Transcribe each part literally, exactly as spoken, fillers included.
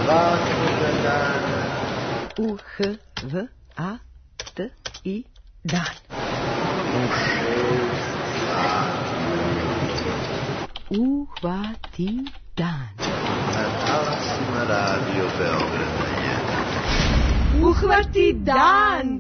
svakoga dana. U H V A T I dan. U šest sati. Uhvati dan. Na talasima Radio Beograda jedan. Uhvati dan!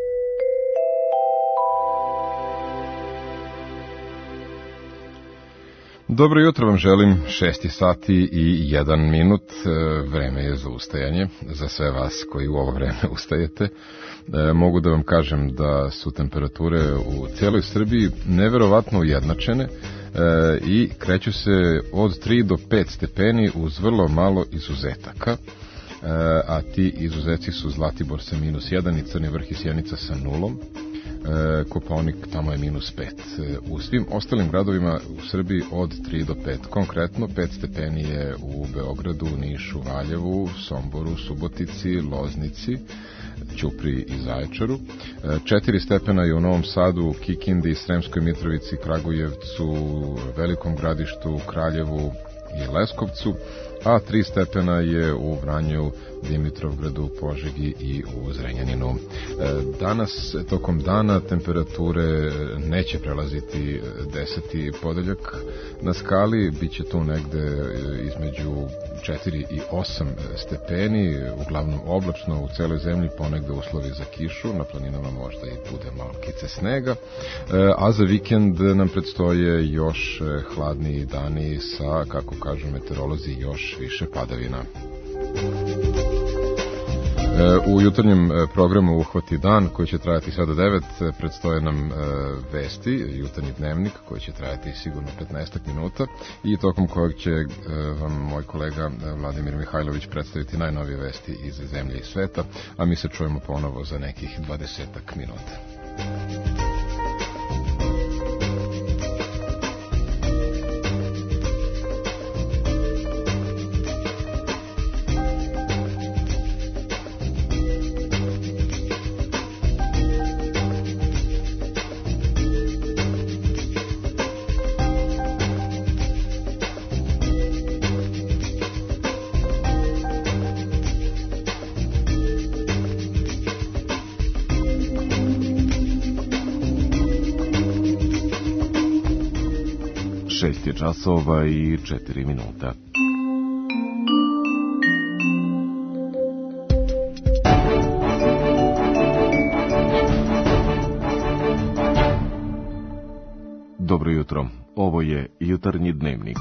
Dobro jutro vam želim, šesti sati i jedan minut, vreme je za ustajanje, za sve vas koji u ovo vreme ustajete. Mogu da vam kažem da su temperature u cijeloj Srbiji neverovatno ujednačene i kreću se od tri do pet stepeni uz vrlo malo izuzetaka, a ti izuzeci su Zlatibor sa minus jedan i Crni Vrh i Sjenica sa nulom. Kopaonik tamo je minus pet. U svim ostalim gradovima u Srbiji od tri do pet. Konkretno pet stepeni je u Beogradu, Nišu, Valjevu, Somboru, Subotici, Loznici, Ćupriji i Zaječaru. četiri stepena je u Novom Sadu, Kikindi, Sremskoj Mitrovici, Kragujevcu, Velikom Gradištu, Kraljevu i Leskovcu, a tri stepena je u Vranju, Dimitrovgradu, Požegi i u Zrenjaninu. Danas, tokom dana, temperature neće prelaziti deseti podeljak na skali, bit će tu negde između četiri i osam stepeni, uglavnom oblačno u celoj zemlji, ponegde uslovi za kišu, na planinama možda i bude malo kice snega, a za vikend nam predstoje još hladniji dani sa, kako kažu meteorolozi, još više padavina. U jutarnjem programu Uhvati dan, koji će trajati sada devet, predstoje nam vesti, jutarnji dnevnik, koji će trajati sigurno petnaest minuta i tokom kojeg će vam moj kolega Vladimir Mihajlović predstaviti najnovije vesti iz zemlje i sveta, a mi se čujemo ponovo za nekih dvadesetak minuta. šest je časova i četiri minuta. Dobro jutro, ovo je jutarnji dnevnik.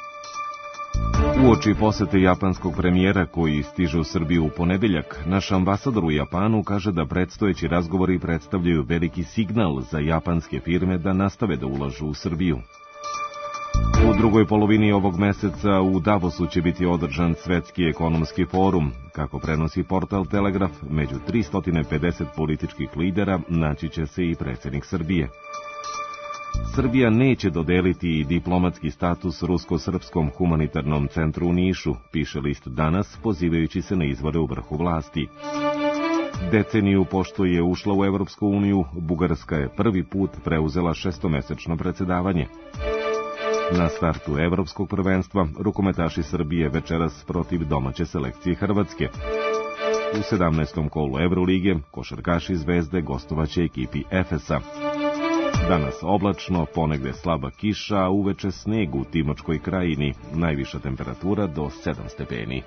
Uoči posete japanskog premijera koji stiže u Srbiju u ponedeljak, naš ambasador u Japanu kaže da predstojeći razgovori predstavljaju veliki signal za japanske firme da nastave da ulažu u Srbiju. U drugoj polovini ovog meseca u Davosu će biti održan Svetski ekonomski forum. Kako prenosi portal Telegraf, među tristo pedeset političkih lidera naći će se i predsjednik Srbije. Srbija neće dodeliti diplomatski status Rusko-srpskom humanitarnom centru u Nišu, piše list Danas, pozivajući se na izvore u vrhu vlasti. Deceniju pošto je ušla u Evropsku uniju, Bugarska je prvi put preuzela šestomesečno predsjedavanje. Na startu evropskog prvenstva rukometaši Srbije večeras protiv domaće selekcije Hrvatske. U sedamnaestom kolu Evrolige košarkaši Zvezde gostovaće ekipi Efesa. Danas oblačno, ponegde slaba kiša, a uveče sneg u Timočkoj krajini, najviša temperatura do sedam stepeni.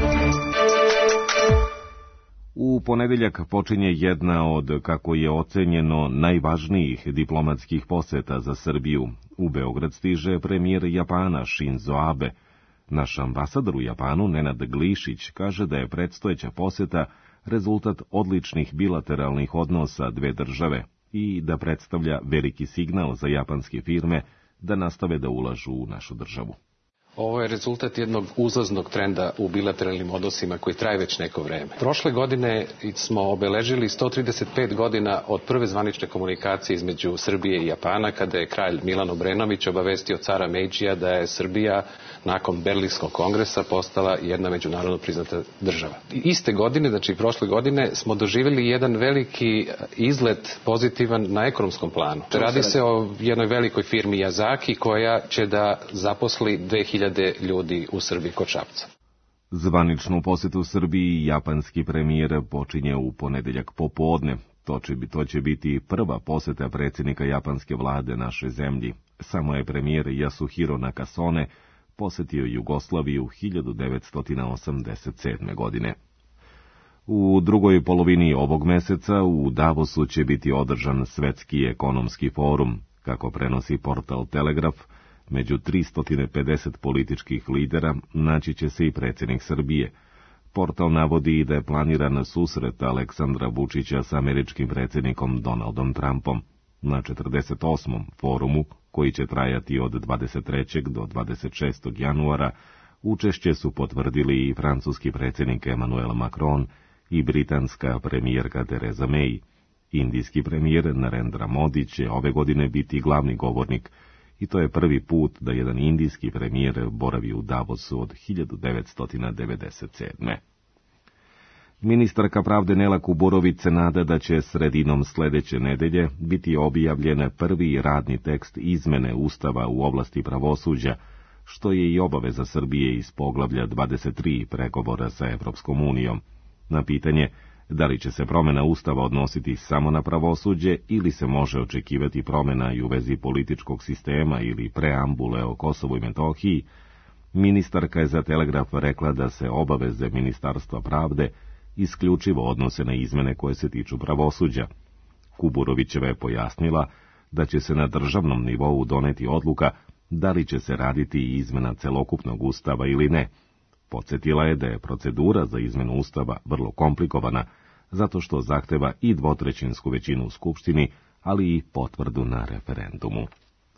U ponedeljak počinje jedna od, kako je ocenjeno, najvažnijih diplomatskih poseta za Srbiju. U Beograd stiže premijer Japana Shinzo Abe. Naš ambasador u Japanu, Nenad Glišić, kaže da je predstojeća poseta rezultat odličnih bilateralnih odnosa dve države i da predstavlja veliki signal za japanske firme da nastave da ulažu u našu državu. Ovo je rezultat jednog uzlaznog trenda u bilateralnim odnosima koji traje već neko vreme. Prošle godine smo obeležili sto trideset pet godina od prve zvanične komunikacije između Srbije i Japana, kada je kralj Milan Obrenović obavestio cara Meidžija da je Srbija nakon Berlinskog kongresa postala jedna međunarodno priznata država. Iste godine, znači prošle godine, smo doživjeli jedan veliki izlet pozitivan na ekonomskom planu. Radi se o jednoj velikoj firmi Yazaki koja će da zaposli dve hiljade ljudi u Srbiji kod Šapca. Zvaničnu posjetu Srbiji japanski premijer počinje u ponedeljak popodne. To će, to će biti prva posjeta predsjednika japanske vlade našoj zemlji. Samo je premijer Yasuhiro Nakasone posjetio Jugoslaviju hiljadu devetsto osamdeset sedme. godine. U drugoj polovini ovog meseca u Davosu će biti održan Svetski ekonomski forum. Kako prenosi portal Telegraf, među tristo pedeset političkih lidera naći će se i predsjednik Srbije. Portal navodi da je planiran susret Aleksandra Vučića s američkim predsjednikom Donaldom Trumpom. Na četrdeset osmom forumu, koji će trajati od dvadeset trećeg do dvadeset šestog januara, učešće su potvrdili i francuski predsjednik Emmanuel Macron i britanska premijerka Theresa May. Indijski premijer Narendra Modi će ove godine biti glavni govornik, i to je prvi put da jedan indijski premijer boravi u Davosu od hiljadu devetsto devedeset sedme. Ministarka pravde Nela Kuburović se nada da će sredinom sljedeće nedelje biti objavljen prvi radni tekst izmene Ustava u oblasti pravosuđa, što je i obaveza Srbije iz poglavlja dvadeset tri pregovora sa Evropskom unijom. Na pitanje da li će se promjena Ustava odnositi samo na pravosuđe ili se može očekivati promjena i u vezi političkog sistema ili preambule o Kosovu i Metohiji, ministarka je za Telegraf rekla da se obaveze Ministarstva pravde isključivo odnose na izmene koje se tiču pravosuđa. Kuburovićeva je pojasnila da će se na državnom nivou doneti odluka da li će se raditi izmena celokupnog Ustava ili ne. Podsjetila je da je procedura za izmenu Ustava vrlo komplikovana, zato što zahteva i dvotrećinsku većinu u Skupštini, ali i potvrdu na referendumu.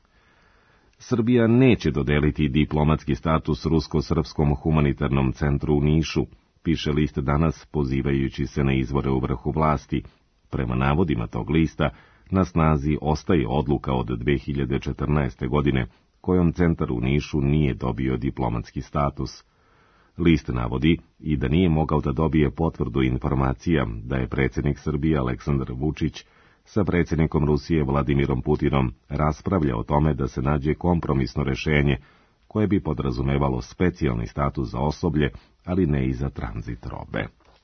Srbija neće dodeliti diplomatski status Rusko-srpskom humanitarnom centru u Nišu, piše list Danas pozivajući se na izvore u vrhu vlasti. Prema navodima tog lista, na snazi ostaje odluka od dve hiljade četrnaeste. godine, kojom centar u Nišu nije dobio diplomatski status. List navodi i da nije mogao da dobije potvrdu informacija da je predsjednik Srbije Aleksandar Vučić sa predsjednikom Rusije Vladimirom Putinom raspravlja o tome da se nađe kompromisno rješenje koje bi podrazumevalo specijalni status za osoblje, ali ne i za tranzit robe.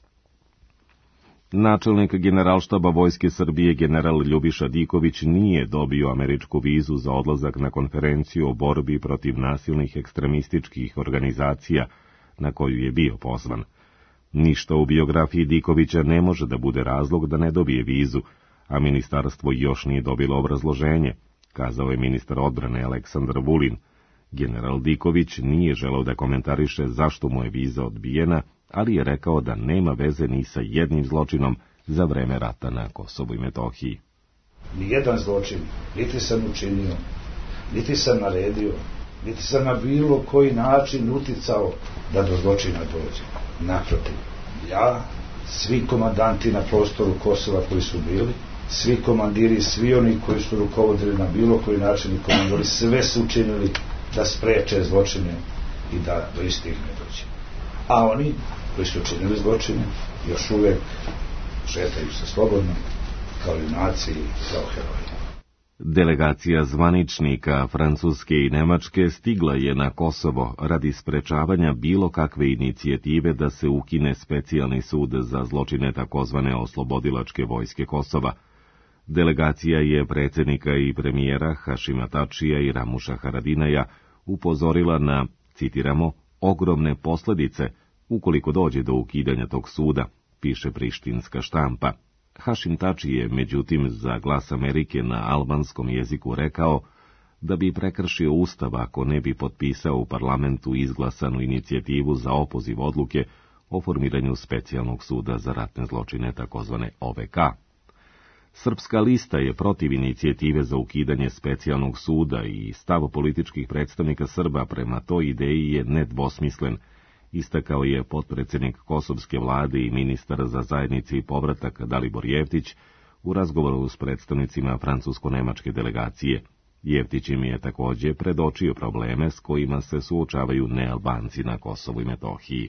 Načelnik Generalštaba Vojske Srbije general Ljubiša Diković nije dobio američku vizu za odlazak na konferenciju o borbi protiv nasilnih ekstremističkih organizacija na koju je bio pozvan. Ništa u biografiji Dikovića ne može da bude razlog da ne dobije vizu, a ministarstvo još nije dobilo obrazloženje, kazao je ministar odbrane Aleksandar Vulin. General Diković nije želeo da komentariše zašto mu je viza odbijena, ali je rekao da nema veze ni sa jednim zločinom za vreme rata na Kosovu i Metohiji. Nijedan zločin, niti sam učinio, niti sam naredio, niti sam na bilo koji način uticao da do zločina dođe. Naprotiv, ja, svi komandanti na prostoru Kosova koji su bili, svi komandiri, svi oni koji su rukovodili na bilo koji način i komandori, sve su učinili da spreče zločine i da do istih ne dođe. A oni koji su učinili zločine još uvek šetaju se slobodno, kao junaci i kao heroji. Delegacija zvaničnika Francuske i Nemačke stigla je na Kosovo radi sprečavanja bilo kakve inicijative da se ukine specijalni sud za zločine takozvane oslobodilačke vojske Kosova. Delegacija je predsjednika i premijera Hašima Tačija i Ramuša Haradinaja upozorila na, citiramo, ogromne posljedice ukoliko dođe do ukidanja tog suda, piše prištinska štampa. Hašim Tači je, međutim, za Glas Amerike na albanskom jeziku rekao da bi prekršio Ustav ako ne bi potpisao u parlamentu izglasanu inicijativu za opoziv odluke o formiranju specijalnog suda za ratne zločine, takozvane O V K. Srpska lista je protiv inicijative za ukidanje specijalnog suda i stav političkih predstavnika Srba prema toj ideji je nedvosmislen, istakao je potpredsjednik kosovske vlade i ministar za zajednice i povratak Dalibor Jeftić u razgovoru s predstavnicima francusko-nemačke delegacije. Jeftić im je također predočio probleme s kojima se suočavaju nealbanci na Kosovu i Metohiji.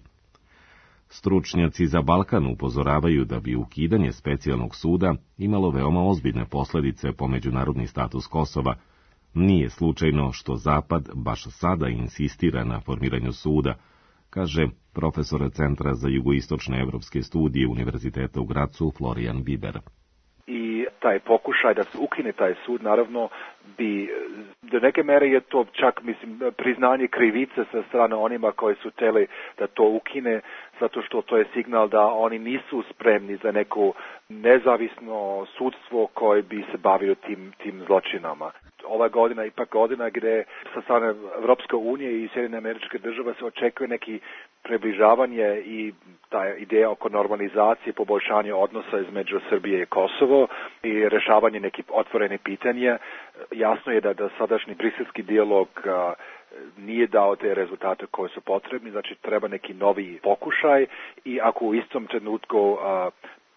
Stručnjaci za Balkan upozoravaju da bi ukidanje specijalnog suda imalo veoma ozbiljne posljedice po međunarodni status Kosova. Nije slučajno što Zapad baš sada insistira na formiranju suda, kaže profesor Centra za jugoistočne evropske studije Univerziteta u Gracu Florijan Biber. I taj pokušaj da se ukine taj sud, naravno, bi, do neke mere je to čak, mislim, priznanje krivice sa strane onima koji su htjeli da to ukine, zato što to je signal da oni nisu spremni za neko nezavisno sudstvo koje bi se bavilo tim, tim zločinama. Ova godina je ipak godina gdje sa strane Evropske unije i Sjedinjene Američke Države se očekuje neki približavanje i ta ideja oko normalizacije, poboljšanja odnosa između Srbije i Kosovo i rješavanje nekih otvorenih pitanja. Jasno je da, da sadašnji briselski dijalog a, nije dao te rezultate koje su potrebni, znači treba neki novi pokušaj i ako u istom trenutku a,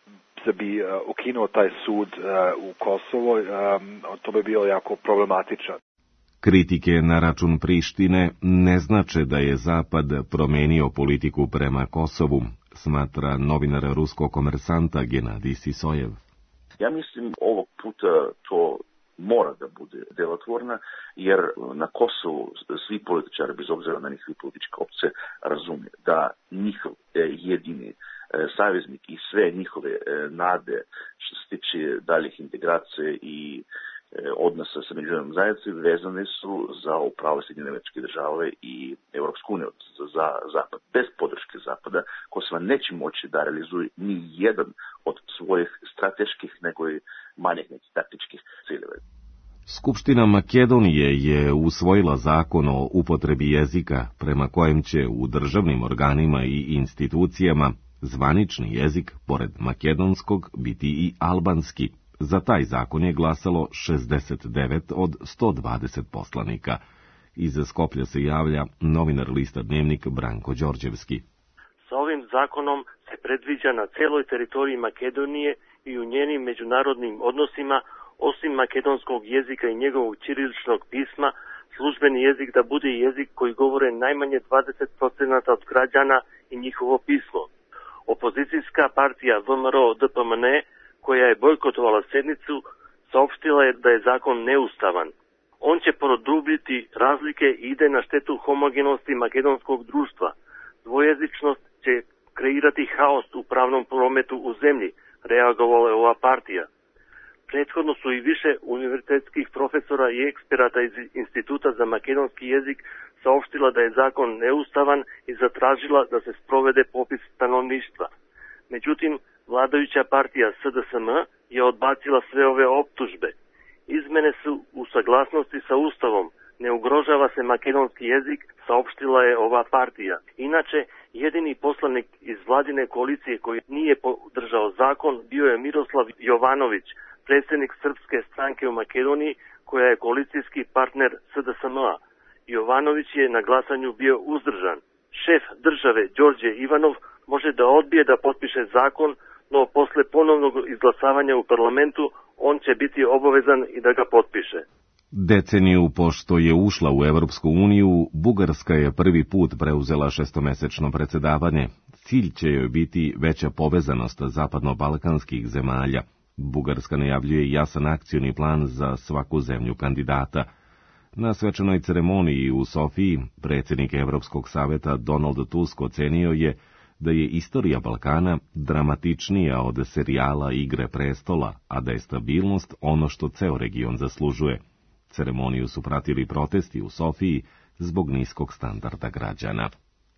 se bi uh, ukinuo taj sud uh, u Kosovo, um, to bi bilo jako problematičan. Kritike na račun Prištine ne znače da je Zapad promenio politiku prema Kosovu, smatra novinar ruskog komersanta Genadij Sisojev. Ja mislim ovog puta to mora da bude delotvorna, jer na Kosovu svi političari, bez obzira na njihove političke opcije, razumije da njihov jedini saveznik i sve njihove nade što se tiče daljih integracije i odnosa sa međunarodnom zajednicom vezane su za upravo Sjedinjene Američke Države i Evropsku uniju za Zapad. Bez podrške Zapada Kosova neće moći da realizuje ni jedan od svojih strateških nego i manjih nekih taktičkih ciljeva. Skupština Makedonije je usvojila zakon o upotrebi jezika prema kojem će u državnim organima i institucijama zvanični jezik, pored makedonskog, biti i albanski. Za taj zakon je glasalo šezdeset devet od sto dvadeset poslanika. Iz Skoplja se javlja novinar lista Dnevnik Branko Đorđevski. Sa ovim zakonom se predviđa na celoj teritoriji Makedonije i u njenim međunarodnim odnosima, osim makedonskog jezika i njegovog ćiriličnog pisma, službeni jezik da bude jezik koji govore najmanje dvadeset procenata od građana i njihovo pismo. Opozicijska partija V M R O D P M N, koja je bojkotovala sednicu, saopštila je da je zakon neustavan. On će produbiti razlike i ide na štetu homogenosti makedonskog društva. Dvojezičnost će kreirati haos u pravnom prometu u zemlji, reagovala je ova partija. Prethodno su i više univerzitetskih profesora i eksperata iz Instituta za makedonski jezik saopštila da je zakon neustavan i zatražila da se sprovede popis stanovništva. Međutim, vladajuća partija S D S M je odbacila sve ove optužbe. Izmene su u saglasnosti sa Ustavom, ne ugrožava se makedonski jezik, saopštila je ova partija. Inače, jedini poslanik iz vladine koalicije koji nije podržao zakon bio je Miroslav Jovanović, predsjednik Srpske stranke u Makedoniji, koja je koalicijski partner S D S M-a. Jovanović je na glasanju bio uzdržan. Šef države Đorđe Ivanov može da odbije da potpiše zakon, no posle ponovnog izglasavanja u parlamentu on će biti obavezan i da ga potpiše. Deceniju pošto je ušla u Evropsku uniju, Bugarska je prvi put preuzela šestomesečno predsjedavanje. Cilj će joj biti veća povezanost zapadno-balkanskih zemalja. Bugarska najavljuje jasan akcioni plan za svaku zemlju kandidata. Na svečanoj ceremoniji u Sofiji predsjednik Evropskog saveta Donald Tusk ocenio je da je istorija Balkana dramatičnija od serijala Igre prestola, a da je stabilnost ono što ceo region zaslužuje. Ceremoniju su pratili protesti u Sofiji zbog niskog standarda građana.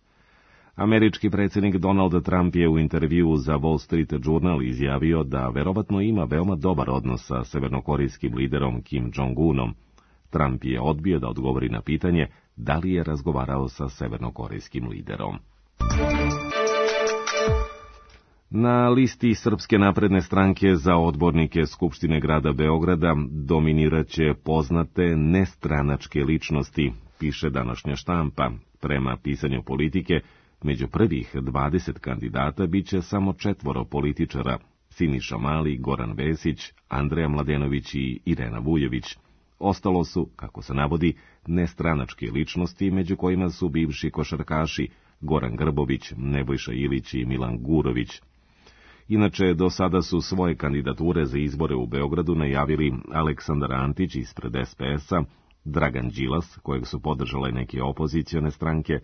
Američki predsjednik Donald Trump je u intervjuu za Wall Street Journal izjavio da verovatno ima veoma dobar odnos sa severnokorijskim liderom Kim Jong-unom. Trump je odbio da odgovori na pitanje da li je razgovarao sa severnokorijskim liderom. Na listi Srpske napredne stranke za odbornike Skupštine grada Beograda dominiraće poznate nestranačke ličnosti, piše današnja štampa. Prema pisanju Politike, među prvih dvadeset kandidata biće samo četvoro političara: Siniša Mali, Goran Vesić, Andreja Mladenović i Irena Vujević. Ostalo su, kako se navodi, nestranačke ličnosti, među kojima su bivši košarkaši Goran Grbović, Nebojša Ilić i Milan Gurović. Inače, do sada su svoje kandidature za izbore u Beogradu najavili Aleksandar Antić ispred S P S-a, Dragan Đilas, kojeg su podržale neke opozicione stranke,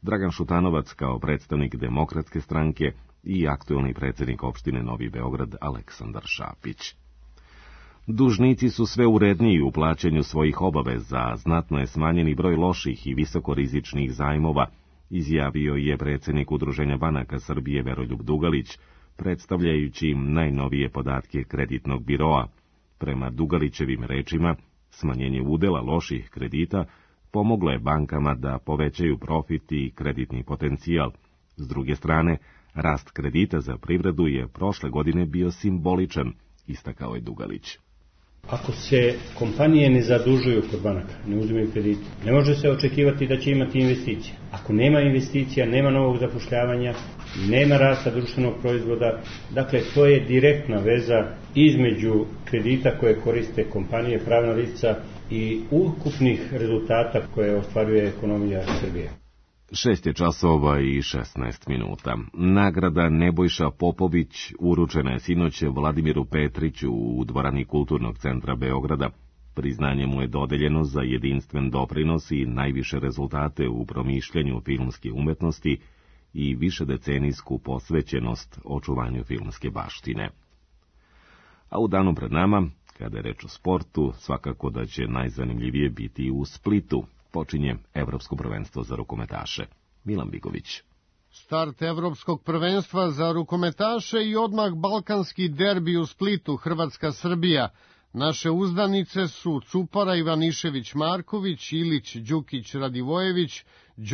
Dragan Šutanovac kao predstavnik Demokratske stranke i aktuelni predsjednik opštine Novi Beograd Aleksandar Šapić. Dužnici su sve uredniji u plaćanju svojih obaveza, znatno je smanjeni broj loših i visokorizičnih zajmova, izjavio je predsjednik Udruženja banaka Srbije Veroljub Dugalić, predstavljajući im najnovije podatke kreditnog biroa. Prema Dugalićevim rečima, smanjenje udela loših kredita pomoglo je bankama da povećaju profit i kreditni potencijal. S druge strane, rast kredita za privredu je prošle godine bio simboličan, istakao je Dugalić. Ako se kompanije ne zadužuju kod banaka, ne uzimaju kredite, ne može se očekivati da će imati investicije. Ako nema investicija, nema novog zapošljavanja, nema rasta društvenog proizvoda, dakle to je direktna veza između kredita koje koriste kompanije, pravna lica i ukupnih rezultata koje ostvaruje ekonomija Srbije. Šest je časova i šesnaest minuta. Nagrada Nebojša Popović uručena je sinoć Vladimiru Petriću u dvorani Kulturnog centra Beograda. Priznanje mu je dodeljeno za jedinstven doprinos i najviše rezultate u promišljanju filmske umetnosti i višedecenijsku posvećenost očuvanju filmske baštine. A u danu pred nama, kada je reč o sportu, svakako da će najzanimljivije biti u Splitu. Počinje Evropsko prvenstvo za rukometaše. Milan Bigović. Start Evropskog prvenstva za rukometaše i odmah balkanski derbi u Splitu, Hrvatska-Srbija. Naše uzdanice su Cupara, Ivanišević-Marković, Ilić-Đukić-Radivojević,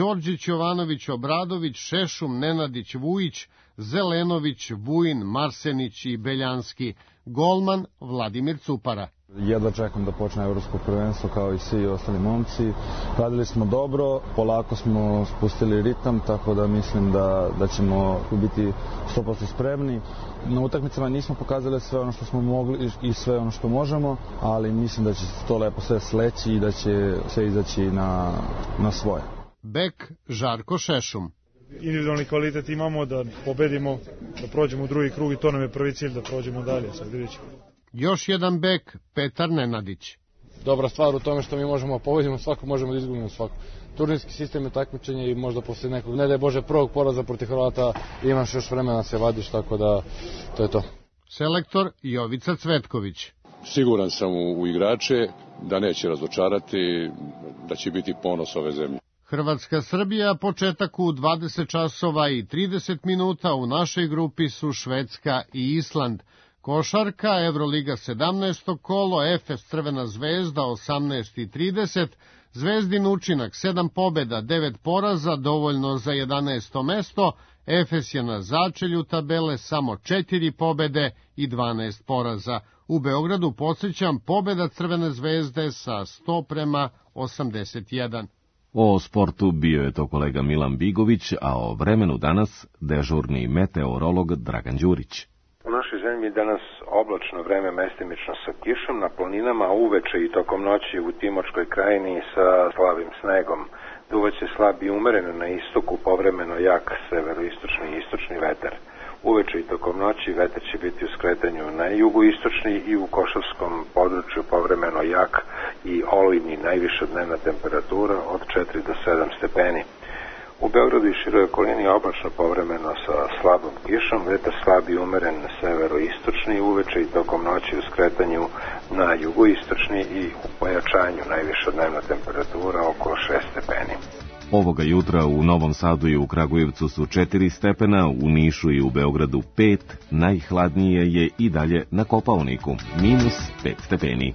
Đorđić-Jovanović-Obradović, Šešum, Nenadić-Vujić, Zelenović, Vujin, Marsenić i Beljanski. Golman Vladimir Cupara. Jedva čekam da počne Evropsko prvenstvo kao i svi ostali momci. Radili smo dobro, polako smo spustili ritam, tako da mislim da, da ćemo biti sto posto spremni. Na utakmicama nismo pokazali sve ono što smo mogli i sve ono što možemo, ali mislim da će to lepo sve sleći i da će sve izaći na, na svoje. Bek Žarko Šešum. Individualni kvalitet imamo da pobedimo, da prođemo u drugi krug i to nam je prvi cilj, da prođemo dalje. Sad vidjet ćemo. Još jedan bek, Petar Nenadić. Dobra stvar u tome što mi možemo pobedimo svako, možemo da izgubimo svako. Turnirski sistem je takmičenje i možda posle nekog, ne daj Bože, prvog poraza protiv Hrvata imaš još vremena da se vadiš, tako da to je to. Selektor Jovica Cvetković. Siguran sam u, u igrače da neće razočarati, da će biti ponos ove zemlje. Hrvatska-Srbija, početak u dvadeset časova i trideset minuta, u našoj grupi su Švedska i Island. Košarka, Evroliga sedamnaesto kolo, Efes Crvena zvezda osamnaest i trideset, Zvezdin učinak sedam pobjeda, devet poraza, dovoljno za jedanaesto mesto, Efes je na začelju tabele, samo četiri pobjede i dvanaest poraza. U Beogradu, podsjećam, pobjeda Crvene zvezde sa sto prema osamdeset jedan. O sportu bio je to kolega Milan Bigović, a o vremenu danas dežurni meteorolog Dragan Đurić. U našoj zemlji danas oblačno vreme, mestimično sa kišom, na planinama uveče i tokom noći u Timočkoj krajini sa slabim snegom. Duvaće slab i umeren na istoku, povremeno jak severoistočni i istočni vetar. Uveče i tokom noći vetar će biti u skretanju na jugoistočni i u Košavskom području povremeno jak i olujni, najviša dnevna temperatura od četiri do sedam stepeni. U Beogradu i široj okolini oblačno povremeno sa slabom kišom, vetar slab i umeren severoistočni uveče i tokom noći u skretanju na jugoistočni i u pojačanju, najviša dnevna temperatura oko šest stepeni. Ovoga jutra u Novom Sadu i u Kragujevcu su četiri stepena, u Nišu i u Beogradu pet, najhladnije je i dalje na Kopaoniku, minus pet stepeni.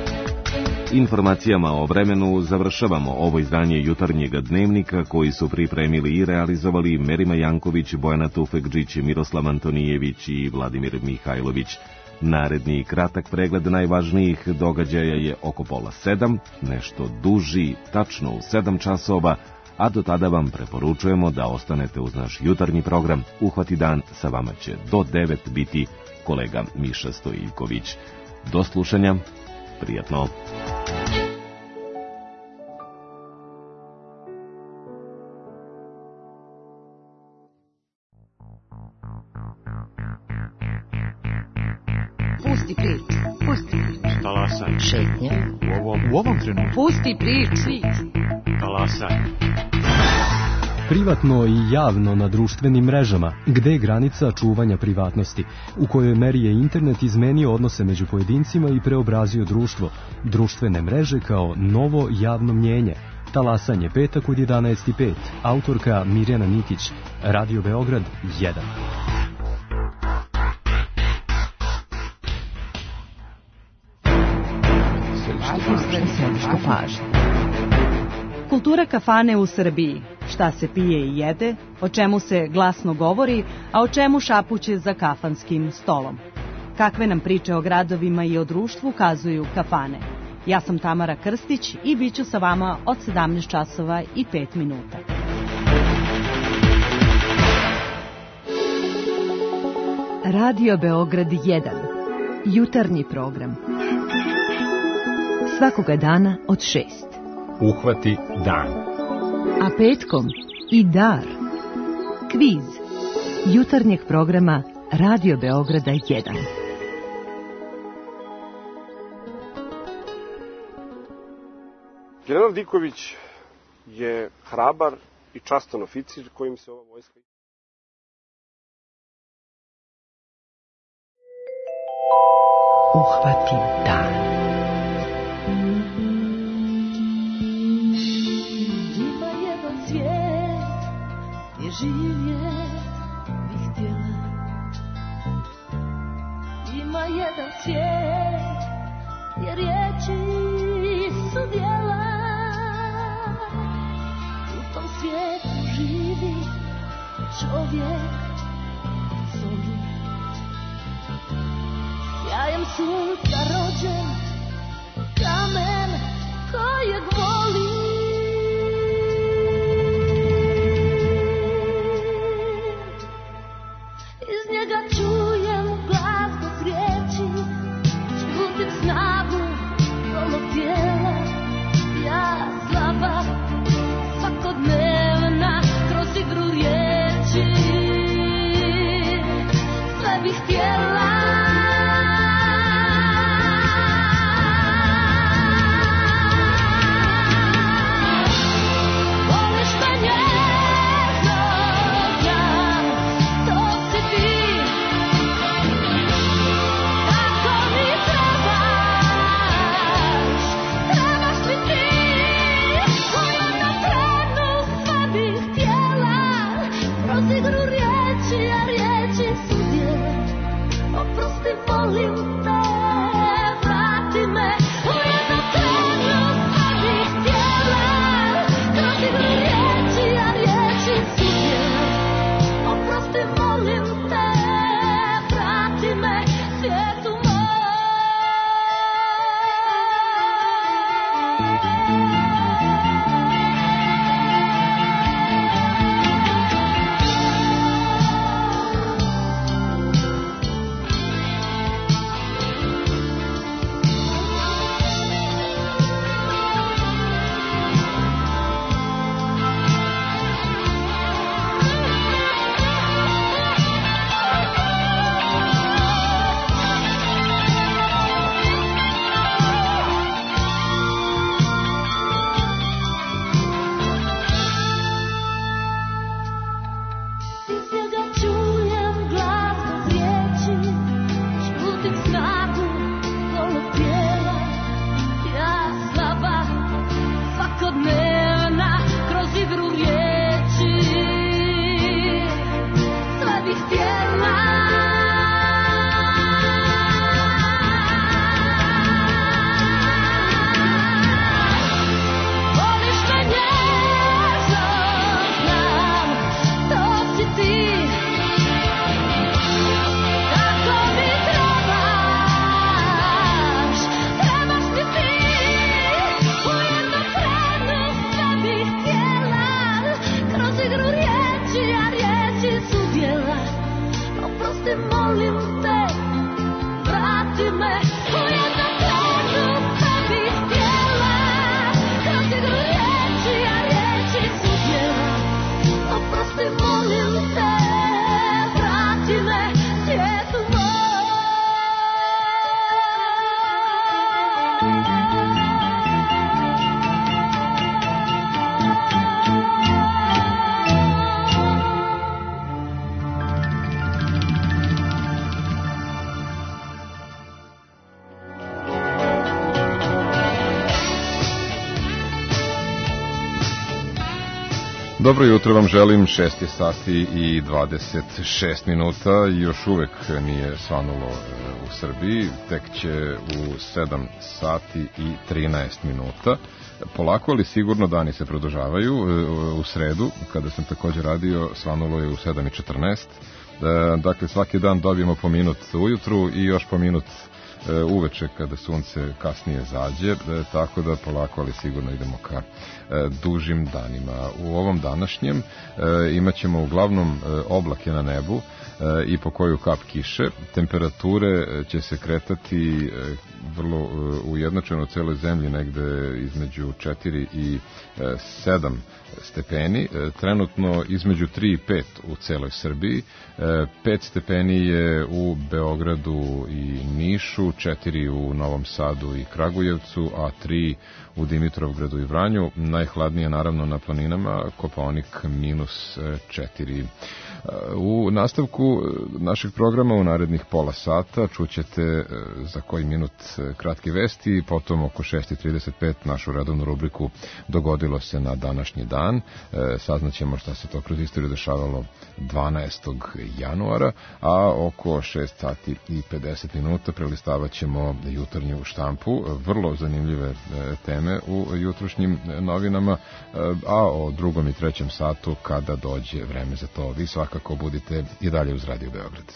Informacijama o vremenu završavamo ovo izdanje jutarnjeg dnevnika koji su pripremili i realizovali Merima Janković, Bojana Tufekđić, Miroslav Antonijević i Vladimir Mihajlović. Naredni kratak pregled najvažnijih događaja je oko pola sedam, nešto duži, tačno u sedam časova, a do tada vam preporučujemo da ostanete uz naš jutarnji program. Uhvati dan, sa vama će do devet biti kolega Miša Stojivković. Do slušanja, prijatno. Pusti priču, pusti priču. Talasaj. Šetnja. U ovom, u ovom trenutku. Pusti priču. Talasaj. Privatno i javno na društvenim mrežama, gde je granica čuvanja privatnosti, u kojoj meri je internet izmenio odnose među pojedincima i preobrazio društvo, društvene mreže kao novo javno mnjenje. Talasanje petak od jedanaest i pet, autorka Mirjana Nikić, Radio Beograd jedan. Središte pažnje. Kultura kafane u Srbiji. Šta se pije i jede, o čemu se glasno govori, a o čemu šapuće za kafanskim stolom. Kakve nam priče o gradovima i o društvu kazuju kafane. Ja sam Tamara Krstić i bit ću sa vama od sedamnaest časova i pet minuta. Radio Beograd jedan. Jutarnji program. Svakoga dana od šest. Uhvati dan. A petkom i dar. Kviz. Jutarnjeg programa Radio Beograda jedan. General Diković je hrabar i častan oficir kojim se ova vojska... Uhvati dan. Ima jedan svijet gdje živjet bih htjela. Ima jedan svijet gdje riječi su djela. U tom svijetu živi čovjek zoli. Sjajem sunca rođen, kamen kojeg voli. Iz njega čujem glas bez riječi, skutim snagu golog tijela. Ja slaba, svakodnevna, kroz igru riječi, sve bih htjela. Dobro jutro vam želim, šest sati i dvadeset šest minuta, još uvek nije svanulo u Srbiji, tek će u sedam sati i trinaest minuta. Polako, ali sigurno dani se produžavaju. U sredu, kada sam također radio, svanulo je u sedam i četrnaest. Dakle, svaki dan dobijemo po minut ujutru i još po minut uveče kada sunce kasnije zađe, tako da polako, ali sigurno idemo ka dužim danima. U ovom današnjem imat ćemo uglavnom oblake na nebu i po koju kap kiše. Temperature će se kretati vrlo ujednačeno u celoj zemlji, negde između četiri i sedam stepeni, trenutno između tri i pet u celoj Srbiji, pet stepeni je u Beogradu i Nišu, četiri u Novom Sadu i Kragujevcu, a tri u Dimitrovgradu i Vranju. Najhladnije naravno na planinama, Kopaonik minus četiri. U nastavku našeg programa u narednih pola sata čućete za koji minut kratke vesti, potom oko šest i trideset pet našu redovnu rubriku Dogodilo se na današnji dan. Saznaćemo šta se to kroz istoriju dešavalo dvanaestog januara, a oko šest sati i pedeset minuta prelistavat ćemo jutarnju štampu. Vrlo zanimljive teme u jutrošnjim novinama, a o drugom i trećem satu kada dođe vreme za to. Vi svakako budite i dalje uz Radio Beograd.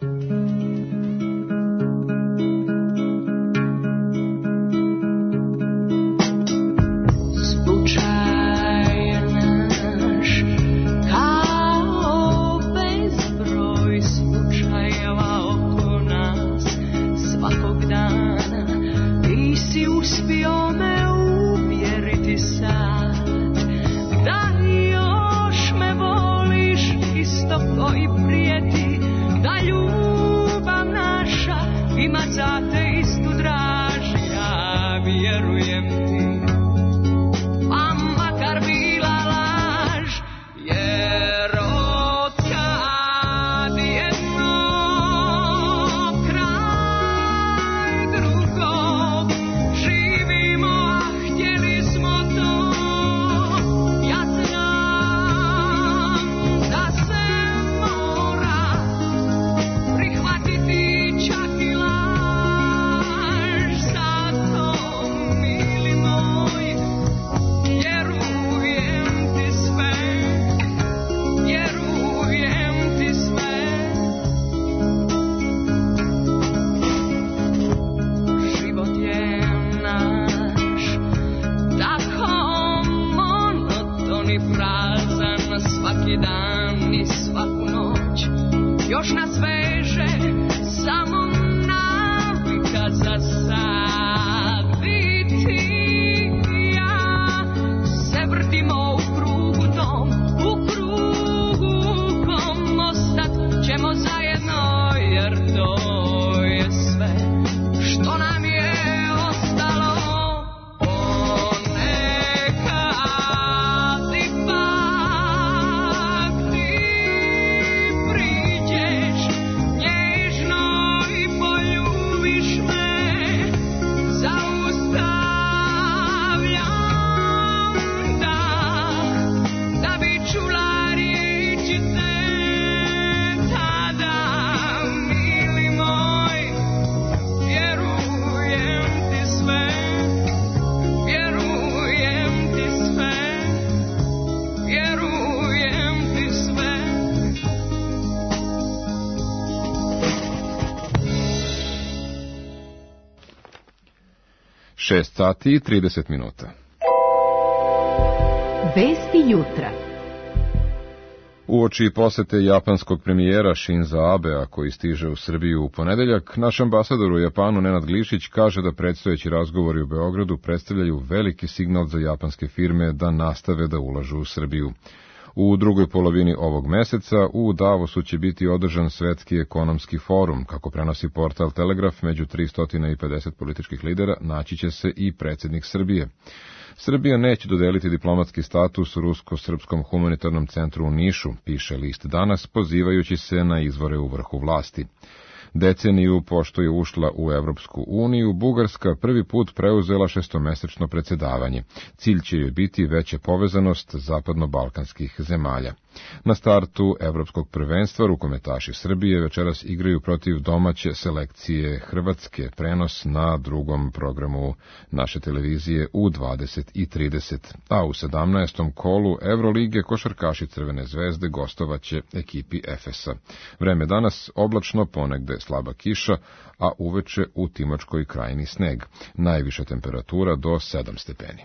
šest sati i trideset minuta. Vesti jutra. Uoči posete japanskog premijera Shinza Abea koji stiže u Srbiju u ponedeljak, naš ambasador u Japanu Nenad Glišić kaže da predstojeći razgovori u Beogradu predstavljaju veliki signal za japanske firme da nastave da ulažu u Srbiju. U drugoj polovini ovog meseca u Davosu će biti održan Svetski ekonomski forum. Kako prenosi portal Telegraf, među tristo pedeset političkih lidera naći će se i predsjednik Srbije. Srbija neće dodeliti diplomatski status Rusko-srpskom humanitarnom centru u Nišu, piše list Danas, pozivajući se na izvore u vrhu vlasti. Deceniju pošto je ušla u Evropsku uniju, Bugarska prvi put preuzela šestomesečno predsjedavanje. Cilj će joj biti veća povezanost zapadno-balkanskih zemalja. Na startu Evropskog prvenstva rukometaši Srbije večeras igraju protiv domaće selekcije Hrvatske, prenos na drugom programu naše televizije u dvadeset i trideset, a u sedamnaestom kolu Evrolige košarkaši Crvene zvezde gostovaće ekipi Efesa. Vreme danas oblačno, ponegde slaba kiša, a uveče u Timočkoj krajini sneg. Najviša temperatura do sedam stepeni.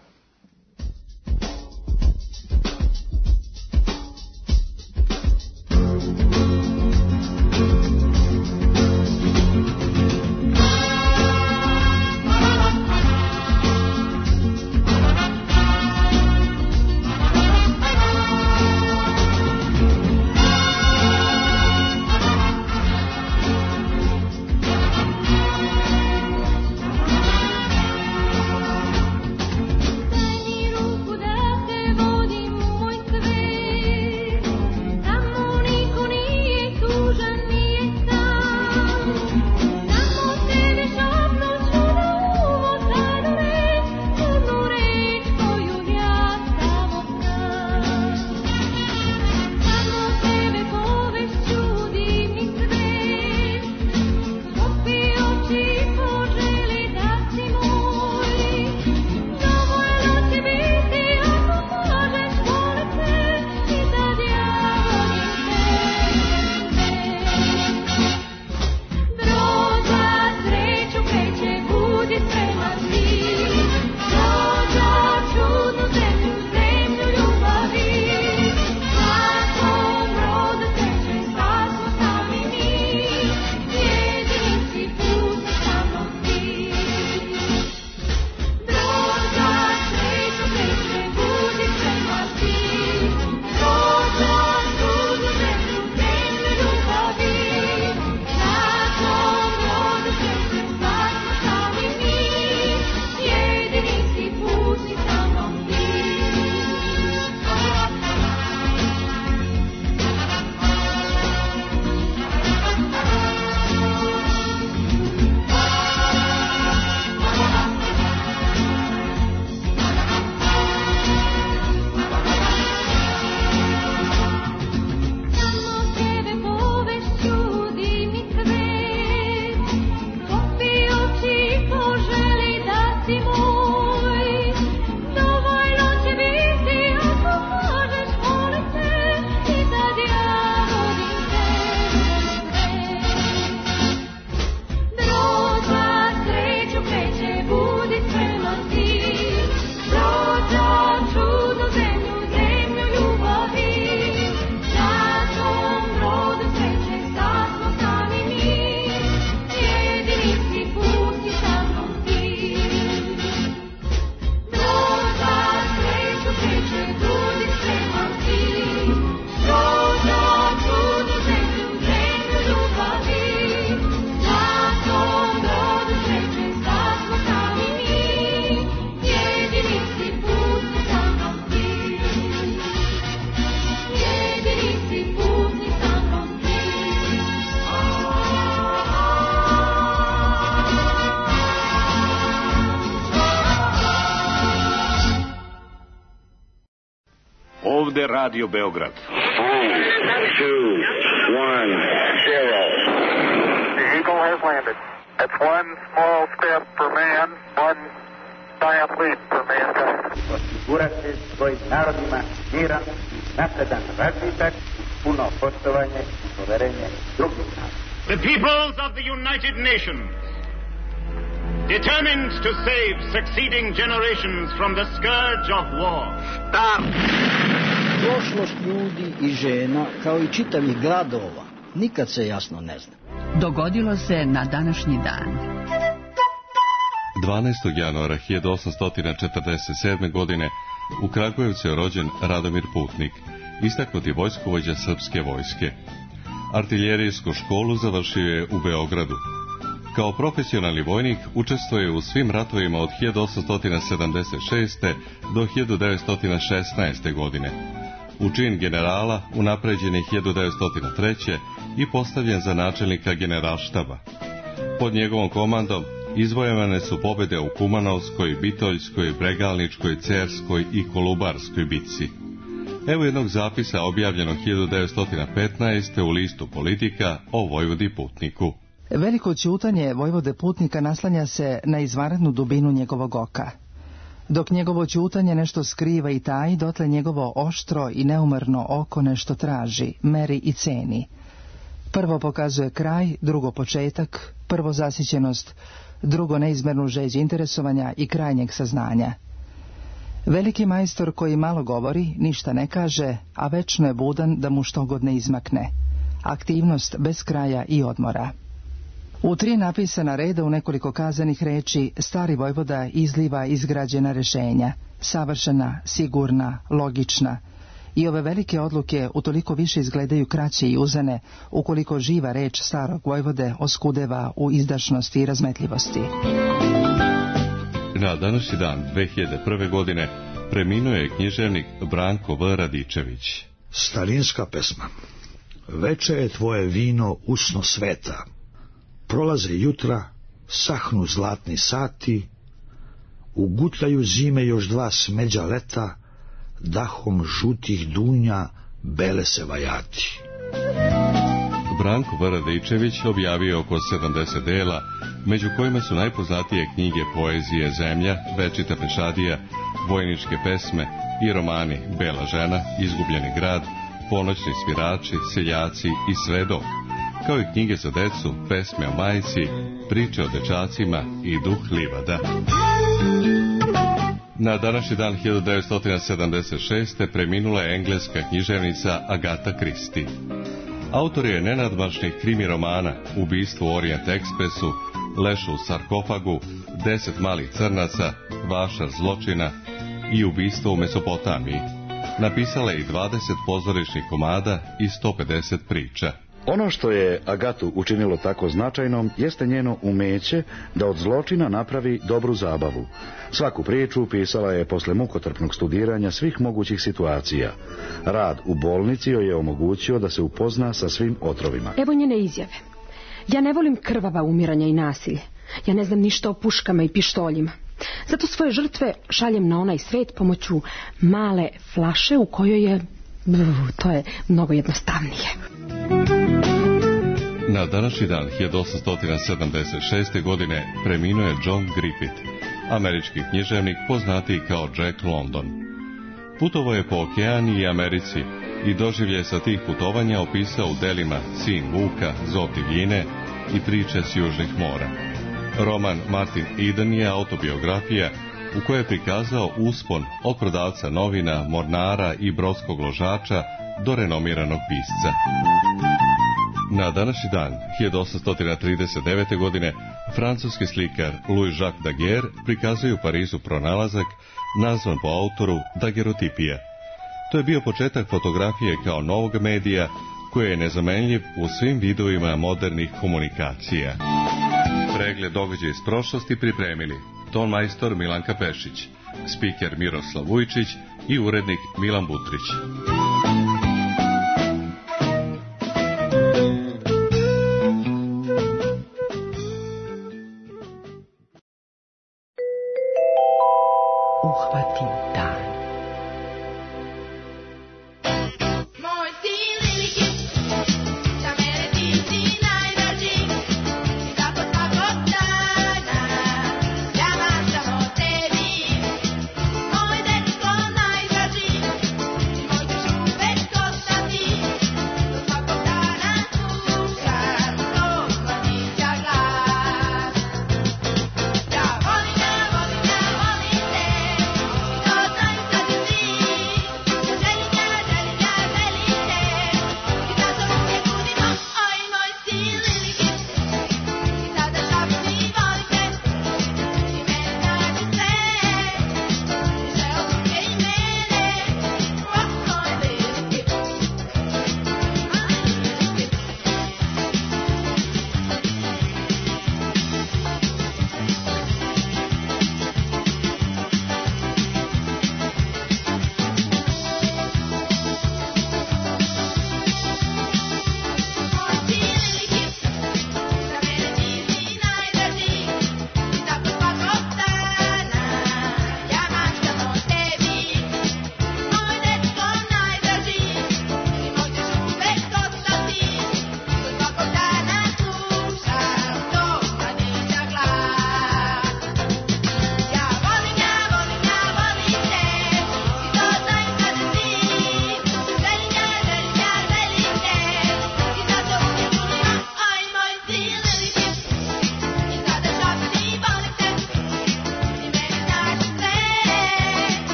Ovde Radio Beograd. Three, two, one, zero. The Eagle has landed. That's one small step for man, one giant leap for mankind. Osigurati svojim narodima miran, napredan razvitak, puno poštovanje i poverenje drugih naroda. The peoples of the United Nations, determined to save succeeding generations from the scourge of war. Start! Prošlost ljudi i žena, kao i čitavih gradova, nikad se jasno ne zna. Dogodilo se na današnji dan. dvanaestog januara hiljadu osamsto četrdeset sedme. godine u Kragujevcu je rođen Radomir Putnik, istaknuti vojskovođa srpske vojske. Artiljerijsku školu završio je u Beogradu. Kao profesionalni vojnik učestvuje u svim ratovima od hiljadu osamsto sedamdeset šeste. do hiljadu devetsto šesnaeste. godine. U čin generala unapređen je hiljadu devetsto treće. i postavljen za načelnika generalštaba. Pod njegovom komandom izvojevane su pobjede u Kumanovskoj, Bitoljskoj, Bregalničkoj, Cerskoj i Kolubarskoj bitci. Evo jednog zapisa objavljenog hiljadu devetsto petnaeste. u listu Politika o Vojvodi Putniku. Veliko ćutanje Vojvode Putnika naslanja se na izvanrednu dubinu njegovog oka. Dok njegovo ćutanje nešto skriva i taji, dotle njegovo oštro i neumorno oko nešto traži, meri i ceni. Prvo pokazuje kraj, drugo početak, prvo zasićenost, drugo neizmernu žeđ interesovanja i krajnjeg saznanja. Veliki majstor koji malo govori, ništa ne kaže, a večno je budan da mu što god ne izmakne. Aktivnost bez kraja i odmora. U tri napisana reda u nekoliko kazanih reči stari vojvoda izliva izgrađena rešenja, savršena, sigurna, logična, i ove velike odluke utoliko više izgledaju kraće i uzane ukoliko živa reč starog vojvode oskudeva u izdašnosti i razmetljivosti. Na današnji dan dve hiljade prve. godine preminuo je književnik Branko V. Radičević. Starinska pesma. Veče je tvoje vino usno sveta. Prolaze jutra, sahnu zlatni sati, ugutljaju zime još dva smeđa leta, dahom žutih dunja bele se vajati. Branko V. Radičević objavio oko sedamdeset dela, među kojima su najpoznatije knjige poezije Zemlja, Večita pešadija, vojničke pesme i romani Bela žena, Izgubljeni grad, Ponoćni svirači, Seljaci i Svedok, kao i knjige za decu, pesme o majici, priče o dečacima i Duh livada. Na današnji dan hiljadu devetsto sedamdeset šeste. preminula je engleska književnica Agatha Christie. Autor je nenadmašnih krimi romana Ubistvo u Orient Ekspresu, Leš u sarkofagu, Deset malih crnaca, Vašar zločina i Ubistvo u Mesopotamiji. Napisala je i dvadeset pozorišnih komada i sto pedeset priča. Ono što je Agatu učinilo tako značajnom jeste njeno umeće da od zločina napravi dobru zabavu. Svaku priču pisala je posle mukotrpnog studiranja svih mogućih situacija. Rad u bolnici joj je omogućio da se upozna sa svim otrovima. Evo njene izjave. Ja ne volim krvava umiranja i nasilje. Ja ne znam ništa o puškama i pištoljima. Zato svoje žrtve šaljem na onaj svet pomoću male flaše u kojoj je... To je mnogo jednostavnije. Na današnji dan hiljadu osamsto sedamdeset šeste. godine preminuo je John Griffith, američki književnik poznatiji kao Jack London. Putovao je po Okeaniji i Americi i doživlje sa tih putovanja opisao u delima Sin Vuka, Zov divljine i Priče s južnih mora. Roman Martin Eden je autobiografija u kojoj je prikazao uspon od prodavca novina, mornara i brodskog ložača do renomiranog pisca. Na današnji dan, hiljadu osamsto trideset devete. godine, francuski slikar Louis-Jacques Daguerre prikazuje u Parizu pronalazak nazvan po autoru dagerotipija. To je bio početak fotografije kao novog medija koji je nezamenljiv u svim vidovima modernih komunikacija. Pregled događaja iz prošlosti pripremili ton majstor Milanka Pešić, spiker Miroslav Vujčić i urednik Milan Butrić. Uhvati dan.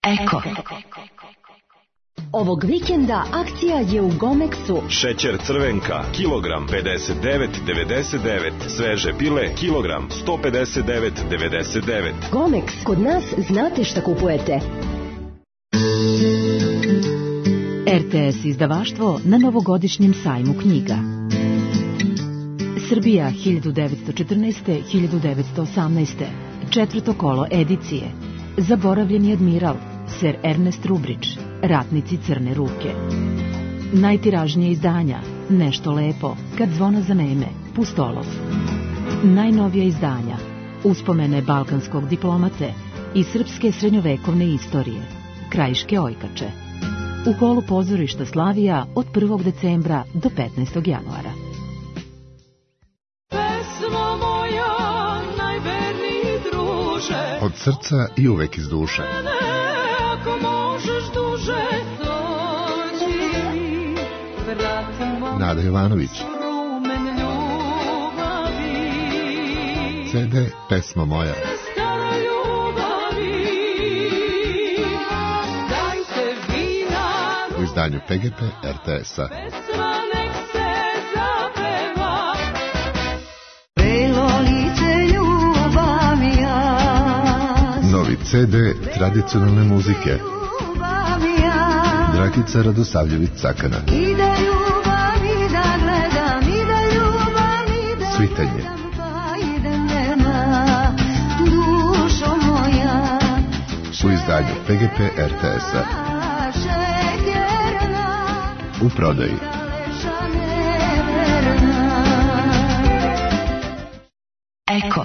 Eko. Ovog vikenda akcija je u Gomexu. Šećer crvenka, kilogram pedeset devet devedeset devet. Sveže pile, kilogram sto pedeset devet devedeset devet. Gomex, kod nas znate šta kupujete. R T S izdavaštvo na novogodišnjem sajmu knjiga. Srbija hiljadu devetsto četrnaeste do hiljadu devetsto osamnaeste. Četvrto kolo edicije. Zaboravljeni admiral, Ser Ernest Rubrić, Ratnici crne ruke. Najtiražnije izdanja, Nešto lepo, Kad zvona zaneme, Pustolov. Najnovija izdanja, Uspomene balkanskog diplomate i srpske srednjovekovne istorije, Krajiške ojkače. U kolu pozorišta Slavija od prvog decembra do petnaestog januara. Pesmo moja, najverniji druže, od srca i uvek iz duše. ako možeš duže, dođi mi, vratimo Nada Jovanović. rumen ljubavi. C D Pesma moja. Stara ljubavi, dajte vina, U izdanju P G P R T S-a. pesma nek se zapeva. Belo lice ljubavija, Novi C D tradicionalne muzike. ljubavija, Dragica Radosavljević-Cakana. ide ljubavi da gledam, ide ljubavi da Svitanje. gledam, pa ide nema, dušo moja, U izdanju P G P R T S-a. šekerna, U prodaji. leša neverna. Eko.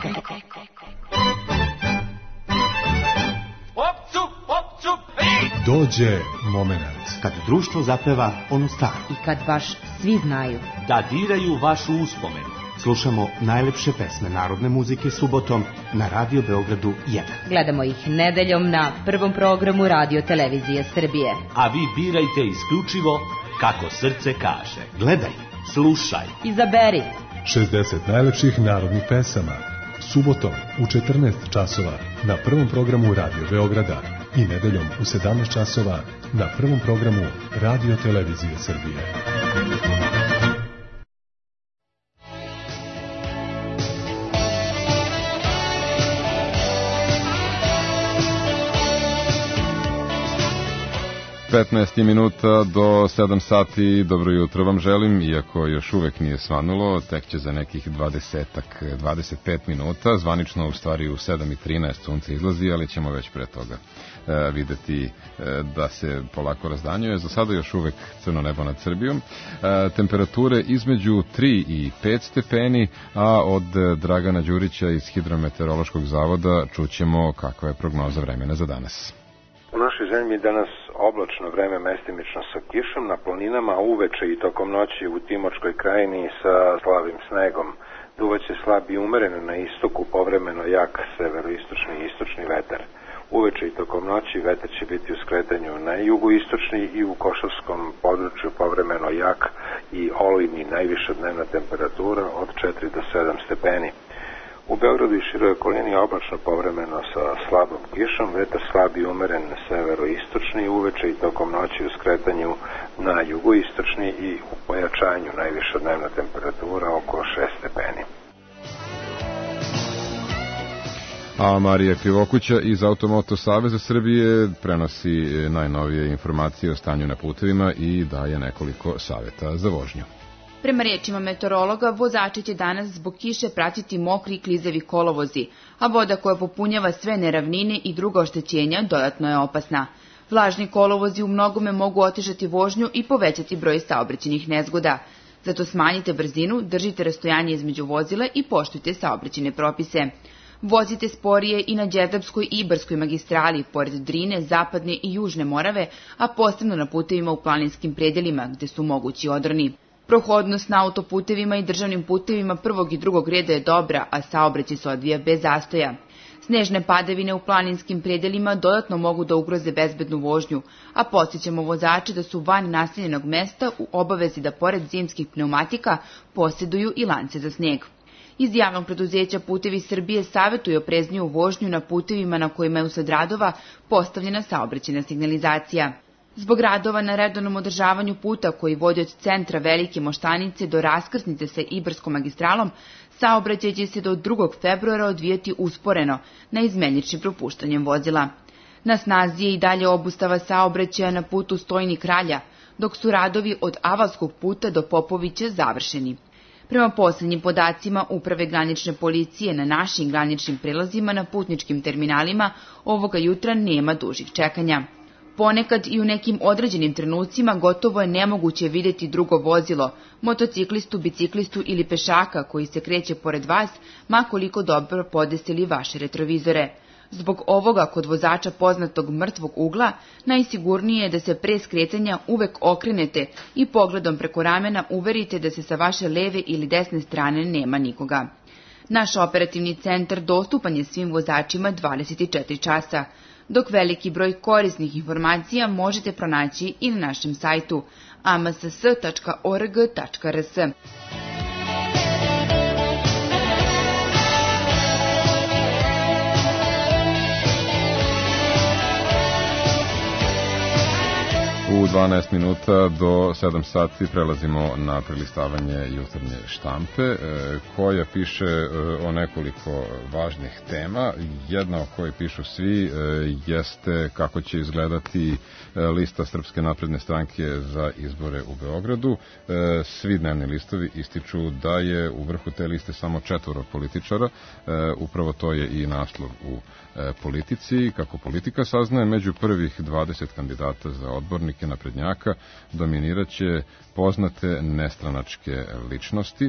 Dođe momenat kad društvo zapeva onu staru. I kad baš svi znaju. Da diraju vašu uspomenu. Slušamo najlepše pesme narodne muzike subotom na Radio Beogradu jedan. Gledamo ih nedeljom na prvom programu Radio Televizije Srbije. A vi birajte isključivo kako srce kaže. Gledaj, slušaj. Izaberi. šezdeset najlepših narodnih pesama. Subotom u četrnaest časova na prvom programu Radio Beograda i nedeljom u sedamnaest časova na prvom programu Radio Televizije Srbije. petnaest minuta do sedam sati, dobro jutro vam želim, iako još uvek nije svanulo, tek će za nekih dvadesetak, dvadeset pet minuta, zvanično u stvari u sedam i trinaest sunce izlazi, ali ćemo već pre toga e, videti e, da se polako razdanjuje. Za sada još uvek crno nebo nad Srbijom, e, temperature između tri i pet stepeni, a od Dragana Đurića iz Hidrometeorološkog zavoda čućemo kakva je prognoza vremena za danas. U našoj zemlji danas oblačno vreme mestimično sa kišom, na planinama uveče i tokom noći u Timočkoj krajini sa slabim snegom. Duvaće slab i umeren na istoku, povremeno jak severoistočni i istočni vetar. Uveče i tokom noći vetar će biti u skretanju na jugoistočni i u Košavskom području povremeno jak i olujni, najviša dnevna temperatura od četiri do sedam stepeni. U Beogradu i široj okolini oblačno povremeno sa slabom kišom, vetar slab i umeren severoistočni, uveče i tokom noći u skretanju na jugoistočni i u pojačanju, najviša dnevna temperatura oko šest stepeni. A Marija Krivokuća iz Automoto Saveza Srbije prenosi najnovije informacije o stanju na putevima i daje nekoliko saveta za vožnju. Prema rečima meteorologa, vozači će danas zbog kiše pratiti mokri i klizavi kolovozi, a voda koja popunjava sve neravnine i druga oštećenja dodatno je opasna. Vlažni kolovozi u mnogome mogu otežati vožnju i povećati broj saobraćajnih nezgoda. Zato smanjite brzinu, držite rastojanje između vozila i poštujte saobraćajne propise. Vozite sporije i na Đerdapskoj i Ibarskoj magistrali, pored Drine, Zapadne i Južne Morave, a posebno na putevima u planinskim predelima gde su mogući odroni. Prohodnost na autoputevima i državnim putevima prvog i drugog reda je dobra, a saobraćaj se odvija bez zastoja. Snežne padavine u planinskim predelima dodatno mogu da ugroze bezbednu vožnju, a podsjećamo vozače da su van naseljenog mesta u obavezi da pored zimskih pneumatika posjeduju i lance za sneg. Iz javnog preduzeća Putevi Srbije savjetuju oprezniju vožnju na putevima na kojima je usled radova postavljena saobraćajna signalizacija. Zbog radova na redovnom održavanju puta koji vodi od centra Velike Moštanice do raskrsnice sa Ibarskom magistralom, saobraćaj će se do drugog februara odvijati usporeno, naizmeničnim propuštanjem vozila. Na snazi je i dalje obustava saobraćaja na putu Stojni Kralja, dok su radovi od Avalskog puta do Popovića završeni. Prema poslednjim podacima Uprave granične policije na našim graničnim prelazima na putničkim terminalima ovoga jutra nema dužih čekanja. Ponekad i u nekim određenim trenucima gotovo je nemoguće videti drugo vozilo, motociklistu, biciklistu ili pešaka koji se kreće pored vas, ma koliko dobro podesili vaše retrovizore. Zbog ovoga kod vozača poznatog mrtvog ugla najsigurnije je da se pre skretanja uvek okrenete i pogledom preko ramena uverite da se sa vaše leve ili desne strane nema nikoga. Naš operativni centar dostupan je svim vozačima dvadeset četiri časa, dok veliki broj korisnih informacija možete pronaći i na našem sajtu a m s s tačka org tačka r s. U dvanaest minuta do sedam sati prelazimo na prelistavanje jutarnje štampe, koja piše o nekoliko važnih tema. Jedna o kojoj pišu svi jeste kako će izgledati lista Srpske napredne stranke za izbore u Beogradu. Svi dnevni listovi ističu da je u vrhu te liste samo četvoro političara. Upravo to je i naslov u Politici. Kako Politika saznaje, među prvih dvadeset kandidata za odbornike naprednjaka dominiraće poznate nestranačke ličnosti. E,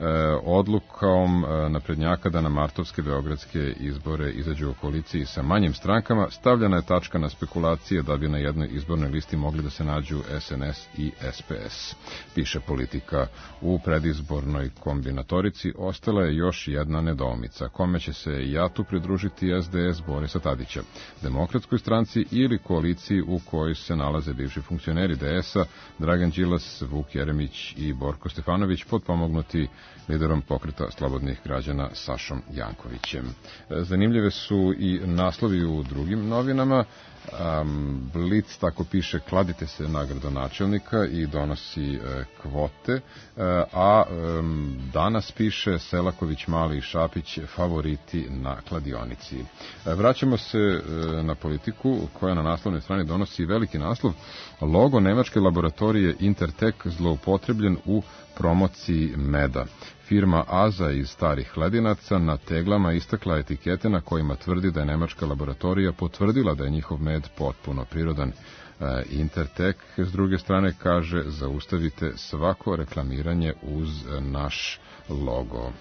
odlukom naprednjaka da na martovske beogradske izbore izađu u koaliciji sa manjim strankama stavljena je tačka na spekulacije da bi na jednoj izbornoj listi mogli da se nađu S N S i S P S. Piše Politika. U predizbornoj kombinatorici ostala je još jedna nedoumica. Kome će se JAT-u pridružiti S D S Borisa Tadića, Demokratskoj stranci ili koaliciji u kojoj se nalaze bivši funkcioneri D S-a Dragan Đilas, Vuk Jeremić i Borko Stefanović, potpomognuti liderom Pokreta slobodnih građana Sašom Jankovićem. Zanimljive su i naslovi u drugim novinama. Um, Blic tako piše: kladite se na gradonačelnika i donosi e, kvote, e, a um, danas piše Selaković, Mali i Šapić favoriti na kladionici. E, vraćamo se e, na Politiku, koja na naslovnoj strani donosi veliki naslov: logo nemačke laboratorije Intertek zloupotrebljen u promociji meda. Firma Aza iz Starih Ledinaca na teglama istakla etikete na kojima tvrdi da je nemačka laboratorija potvrdila da je njihov med potpuno prirodan. Intertek s druge strane kaže: zaustavite svako reklamiranje uz naš logo.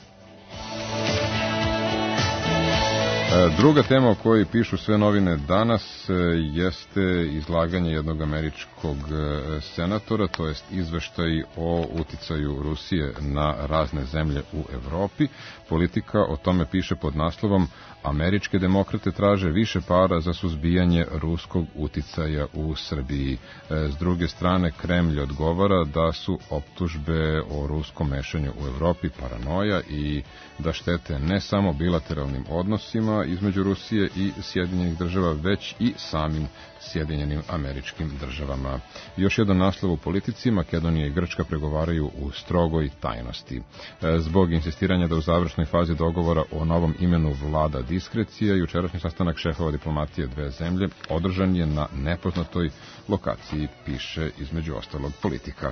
Druga tema o kojoj pišu sve novine danas jeste izlaganje jednog američkog senatora, to jest izveštaj o uticaju Rusije na razne zemlje u Evropi. Politika o tome piše pod naslovom: američke demokrate traže više para za suzbijanje ruskog uticaja u Srbiji. S druge strane, Kremlj odgovara da su optužbe o ruskom mešanju u Evropi paranoja i da štete ne samo bilateralnim odnosima između Rusije i Sjedinjenih država, već i samim Sjedinjenim Američkim Državama. Još jedan naslov u Politici: Makedonija i Grčka pregovaraju u strogoj tajnosti. Zbog insistiranja da u završnoj fazi dogovora o novom imenu vlada diskrecija, jučerašnji sastanak šefova diplomatije dve zemlje održan je na nepoznatoj lokaciji, piše između ostalog Politika.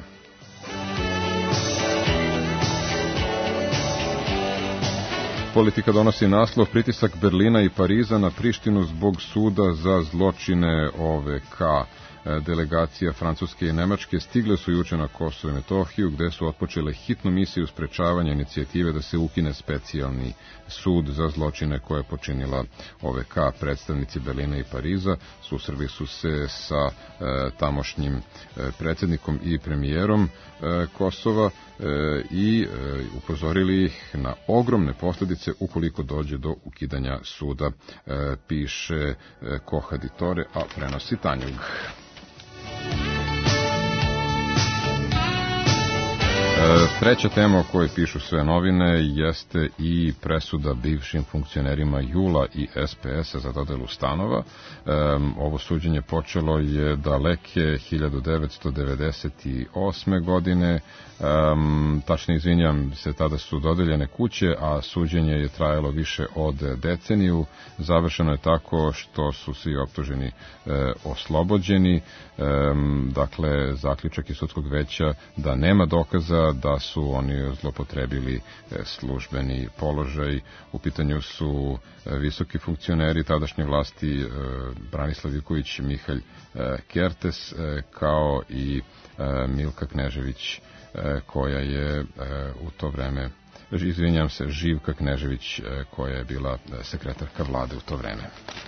Politika donosi naslov: pritisak Berlina i Pariza na Prištinu zbog suda za zločine O V K. Delegacija Francuske i Nemačke stigle su juče na Kosovo i Metohiju, gde su otpočele hitnu misiju sprečavanja inicijative da se ukine specijalni sud za zločine koje je počinila O V K. Predstavnici Berlina i Pariza susreli su se sa e, tamošnjim e, predsjednikom i premijerom e, Kosova e, i e, upozorili ih na ogromne posljedice ukoliko dođe do ukidanja suda, e, piše e, Koha Ditore, a prenosi Tanjug. Treća tema o kojoj pišu sve novine jeste i presuda bivšim funkcionerima Jula i S P S-a za dodelu stanova. Ovo suđenje počelo je daleke hiljadu devetsto devedeset osme. godine. Um, tačno izvinjam se, tada su dodeljene kuće, a suđenje je trajalo više od deceniju. Završeno je tako što su svi optuženi e, oslobođeni. E, dakle, zaključak iz sudskog veća da nema dokaza da su oni zlopotrebili e, službeni položaj. U pitanju su e, visoki funkcioneri tadašnje vlasti, e, Branislav Ivković, Mihalj e, Kertes, e, kao i e, Milka Knežević, koja je u to vreme, izvinjam se, Živka Knežević, koja je bila sekretarka vlade u to vreme.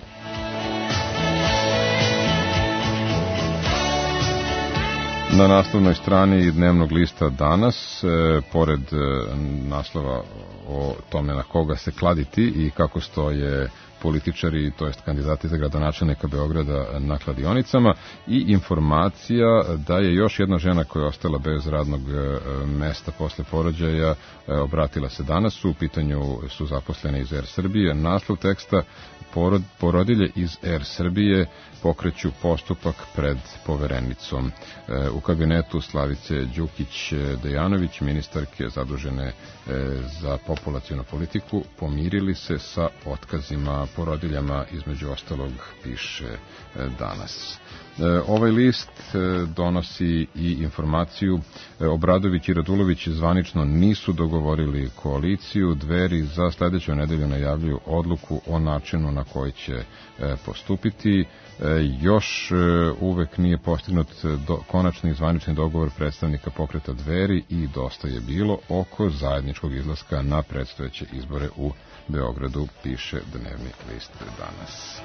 Na naslovnoj strani dnevnog lista Danas, pored naslova o tome na koga se kladiti i kako stoje političari, to jest kandidati za gradonačelnika Beograda na kladionicama, i informacija da je još jedna žena koja je ostala bez radnog mesta posle porođaja obratila se danas. U pitanju su zaposlene iz Er Srbije. Naslov teksta: porod, porodilje iz Er Srbije pokreću postupak pred poverenicom. U kabinetu Slavice Đukić-Dejanović, ministarke zadužene za populacionu politiku, pomirili se sa otkazima porodiljama, između ostalog piše Danas. Ovaj list donosi i informaciju: Obradović i Radulović zvanično nisu dogovorili koaliciju. Dveri za sledeću nedelju najavljuju odluku o načinu na koji će postupiti. Još uvek nije postignut do, konačni zvanični dogovor predstavnika pokreta Dveri i Dosta je bilo oko zajedničkog izlaska na predstojeće izbore u Beogradu, piše dnevni list Danas.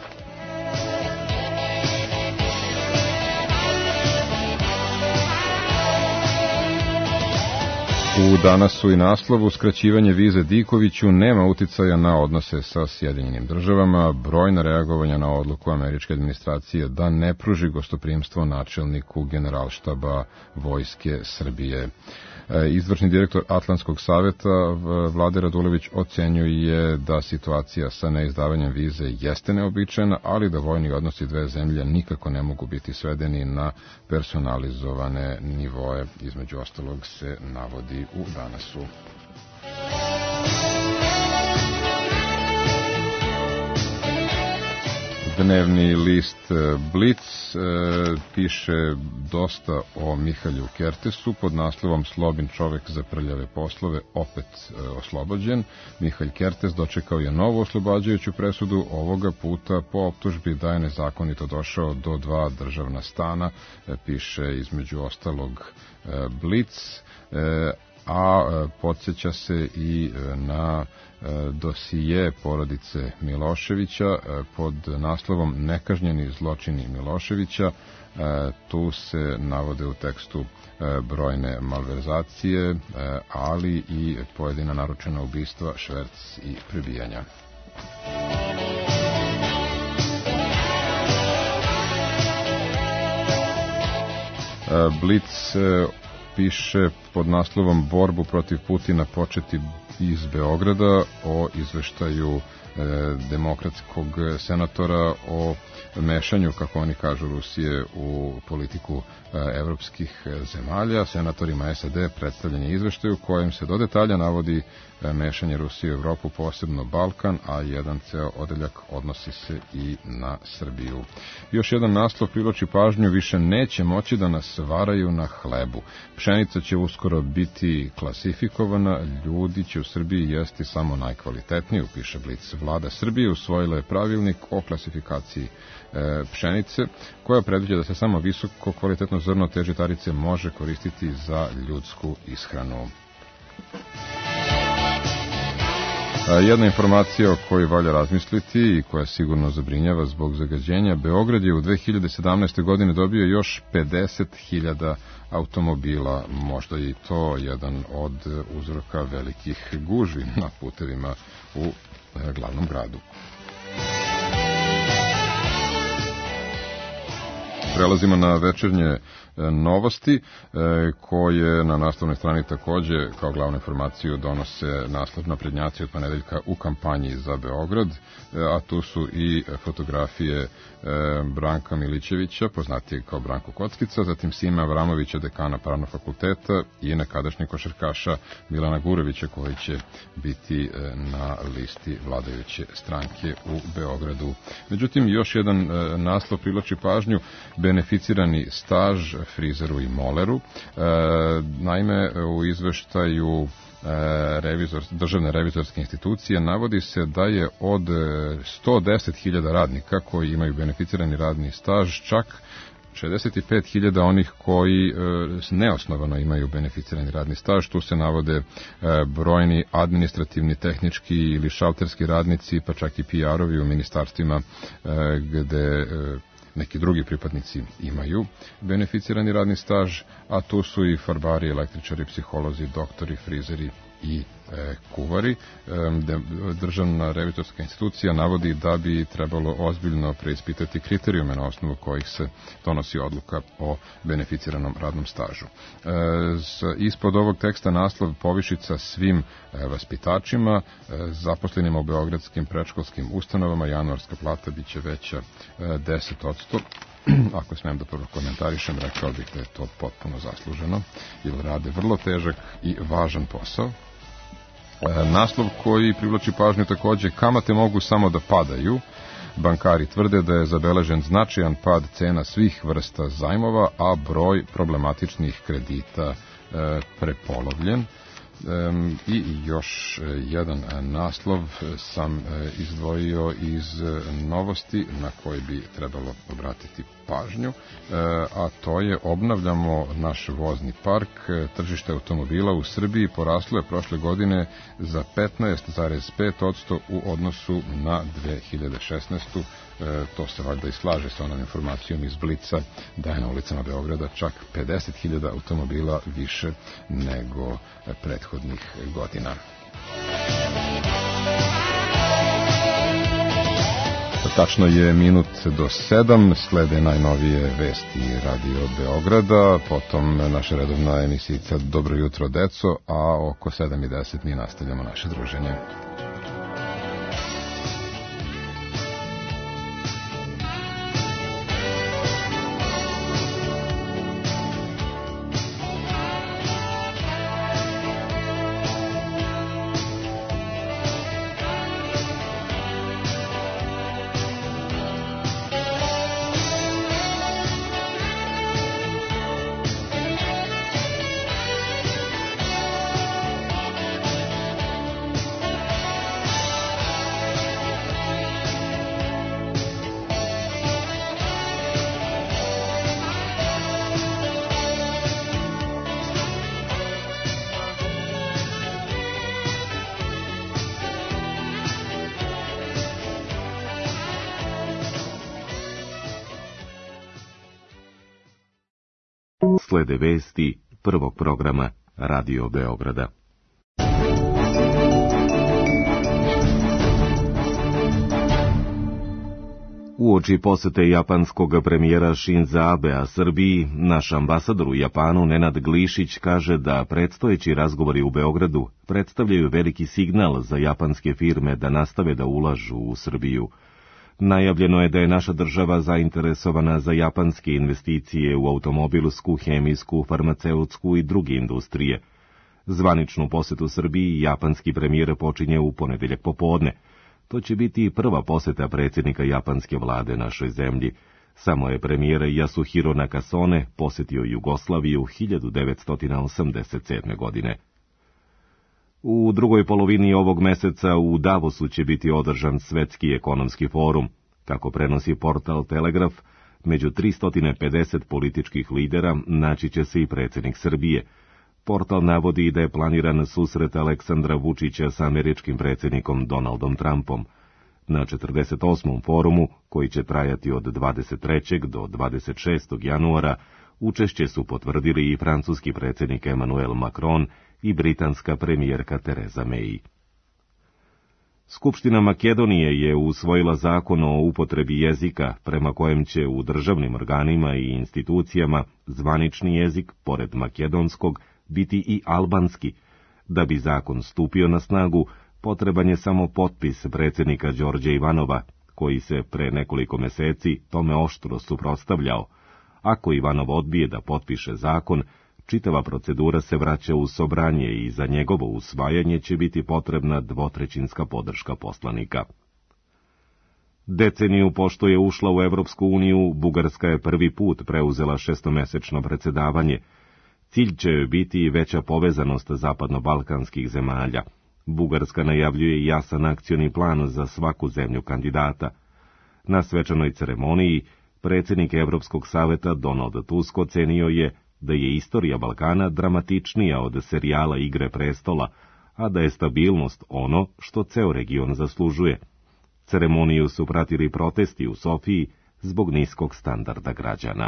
U Danasu i naslovu: skraćivanje vize Dikoviću nema uticaja na odnose sa Sjedinjenim državama. Brojna reagovanja na odluku američke administracije da ne pruži gostoprimstvo načelniku Generalštaba Vojske Srbije. Izvršni direktor Atlantskog saveta Vlade Radulović ocenjuje da situacija sa neizdavanjem vize jeste neobičajna, ali da vojni odnosi dve zemlje nikako ne mogu biti svedeni na personalizovane nivoe. Između ostalog se navodi u Danasu. Dnevni list Blic e, piše dosta o Mihalju Kertesu pod naslovom: Slobin čovek za prljave poslove opet e, oslobođen. Mihalj Kertes dočekao je novu oslobađajuću presudu, ovoga puta po optužbi da je nezakonito došao do dva državna stana, e, piše između ostalog e, Blic, e, a e, podsjeća se i e, na dosije porodice Miloševića pod naslovom Nekažnjeni zločini Miloševića. Tu se navode u tekstu brojne malverzacije, ali i pojedina naručena ubistva, šverc i prebijanja. Blic piše pod naslovom Borbu protiv Putina početi iz Beograda, o izveštaju e, demokratskog senatora o mešanju, kako oni kažu, Rusije u politiku e, evropskih zemalja. Senatorima S A D predstavljen je izveštaj u kojem se do detalja navodi e, mešanje Rusije u Evropu, posebno Balkan, a jedan ceo odeljak odnosi se i na Srbiju. Još jedan naslov privlači pažnju: više neće moći da nas varaju na hlebu. Pšenica će uskoro biti klasifikovana, ljudi će u Srbiji jesti samo najkvalitetniju, piše Blic. Vlada Srbije usvojila je pravilnik o klasifikaciji e, pšenice, koja predviđa da se samo visoko kvalitetno zrno te žitarice može koristiti za ljudsku ishranu. Jedna informacija o kojoj valja razmisliti i koja sigurno zabrinjava zbog zagađenja: Beograd je u dve hiljade sedamnaeste. godine dobio još pedeset hiljada automobila. Možda je i to jedan od uzroka velikih gužvi na putevima u glavnom gradu. Prelazimo na večernje novosti koje na naslovnoj strani takođe kao glavnu informaciju donose naslov naprednjaci od ponedeljka u kampanji za Beograd, a tu su i fotografije Branka Milićevića, poznatijeg kao Branko Kockica, zatim Sime Avramovića, dekana Pravnog fakulteta i nekadašnjeg košarkaša Milana Gurovića koji će biti na listi vladajuće stranke u Beogradu. Međutim, još jedan naslov privlači pažnju, beneficirani staž frizeru i moleru. Naime, u izveštaju Revizor, državne revizorske institucije navodi se da je od sto deset hiljada radnika koji imaju beneficirani radni staž čak šezdeset pet hiljada onih koji e, neosnovano imaju beneficirani radni staž. Tu se navode e, brojni administrativni, tehnički ili šalterski radnici, pa čak i P R-ovi u ministarstvima e, gde e, neki drugi pripadnici imaju beneficirani radni staž, a tu su i farbari, električari, psiholozi, doktori, frizeri i e, kuvari. E, državna revizorska institucija navodi da bi trebalo ozbiljno preispitati kriterijume na osnovu kojih se donosi odluka o beneficiranom radnom stažu. E, s, ispod ovog teksta naslov povišica svim e, vaspitačima, e, zaposlenima u beogradskim predškolskim ustanovama, januarska plata biće veća e, deset posto. Ako smijem da prvo komentarišem, rekao bih da je to potpuno zasluženo, jer rade vrlo težak i važan posao. E, naslov koji privlači pažnju takođe, kamate mogu samo da padaju. Bankari tvrde da je zabeležen značajan pad cena svih vrsta zajmova, a broj problematičnih kredita e, prepolovljen. Um, i još jedan naslov sam izdvojio iz novosti na koje bi trebalo obratiti pažnju, a to je obnavljamo naš vozni park. Tržište automobila u Srbiji poraslo je prošle godine za petnaest zarez pet posto u odnosu na dve hiljade šesnaestu. To se valjda i slaže sa onom informacijom iz Blica da je na ulicama Beograda čak pedeset hiljada automobila više nego prethodnih godina. Tačno je minut do sedam, slede najnovije vesti Radio Beograda, potom naša redovna emisijica Dobro jutro deco, a oko sedam i deset mi nastavljamo naše druženje. Slede vesti prvog programa Radio Beograda. Uoči posete japanskog premijera Shinza Abea Srbiji, naš ambasador u Japanu Nenad Glišić kaže da predstojeći razgovori u Beogradu predstavljaju veliki signal za japanske firme da nastave da ulažu u Srbiju. Najavljeno je da je naša država zainteresovana za japanske investicije u automobilsku, hemijsku, farmaceutsku i druge industrije. Zvaničnu posetu Srbiji japanski premijer počinje u ponedeljak popodne. To će biti prva poseta predsjednika japanske vlade našoj zemlji. Samo je premijer Yasuhiro Nakasone posjetio Jugoslaviju hiljadu devetsto osamdeset sedme. godine. U drugoj polovini ovog meseca u Davosu će biti održan Svetski ekonomski forum. Kako prenosi portal Telegraf, među tristo pedeset političkih lidera naći će se i predsjednik Srbije. Portal navodi da je planiran susret Aleksandra Vučića sa američkim predsjednikom Donaldom Trumpom. Na četrdeset osmom forumu, koji će trajati od dvadeset trećeg do dvadeset šestog januara, učešće su potvrdili i francuski predsjednik Emmanuel Macron i britanska premijerka Theresa May. Skupština Makedonije je usvojila zakon o upotrebi jezika prema kojem će u državnim organima i institucijama zvanični jezik, pored makedonskog, biti i albanski. Da bi zakon stupio na snagu, potreban je samo potpis predsjednika Đorđa Ivanova, koji se pre nekoliko meseci tome oštro suprotstavljao. Ako Ivanov odbije da potpiše zakon, čitava procedura se vraća u sobranje i za njegovo usvajanje će biti potrebna dvotrećinska podrška poslanika. Deceniju pošto je ušla u Evropsku uniju, Bugarska je prvi put preuzela šestomesečno predsjedavanje. Cilj će joj biti i veća povezanost zapadno-balkanskih zemalja. Bugarska najavljuje jasan akcioni plan za svaku zemlju kandidata. Na svečanoj ceremoniji predsjednik Evropskog saveta Donald Tusk ocenio je da je istorija Balkana dramatičnija od serijala Igre prestola, a da je stabilnost ono što ceo region zaslužuje. Ceremoniju su pratili protesti u Sofiji zbog niskog standarda građana.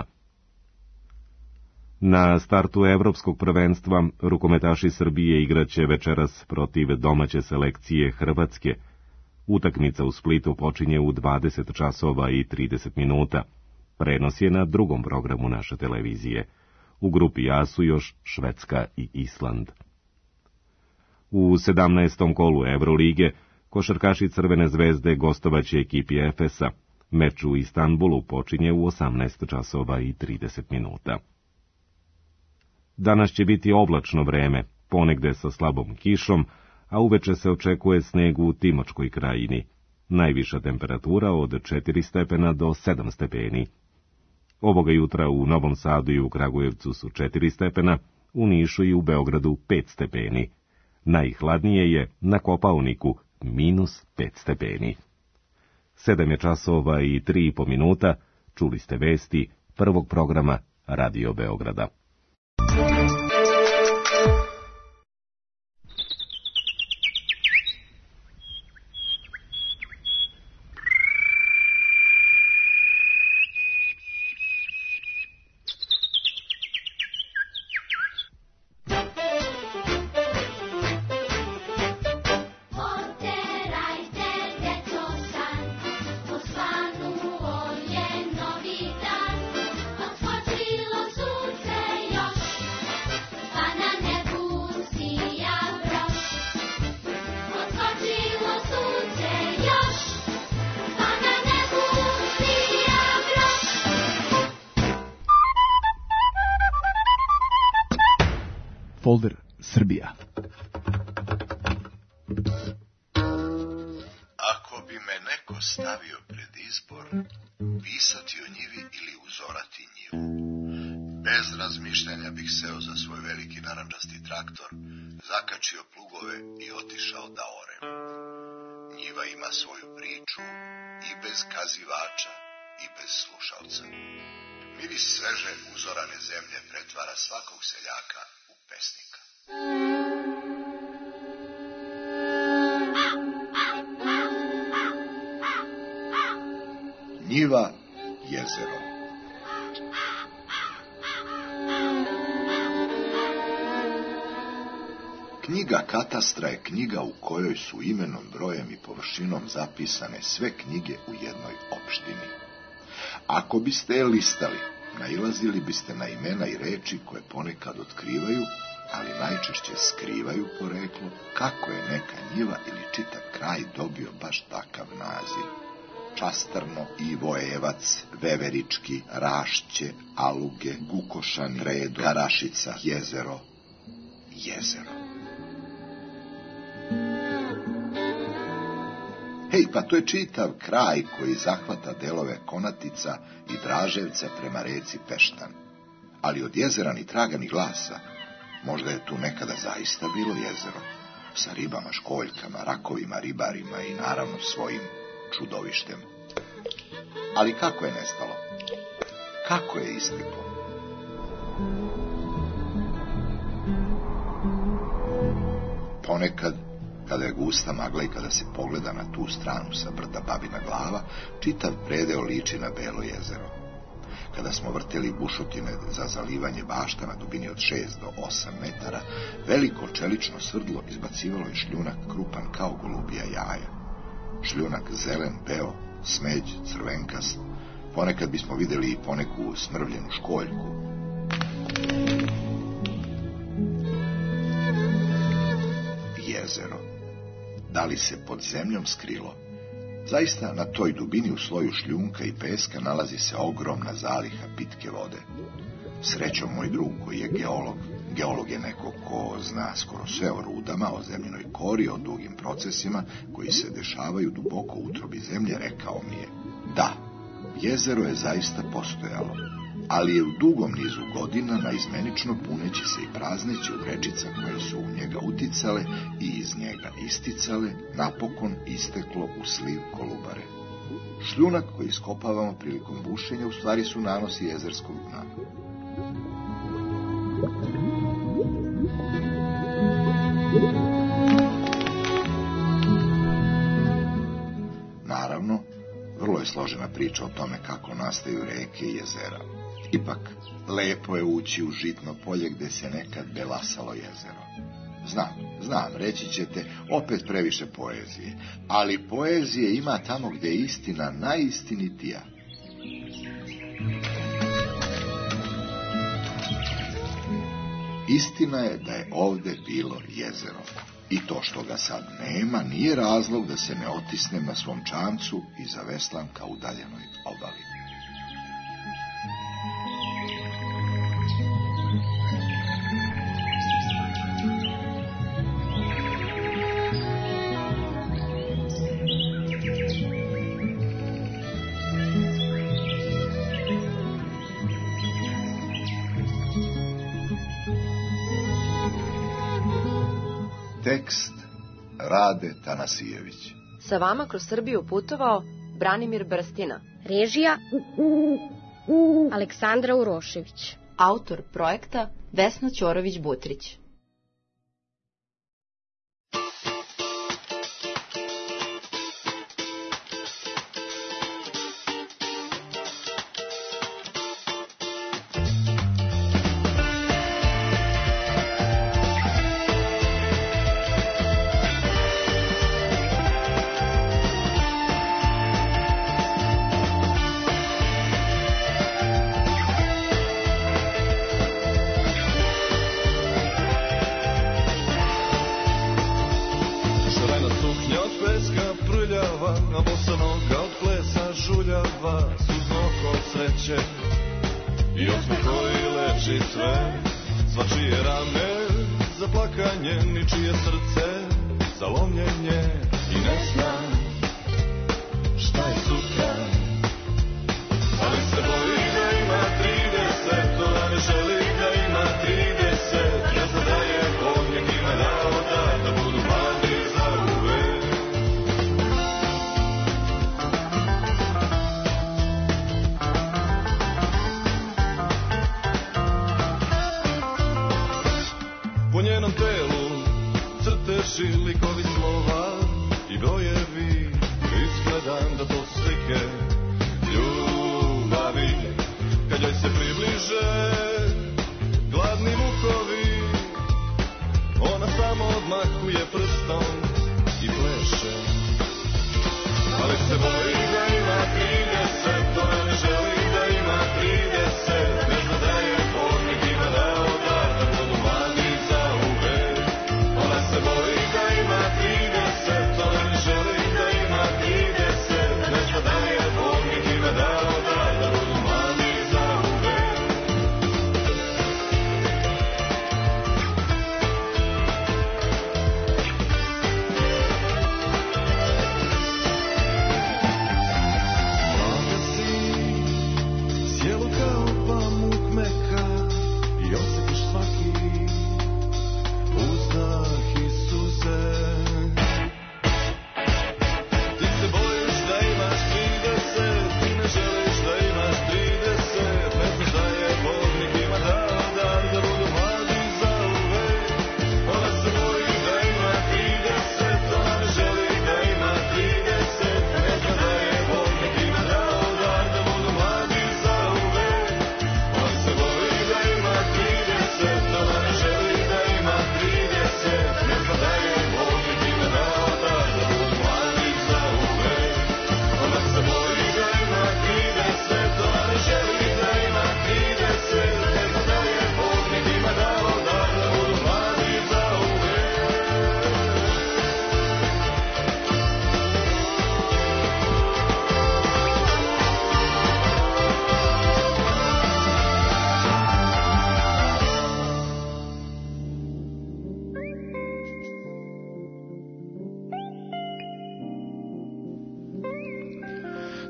Na startu Evropskog prvenstva rukometaši Srbije igraće večeras protiv domaće selekcije Hrvatske. Utakmica u Splitu počinje u dvadeset časova i trideset minuta. Prenos je na drugom programu naše televizije. U grupi A su još Švedska i Island. U sedamnaestom kolu Evrolige košarkaši Crvene zvezde gostovaće ekipi Efesa. Meč u Istanbulu počinje u osamnaest časova i trideset minuta. Danas će biti oblačno vreme, ponegde sa slabom kišom, a uveče se očekuje sneg u Timočkoj krajini. Najviša temperatura od četiri stepena do sedam stepeni. Ovoga jutra u Novom Sadu i u Kragujevcu su četiri stepena, u Nišu i u Beogradu pet stepeni. Najhladnije je na Kopaoniku, minus pet stepeni. Sedam je časova i tri i po minuta, čuli ste vesti prvog programa Radio Beograda. Folder Srbija. Ako bi me neko stavio pred izbor, pisati o njivi ili uzorati njivu, bez razmišljanja bih seo za svoj veliki narandžasti traktor, zakačio plugove i otišao da orem. Njiva ima svoju priču i bez kazivača i bez slušalca. Miris sveže uzorane zemlje pretvara svakog seljaka u pesnika. Njiva, jezero. Knjiga katastra je knjiga u kojoj su imenom, brojem i površinom zapisane sve knjige u jednoj opštini. Ako biste je listali, nailazili biste na imena i reči koje ponekad otkrivaju, ali najčešće skrivaju poreklo kako je neka njiva ili čitav kraj dobio baš takav naziv. Častarno i Vojevac, Veverički, Rašće, Aluge, Gukošan, Redo, Karašica, Jezero, jezero. Hej, pa to je čitav kraj koji zahvata delove Konatica i Draževca prema reci Peštan. Ali od jezera ni traga ni glasa. Možda je tu nekada zaista bilo jezero, sa ribama, školjkama, rakovima, ribarima i naravno svojim čudovištem. Ali kako je nestalo? Kako je isteklo? Ponekad, kada je gusta magla i kada se pogleda na tu stranu sa brda Babina Glava, čitav predeo liči na Belo jezero. Kada smo vrteli bušotine za zalivanje bašta na dubini od šest do osam metara, veliko čelično srdlo izbacivalo je šljunak krupan kao golubija jaja. Šljunak zelen, beo, smeđ, crvenkast. Ponekad bismo videli i poneku smrvljenu školjku. Jezero. Da li se pod zemljom skrilo? Zaista, na toj dubini u sloju šljunka i peska nalazi se ogromna zaliha pitke vode. Srećom, moj drug koji je geolog, geolog je neko ko zna skoro sve o rudama, o zemljenoj kori, o dugim procesima koji se dešavaju duboko u utrobi zemlje, rekao mi je: da, jezero je zaista postojalo, ali je u dugom nizu godina naizmenično puneći se i prazneći od rečica koje su u njega uticale i iz njega isticale, napokon isteklo u sliv Kolubare. Šljunak koji iskopavamo prilikom bušenja u stvari su nanosi jezerskog dna. Naravno, vrlo je složena priča o tome kako nastaju reke i jezera. Ipak, lepo je ući u žitno polje gde se nekad belasalo jezero. Znam, znam, reći ćete, opet previše poezije, ali poezije ima tamo gde je istina najistinitija. Istina je da je ovde bilo jezero. I to što ga sad nema nije razlog da se ne otisnem na svom čamcu i zaveslam ka udaljenoj obali. Tekst Rade Tanasijević. Sa vama kroz Srbiju putovao Branimir Brstina. Režija Aleksandra Urošević. Autor projekta Vesna Ćorović-Butrić. I osmeh koji leči sve, svačije rame za plakanje, ničije srce za lomljenje. I ne znam šta je sutra, ali se boji da ima trideset, ona ne želi da ima trideset. Ne zna da je Bog njegima dao da, da budu mladi za uvek. Po njenom telu crteži likovi slova,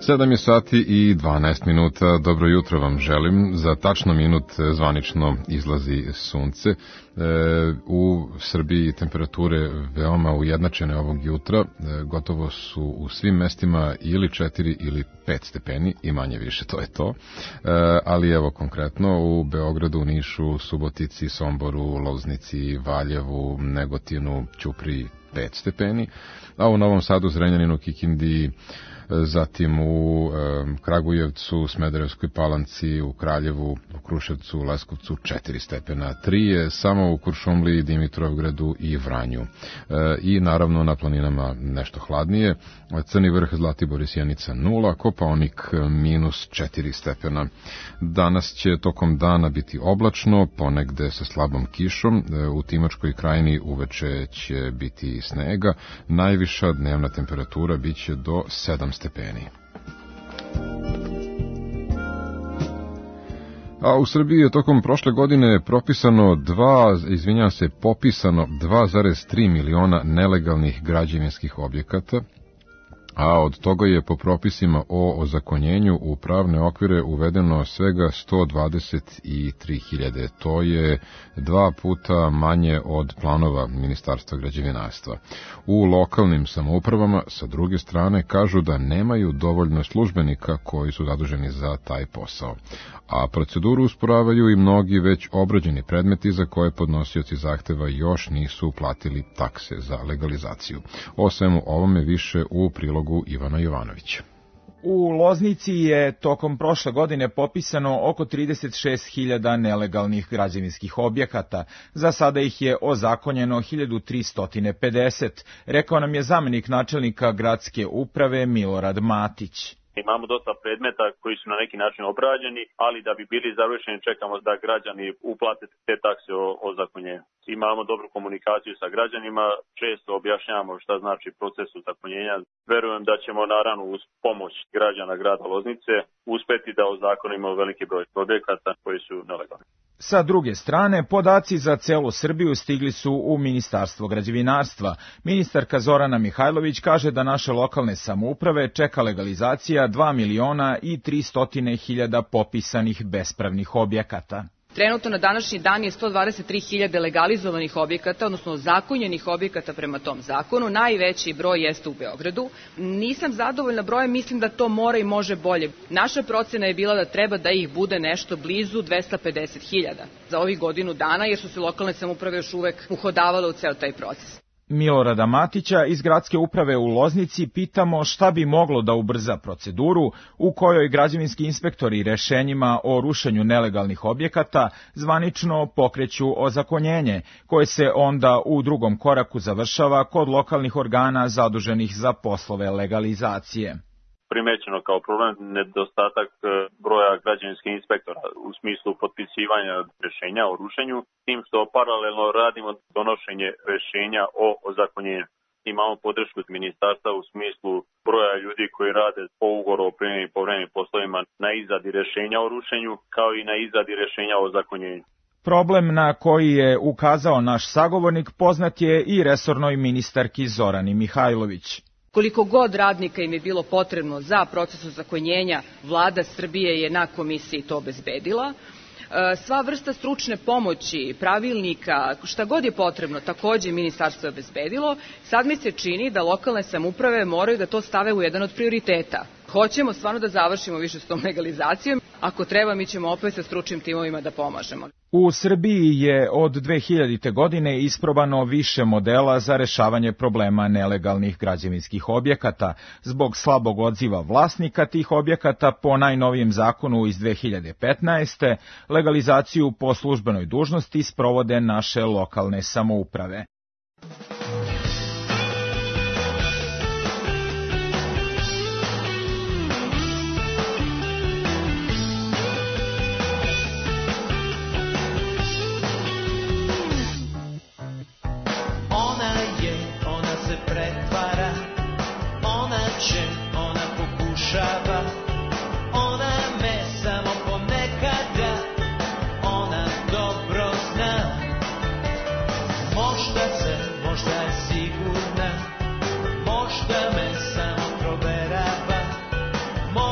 sedam je sati i dvanaest minuta. Dobro jutro vam želim. Za tačno minut zvanično izlazi sunce. E, u Srbiji temperature veoma ujednačene ovog jutra. E, gotovo su u svim mestima ili četiri ili pet stepeni i manje više, to je to. E, ali evo konkretno u Beogradu, Nišu, Subotici, Somboru, Loznici, Valjevu, Negotinu, Ćupriji pet stepeni, a u Novom Sadu, Zrenjaninu, Kikindi, zatim u e, Kragujevcu, Smederevskoj Palanci, u Kraljevu, u Kruševcu, u Leskovcu četiri stepena, tri je samo u Kuršumliji, Dimitrovgradu i Vranju. E, I naravno na planinama nešto hladnije, Crni Vrh, Zlatibor i Sjenica nula, Kopaonik minus četiri stepena. Danas će tokom dana biti oblačno, ponegde sa slabom kišom, e, u Timočkoj krajini uveče će biti snega, najviša dnevna temperatura biće do sedam stepeni. A u Srbiji je tokom prošle godine propisano dva, izvinjavam se, popisano dva zarez tri miliona nelegalnih građevinskih objekata, a od toga je po propisima o ozakonjenju u pravne okvire uvedeno svega sto dvadeset tri hiljade. To je dva puta manje od planova Ministarstva građevinarstva. U lokalnim samoupravama, sa druge strane, kažu da nemaju dovoljno službenika koji su zaduženi za taj posao. A proceduru usporavaju i mnogi već obrađeni predmeti za koje podnosioci zahteva još nisu platili takse za legalizaciju. O svemu ovome više u prilogu Ivana Jovanovića. U Loznici je tokom prošle godine popisano oko trideset šest hiljada nelegalnih građevinskih objekata. Za sada ih je ozakonjeno hiljadu tristo pedeset, rekao nam je zamenik načelnika gradske uprave Milorad Matić. Imamo dosta predmeta koji su na neki način obrađeni, ali da bi bili završeni čekamo da građani uplate te takse o ozakonjenju. Imamo dobru komunikaciju sa građanima, često objašnjavamo šta znači proces ozakonjenja. Verujem da ćemo naravno uz pomoć građana grada Loznice uspeti da ozakonimo veliki broj objekata koji su nelegalni. Sa druge strane, podaci za celu Srbiju stigli su u Ministarstvo građevinarstva. Ministarka Zorana Mihajlović kaže da naše lokalne samouprave čeka legalizacija dva miliona i tristo hiljada popisanih bespravnih objekata. Trenutno na današnji dan je sto dvadeset tri hiljade legalizovanih objekata, odnosno ozakonjenih objekata prema tom zakonu. Najveći broj jeste u Beogradu. Nisam zadovoljna brojem, mislim da to mora i može bolje. Naša procena je bila da treba da ih bude nešto blizu dvesta pedeset hiljada za ovih godinu dana, jer su se lokalne samouprave još uvek uhodavale u ceo taj proces. Milorada Matića iz gradske uprave u Loznici pitamo šta bi moglo da ubrza proceduru u kojoj građevinski inspektori rešenjima o rušenju nelegalnih objekata zvanično pokreću ozakonjenje, koje se onda u drugom koraku završava kod lokalnih organa zaduženih za poslove legalizacije. Primećeno kao problem nedostatak broja građevinskih inspektora u smislu potpisivanja rešenja o rušenju, tim što paralelno radimo donošenje rešenja o ozakonjenju. Imamo podršku od ministarstva u smislu broja ljudi koji rade po ugovoru o privremenim i povremenim poslovima na izradi rešenja o rušenju, kao i na izradi rešenja o ozakonjenju. Problem na koji je ukazao naš sagovornik poznat je i resornoj ministarki Zorani Mihajlović. Koliko god radnika im je bilo potrebno za proces ozakonjenja, vlada Srbije je na komisiji to obezbedila. Sva vrsta stručne pomoći, pravilnika, šta god je potrebno, takođe ministarstvo je obezbedilo. Sad mi se čini da lokalne samouprave moraju da to stave u jedan od prioriteta. Hoćemo stvarno da završimo više s tom legalizacijom. Ako treba, mi ćemo opet sa stručnim timovima da pomažemo. U Srbiji je od dve hiljadite. godine isprobano više modela za rešavanje problema nelegalnih građevinskih objekata. Zbog slabog odziva vlasnika tih objekata po najnovijem zakonu iz dve hiljade petnaeste. legalizaciju po službenoj dužnosti sprovode naše lokalne samouprave. Možda me samo proverava,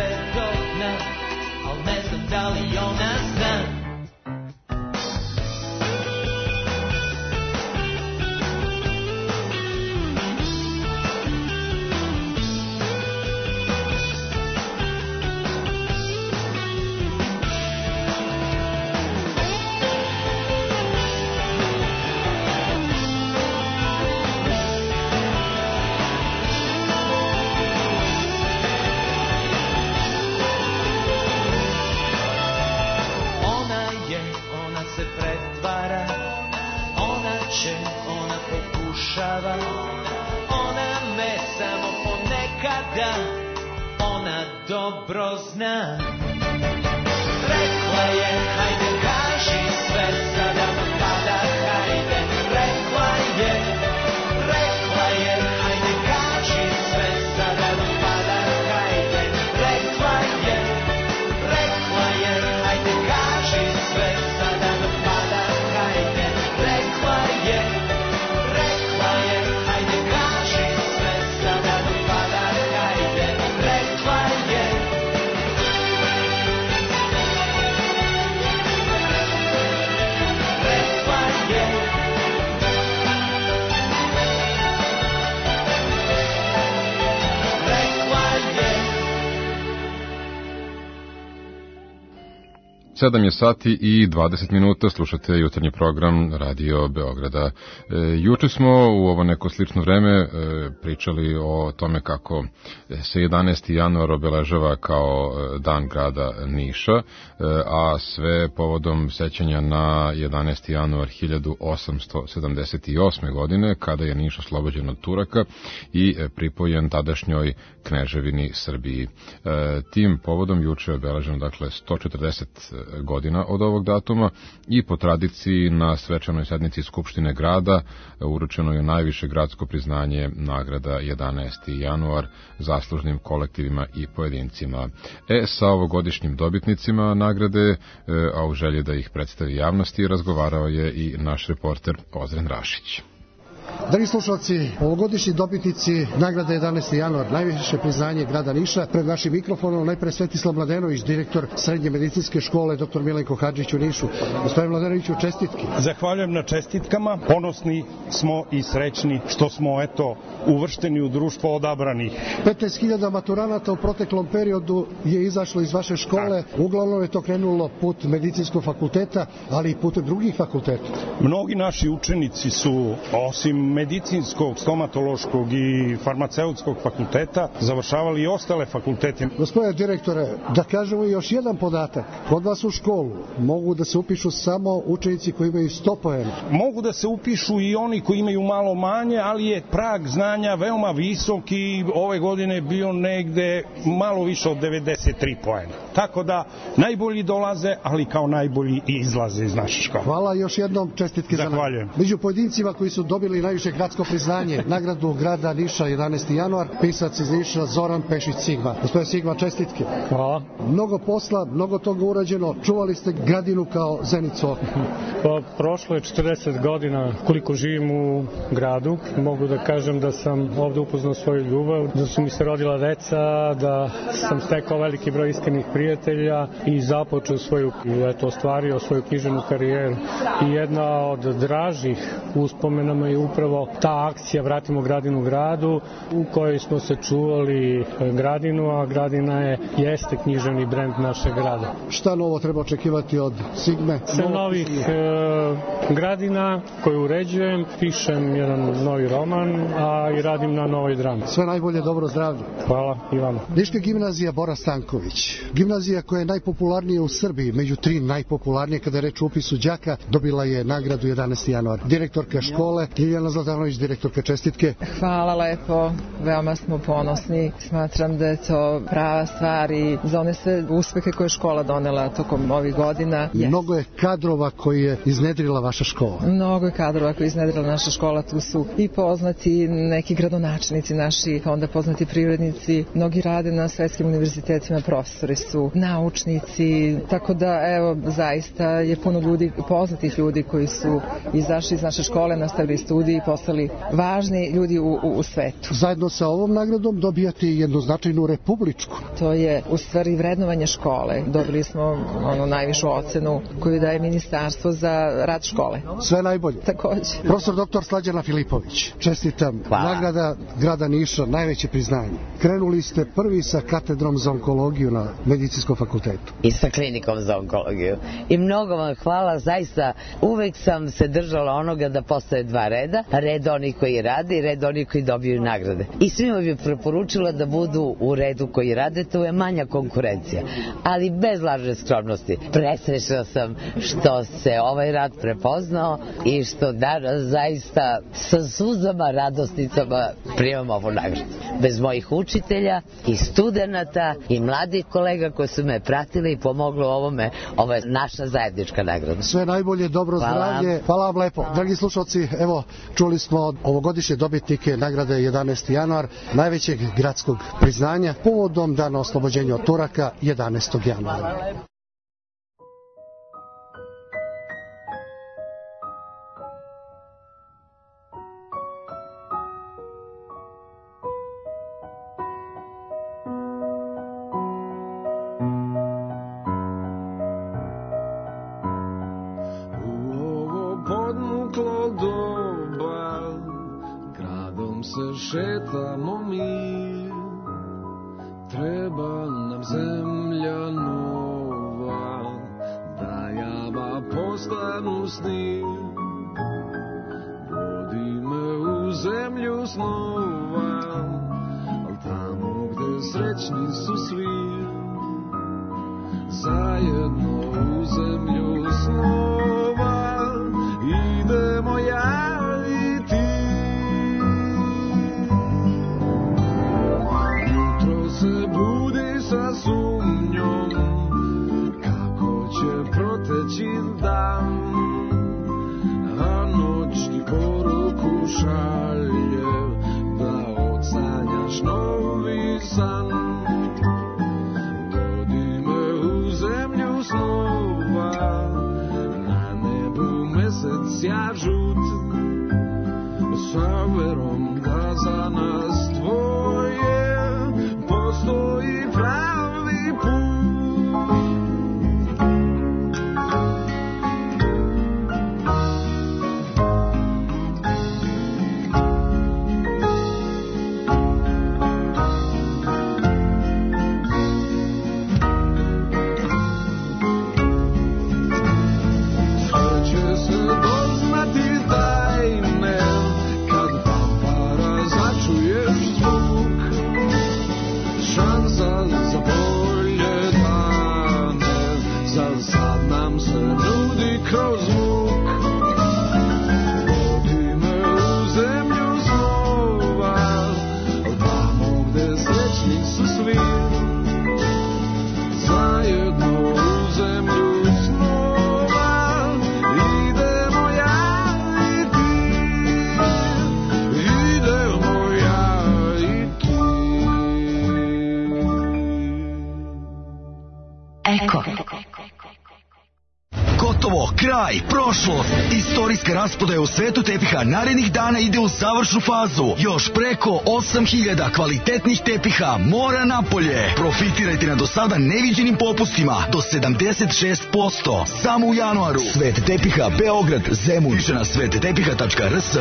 do dna, al ne znam da li ona zna. Ona dobro zna. Rekla je, hajde kaži sve, sada pada, hajde. Rekla je, rekla je, hajde kaži sve, sada pada, hajde. Rekla je, rekla je, hajde kaži sve, sada pada, hajde. Rekla je, rekla je, hajde kaži sve, sada pada, hajde. Rekla je. sedam je sati i dvadeset minuta, slušate jutarnji program Radio Beograda. E, juče smo u ovo neko slično vreme e, pričali o tome kako se jedanaesti januar obeležava kao dan grada Niša, e, a sve povodom sećanja na jedanaesti januar hiljadu osamsto sedamdeset osme. godine, kada je Niš oslobođen od Turaka i pripojen tadašnjoj kneževini Srbiji. E, tim povodom juče je obeleženo, dakle, sto četrdeset godina od ovog datuma i po tradiciji na svečanoj sednici Skupštine grada uručeno je najviše gradsko priznanje nagrada jedanaesti januar zaslužnim kolektivima i pojedincima. E, sa ovogodišnjim dobitnicima nagrade, a u želji da ih predstavi javnosti, razgovarao je i naš reporter Ozren Rašić. Dragi slušalci, ovogodišnji dobitnici nagrade jedanaesti januar, najviše priznanje grada Niša. Pred našim mikrofonom najpre Svetislav Mladenović, direktor Srednje medicinske škole doktor Milenko Hadžić u Nišu. Gospodin Mladenoviću, čestitke. Zahvaljujem na čestitkama. Ponosni smo i srećni što smo, eto, uvršteni u društvo odabranih. petnaest hiljada maturanata u proteklom periodu je izašlo iz vaše škole. Uglavnom je to krenulo put medicinskog fakulteta, ali i putem drugih fakulteta. Mnogi naši učenici su, osim medicinskog, stomatološkog i farmaceutskog fakulteta, završavali i ostale fakultete. Gospodine direktore, da kažemo još jedan podatak. Kod vas u školu mogu da se upišu samo učenici koji imaju sto poena. Mogu da se upišu i oni koji imaju malo manje, ali je prag znanja veoma visok i ove godine je bio negde malo više od devedeset tri poena. Tako da najbolji dolaze, ali kao najbolji i izlaze iz naše škole. Hvala, još jednom čestitke za nas. Zahvaljujem. Među pojedincima koji su dobili najviše gradsko priznanje, nagradu grada Niša jedanaesti januar, pisac iz Niša Zoran Pešić Sigma. Gospodin Sigma, čestitke. Hvala. Mnogo posla, mnogo toga urađeno, čuvali ste gradinu kao zenicu oka. Pa, prošlo je četrdeset godina koliko živim u gradu. Mogu da kažem da sam ovde upoznao svoju ljubav, da su mi se rodila deca, da sam stekao veliki broj iskrenih prijatelja i započeo svoju, eto, ostvario svoju književnu karijeru. I jedna od dražih uspomenama je upravo ta akcija Vratimo gradinu gradu, u kojoj smo se čuvali gradinu, a gradina je jeste književni brend našeg grada. Šta novo treba očekivati od Sigme? Sve novih e, gradina koje uređujem, pišem jedan novi roman, a i radim na novoj drami. Sve najbolje, dobro zdravlje. Hvala i vama. Niška gimnazija Bora Stanković. Gimnazija koja je najpopularnija u Srbiji, među tri najpopularnije kada je reč o upisu đaka, dobila je nagradu jedanaesti januar. Direktorka škole Ljiljana Zlatanović, direktorka, čestitke. Hvala lepo, veoma smo ponosni. Smatram da je to prava stvar i za one sve uspehe koje je škola donela tokom ovih godina. Yes. Mnogo je kadrova koji je iznedrila vaša škola. Mnogo je kadrova koji je iznedrila naša škola. Tu su i poznati neki gradonačelnici naši, onda poznati privrednici. Mnogi rade na svetskim univerzitetima, profesori su, naučnici. Tako da, evo, zaista je puno ljudi, poznatih ljudi koji su izašli iz naše škole, nastavili studije ljudi postali važni ljudi u, u, u svetu. Zajedno sa ovom nagradom dobijate jednu značajnu republičku. To je u stvari vrednovanje škole. Dobili smo ono najvišu ocenu koju daje Ministarstvo za rad škole. Sve najbolje. Takođe. Profesor doktor Slađana Filipović, čestitam. Hvala. Nagrada grada Niša, najveće priznanje. Krenuli ste prvi sa katedrom za onkologiju na Medicinskom fakultetu. I sa klinikom za onkologiju. I mnogo vam hvala, zaista uvek sam se držala onoga da postoje dva reda, red onih koji rade i red onih koji dobiju nagrade. I svima bi preporučila da budu u redu koji rade, to je manja konkurencija. Ali bez lažne skromnosti. Presrećna sam što se ovaj rad prepoznao i što danas zaista sa suzama, radosnicama primam ovu nagradu. Bez mojih učitelja i studenata i mladih kolega koji su me pratili i pomogli u ovome, ovo je naša zajednička nagrada. Sve najbolje, dobro Hvala. zdravlje. Hvala vam lepo. Dragi slušalci, evo, čuli smo ovogodišnje dobitnike nagrade jedanaesti januar, najvećeg gradskog priznanja, povodom dana oslobođenja od Turaka jedanaestog januara. Šetamo mi, treba nam zemlja nova, da java postanu sni. Vodi me u zemlju snova, al tamo gde srećni su svi, zajedno u zemlju snova, idemo ja. Sa sumnjom kako će proteći dan, a noć ti poruku šalje da odsanjaš novi san. Vodi me u zemlju snova, na nebu mesec ja žut, sa verom da za nas tvoje postoji pravi put. Sve će se doznati tajne kad pampara začuješ zvuk. Šansa za bolje dane, za sad nam se nudi kroz zvuk. Vodi me u zemlju snova, tamo gde srećni su svi, zajedno u zemlju snova, idemo ja i ti, idemo ja i ti. Eko. Gotovo, kraj, prošlost. Istorijska rasprodaja u svetu tepiha narednih dana ide u završnu fazu. Još preko osam hiljada kvalitetnih tepiha mora napolje. Profitirajte na do sada neviđenim popustima do sedamdeset šest posto. Samo u januaru. Svet tepiha Beograd, Zemun. Više na svet tepiha tačka r s.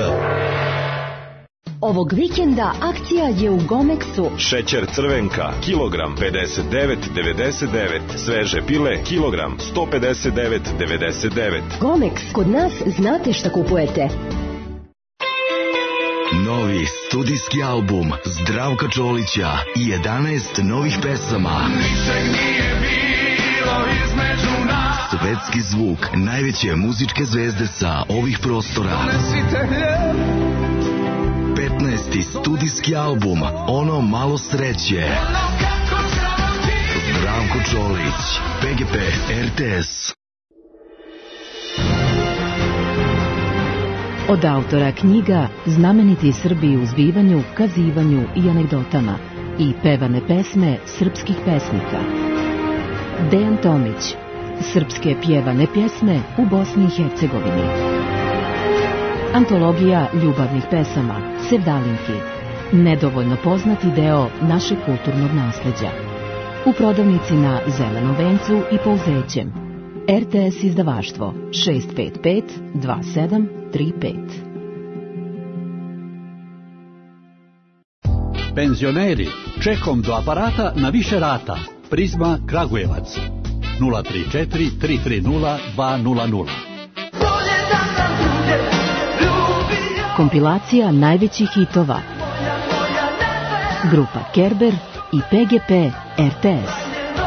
Ovog vikenda akcija je u Gomexu. Šećer crvenka, kilogram pedeset devet devedeset devet. Sveže pile, kilogram sto pedeset devet devedeset devet. Gomex, kod nas znate šta kupujete. Novi studijski album Zdravka Čolića i jedanaest novih pesama. Ničeg nije bilo između nas. Svetski zvuk najveće muzičke zvezde sa ovih prostora. petnaesti studijski album Ono malo sreće. Zdravko Čolić, P G P, R T S. Od autora knjiga Znameniti Srbi u zbivanju, kazivanju i anegdotama i pevane pesme srpskih pesnika. Dejan Tomić. Srpske pjevane pjesme u Bosni i Hercegovini. Antologija ljubavnih pesama, Sevdalinki, nedovoljno poznati deo našeg kulturnog nasleđa. U prodavnici na Zelenom vencu i Pouzećem. R T S izdavaštvo šest pet pet dva sedam tri pet. Penzioneri, čekom do aparata na više rata. Prizma Kragujevac nula tri četiri tri tri nula dva nula nula. Kompilacija najvećih hitova. Grupa Kerber i P G P R T S.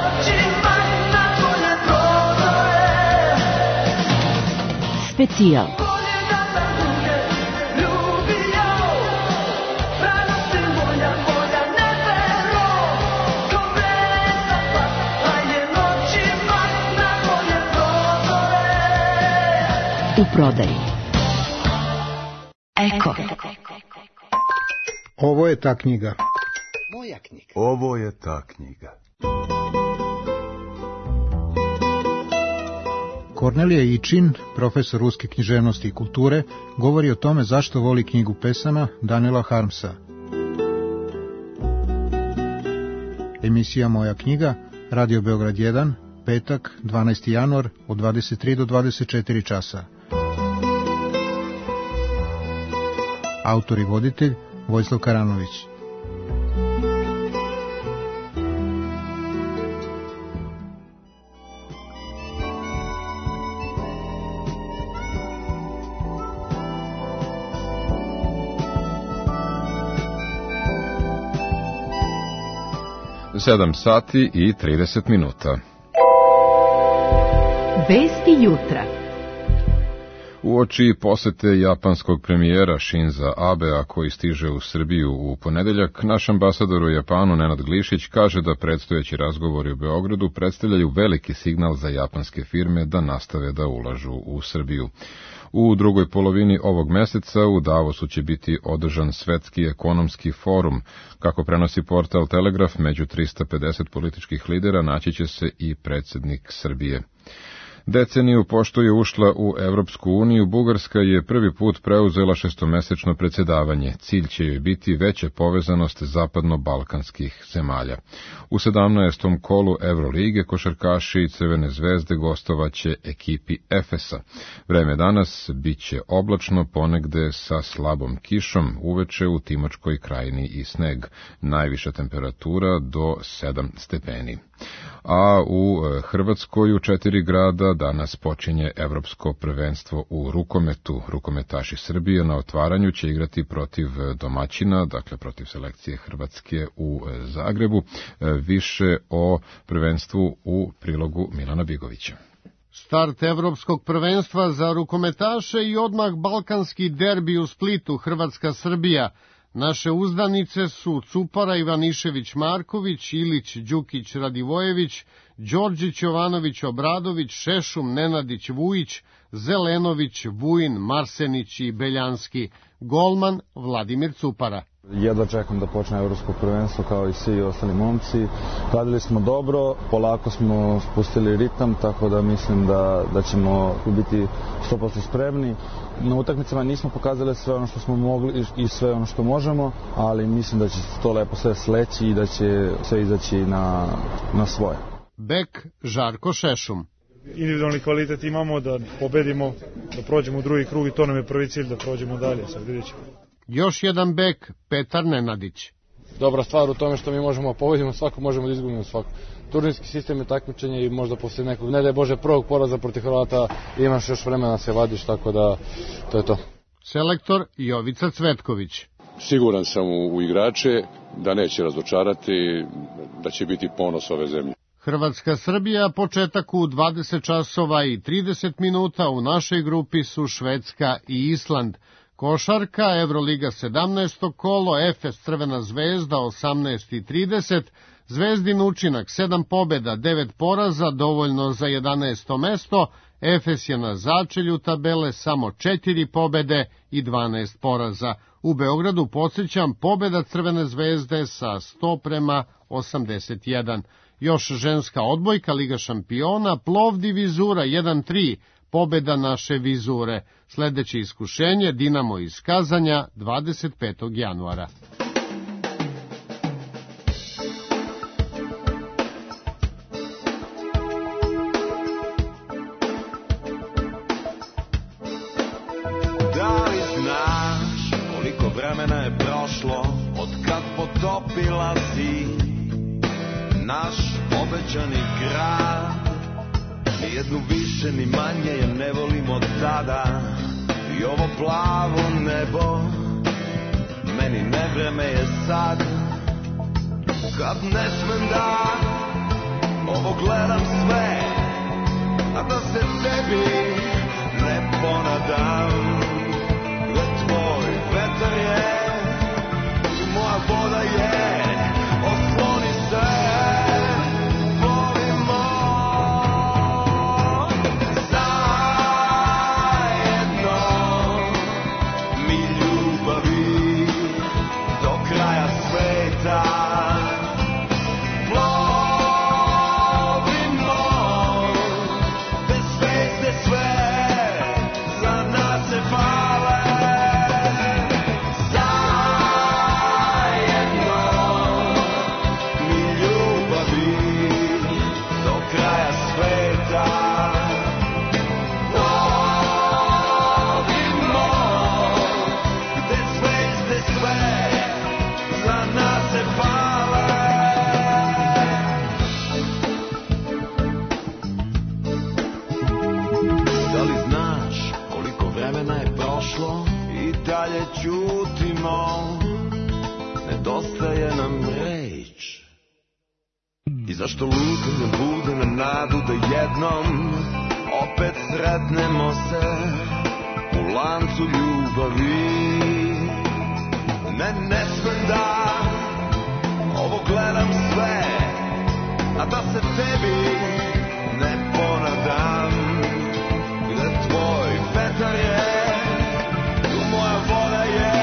Specijal. U prodaji. Eko. Ovo je ta knjiga. Moja knjiga. Ovo je ta knjiga. Kornelija Ičin, profesor ruske književnosti i kulture, govori o tome zašto voli knjigu pesama Daniela Harmsa. Emisija Moja knjiga, Radio Beograd jedan, petak, dvanaesti januar, od dvadeset tri do dvadeset četiri časa. Autor i voditelj Vojislav Karanović. sedam sati i trideset minuta. Vesti jutra. Uoči posete japanskog premijera Shinza Abea koji stiže u Srbiju u ponedeljak, naš ambasador u Japanu Nenad Glišić kaže da predstojeći razgovori u Beogradu predstavljaju veliki signal za japanske firme da nastave da ulažu u Srbiju. U drugoj polovini ovog meseca u Davosu će biti održan Svetski ekonomski forum. Kako prenosi portal Telegraf, među trista pedeset političkih lidera naći će se i predsjednik Srbije. Deceniju pošto je ušla u Evropsku uniju, Bugarska je prvi put preuzela šestomesečno predsjedavanje. Cilj će joj biti veća povezanost zapadno-balkanskih zemalja. U sedamnaestom kolu Evrolige košarkaši Crvene zvezde gostovaće ekipi Efesa. Vreme danas biće oblačno, ponegde sa slabom kišom, uveče u Timočkoj krajini i sneg. Najviša temperatura do sedam stepeni. A u Hrvatskoj u četiri grada danas počinje Evropsko prvenstvo u rukometu. Rukometaši Srbije na otvaranju će igrati protiv domaćina, dakle protiv selekcije Hrvatske u Zagrebu. Više o prvenstvu u prilogu Milana Bigovića. Start Evropskog prvenstva za rukometaše i odmah balkanski derbi u Splitu, Hrvatska-Srbija. Naše uzdanice su Cupara, Ivanišević, Marković, Ilić, Đukić, Radivojević, Đorđić, Jovanović, Obradović, Šešum, Nenadić, Vujić, Zelenović, Vujin, Marsenić i Beljanski. Golman Vladimir Cupara. Jedva čekam da počne evropsko prvenstvo kao i svi ostali momci. Radili smo dobro, polako smo spustili ritam, tako da mislim da, da ćemo biti sto posto spremni. Na utakmicama nismo pokazali sve ono što smo mogli i sve ono što možemo, ali mislim da će to lepo sve sleći i da će sve izaći na, na svoje. Bek Žarko Šešum. Individualni kvalitet imamo da pobedimo, da prođemo u drugi krug i to nam je prvi cilj, da prođemo dalje, sad vidjet ćemo. Još jedan bek, Petar Nenadić. Dobra stvar u tome što mi možemo pobediti svako, možemo da izgubimo svako. Turnirski sistem je takmičenje i možda poslije nekog, ne daj Bože, prvog poraza protiv Hrvata imaš još vremena se vadiš, tako da to je to. Selektor Jovica Cvetković. Siguran sam u, u igrače da neće razočarati, da će biti ponos ove zemlje. Hrvatska-Srbija, početak u dvadeset časova i trideset minuta, u našoj grupi su Švedska i Island. Košarka, Evroliga sedamnaesto kolo, Efes Crvena zvezda osamnaest i trideset, Zvezdin učinak sedam pobjeda, devet poraza, dovoljno za jedanaesto mesto, Efes je na začelju tabele samo četiri pobjede i dvanaest poraza. U Beogradu, podsjećam, pobjeda Crvene zvezde sa sto prema osamdeset jedan. Još ženska odbojka Liga šampiona, Plovdiv iz Ura jedan tri, pobeda naše vizure. Sledeće iskušenje Dinamo iz Kazanja dvadeset petog januara. Da li znaš koliko vremena je prošlo od kad potopila si naš obećani grad? Nijednu više ni manje je ne volim od tada. I ovo plavo nebo meni nevreme je sad. Kad ne smem da ovo gledam sve, a da se tebi ne ponadam. Gde tvoj vetar je, moja voda je, osloni se. Nedostaje nam reč. I zašto luto ne bude na nadu da jednom opet sretnemo se u lancu ljubavi. Ne, ne smem da ovo gledam sve, a da se tebi ne ponadam. Gde tvoj vetar je, tu moja voda je.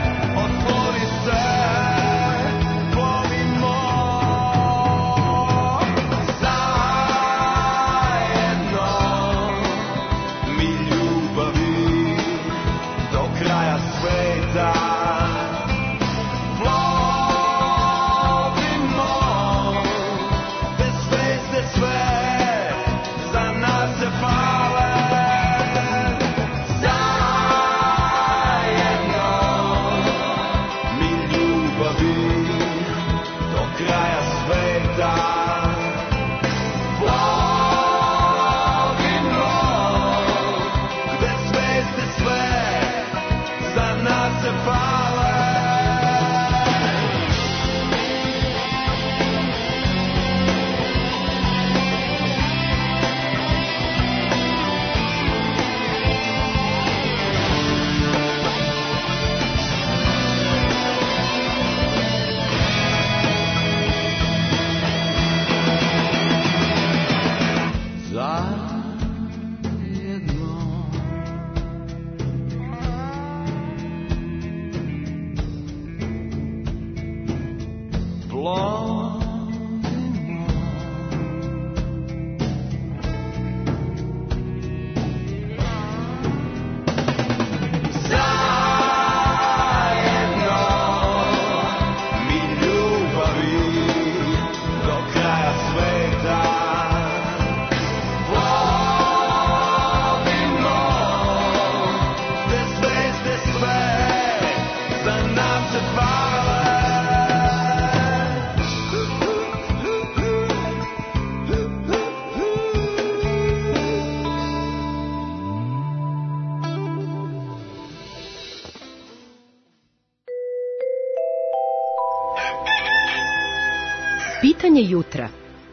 Pitanje jutra.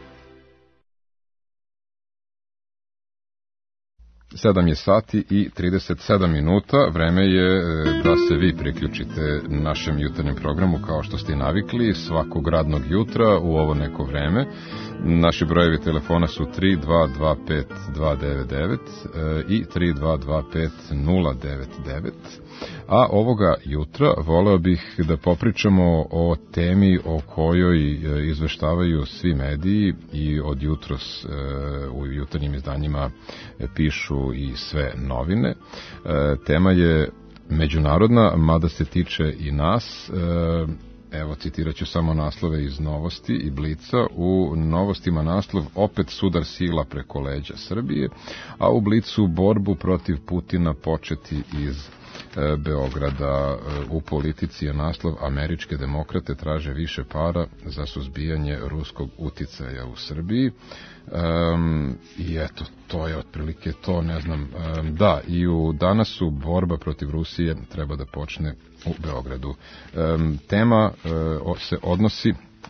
sedam je sati i trideset sedam minuta. Vreme je da se vi priključite našem jutarnjem programu kao što ste navikli svakog radnog jutra u ovo neko vreme. Naši brojevi telefona su tri dva dva pet dva devet devet i tri dva dva pet nula devet devet. A ovoga jutra voleo bih da popričamo o temi o kojoj izveštavaju svi mediji i od jutros u jutarnjim izdanjima pišu pogledaju i sve novine. Tema je međunarodna, mada se tiče i nas. Evo, citirat ću samo naslove iz Novosti i Blica. U Novostima naslov opet sudar sila preko leđa Srbije, a u Blicu borbu protiv Putina početi iz Beograda. U Politici je naslov američke demokrate traže više para za suzbijanje ruskog uticaja u Srbiji. Um, i eto, to je otprilike to, ne znam. Um, da, i u danas u borba protiv Rusije treba da počne u Beogradu. Um, tema uh, se odnosi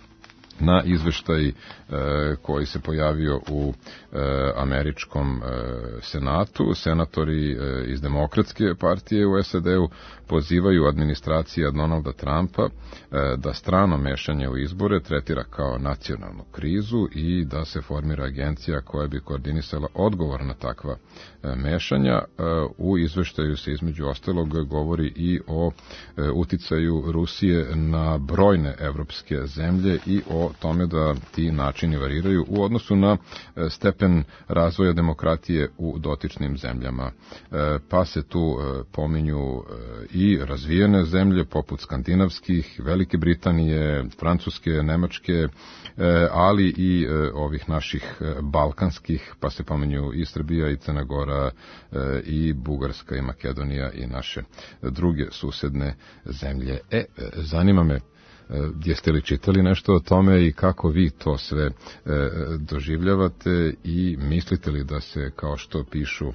na izveštaj e, koji se pojavio u e, američkom e, senatu. Senatori e, iz Demokratske partije u S A D-u pozivaju administracija Donalda Trumpa e, da strano mešanje u izbore tretira kao nacionalnu krizu i da se formira agencija koja bi koordinisala odgovor na takva e, mešanja. E, u izveštaju se između ostalog govori i o e, uticaju Rusije na brojne evropske zemlje i o tome da ti načini variraju u odnosu na stepen razvoja demokratije u dotičnim zemljama. Pa se tu pominju i razvijene zemlje poput skandinavskih, Velike Britanije, Francuske, Nemačke, ali i ovih naših balkanskih, pa se pominju i Srbija i Crna Gora i Bugarska i Makedonija i naše druge susedne zemlje. E, zanima me, jeste li čitali nešto o tome i kako vi to sve e, doživljavate i mislite li da se, kao što pišu e,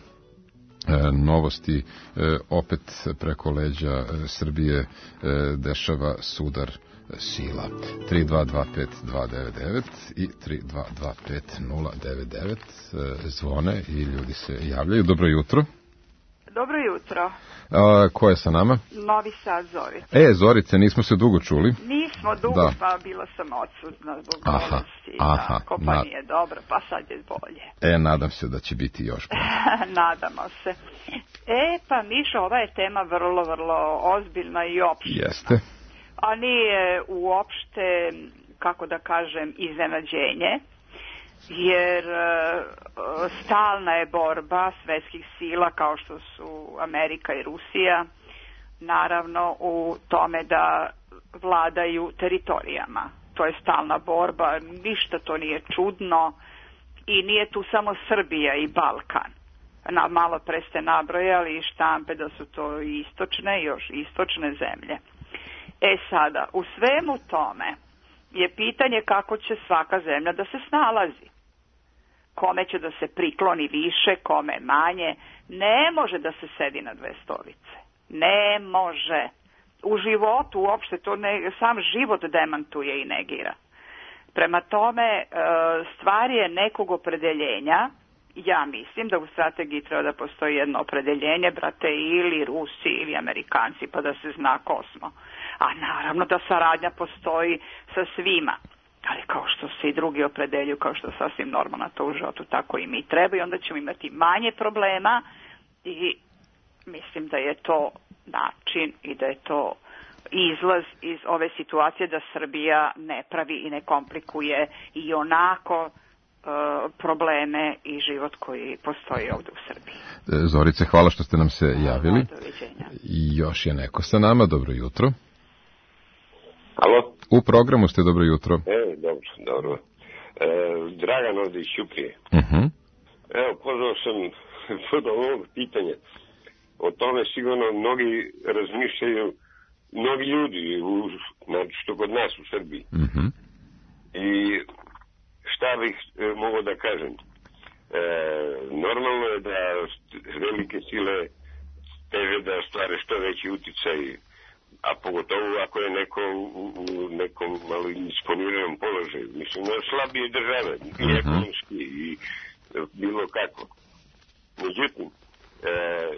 Novosti, e, opet preko leđa e, Srbije e, dešava sudar sila? tri dva dva pet dva devet devet i tri dva dva pet nula devet devet e, zvone i ljudi se javljaju. Dobro jutro. Dobro jutro. A, ko je sa nama? Novi Sad, Zorica. E, Zorice, nismo se dugo čuli. Nismo dugo, da. Pa bila sam odsutna zbog bolesti. Aha, da, kopa na... nije dobro, pa sad je bolje. E, nadam se da će biti još bolje. Nadamo se. E, pa Mišo, ova je tema vrlo, vrlo ozbiljna i opširna. Jeste. A nije uopšte, kako da kažem, iznenađenje, jer uh, stalna je borba svetskih sila kao što su Amerika i Rusija, naravno u tome da vladaju teritorijama. To je stalna borba, ništa to nije čudno i nije tu samo Srbija i Balkan. Na, malo pre ste nabrojali i štampe da su to istočne, još istočne zemlje. E sada, u svemu tome je pitanje kako će svaka zemlja da se snalazi. Kome će da se prikloni više, kome manje. Ne može da se sedi na dve stolice. Ne može. U životu uopšte to ne, sam život demantuje i negira. Prema tome, stvar je nekog opredeljenja. Ja mislim da u strategiji treba da postoji jedno opredeljenje, brate, ili Rusi ili Amerikanci, pa da se zna ko smo. A naravno da saradnja postoji sa svima. Ali kao što se i drugi opredeljuju, kao što sasvim normalno to u životu, tako i mi treba i onda ćemo imati manje problema i mislim da je to način i da je to izlaz iz ove situacije da Srbija ne pravi i ne komplikuje i onako uh, probleme i život koji postoji ovdje u Srbiji. Zorice, hvala što ste nam se javili. Doviđenja. I još je neko sa nama, dobro jutro. Alo? U programu ste, dobro jutro. E, dobro, dobro. E, Dragan ovdje iz Ćuprije. Uh-huh. Evo, pozvao sam pod ovog pitanja. O tome sigurno mnogi razmišljaju, mnogi ljudi, u, znači što kod nas u Srbiji. Uh-huh. I šta bih e, mogao da kažem? E, normalno je da velike sile teže da stvare što veći uticaj, a pogotovo ako je neko u, u nekom malo isponiranom položaju. Mislim, na slabije države, i ekonomski, i bilo kako. Međutim, e,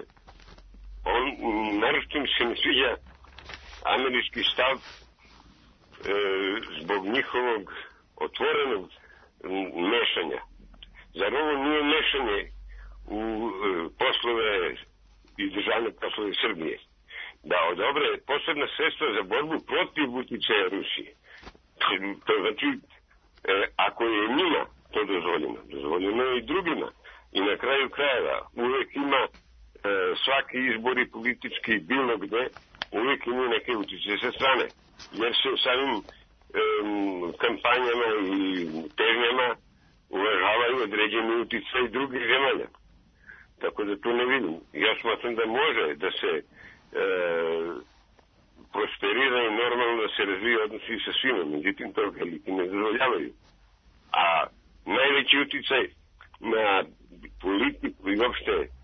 on, naročito mi se ne sviđa američki stav e, zbog njihovog otvorenog mešanja. Zar ovo nije mešanje u e, poslove i državne poslove Srbije? Da odobre posebna sredstva za borbu protiv uticaja Rusije. To znači, e, ako je njima to dozvoljeno, dozvoljeno je i drugima. I na kraju krajeva uvek ima e, svaki izbori politički bilo gde, uvek imaju neke utice sa strane. Jer se samim e, kampanjama i težnjama uvažavaju određeni utice i drugih zemalja. Tako da tu ne vidim. Ja smatram da može da se e, prosperira i normalno da se razvije odnosi sa svima, međutim to veliki ne dozvoljavaju. A najveći uticaj na politiku i uopšte e,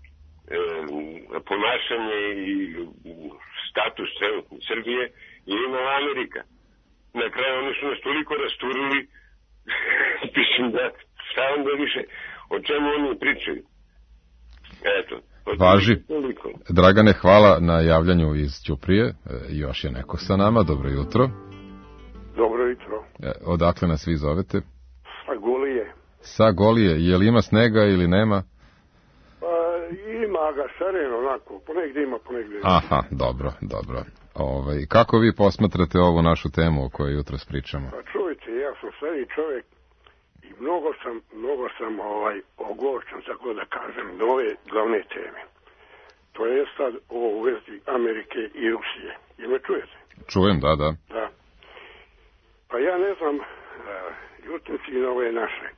ponašanje i status trenutne Srbije je imala Amerika. Na kraju oni su nas toliko rasturili, mislim da šta onda više, o čemu oni pričaju. Eto. Važi. Dragane, hvala na javljanju iz Ćuprije. E, još je neko sa nama. Dobro jutro. Dobro jutro. E, odakle nas vi zovete? Sa Golije. Sa Golije. Je li ima snega ili nema? Pa, ima ga šareno, onako. Ponegdje ima, ponegdje ima. Aha, dobro, dobro. Ovaj, kako vi posmatrate ovu našu temu o kojoj jutro pričamo? Pa čujte, ja sam stari čovjek i mnogo sam, mnogo sam ovaj, ogorčan, tako da kažem, nove glavne teme. To je sad ovo u vezi Amerike i Rusije. Jel me čujete? Čujem, da, da. Da. Pa ja ne znam, uh, jutnici i nove naše.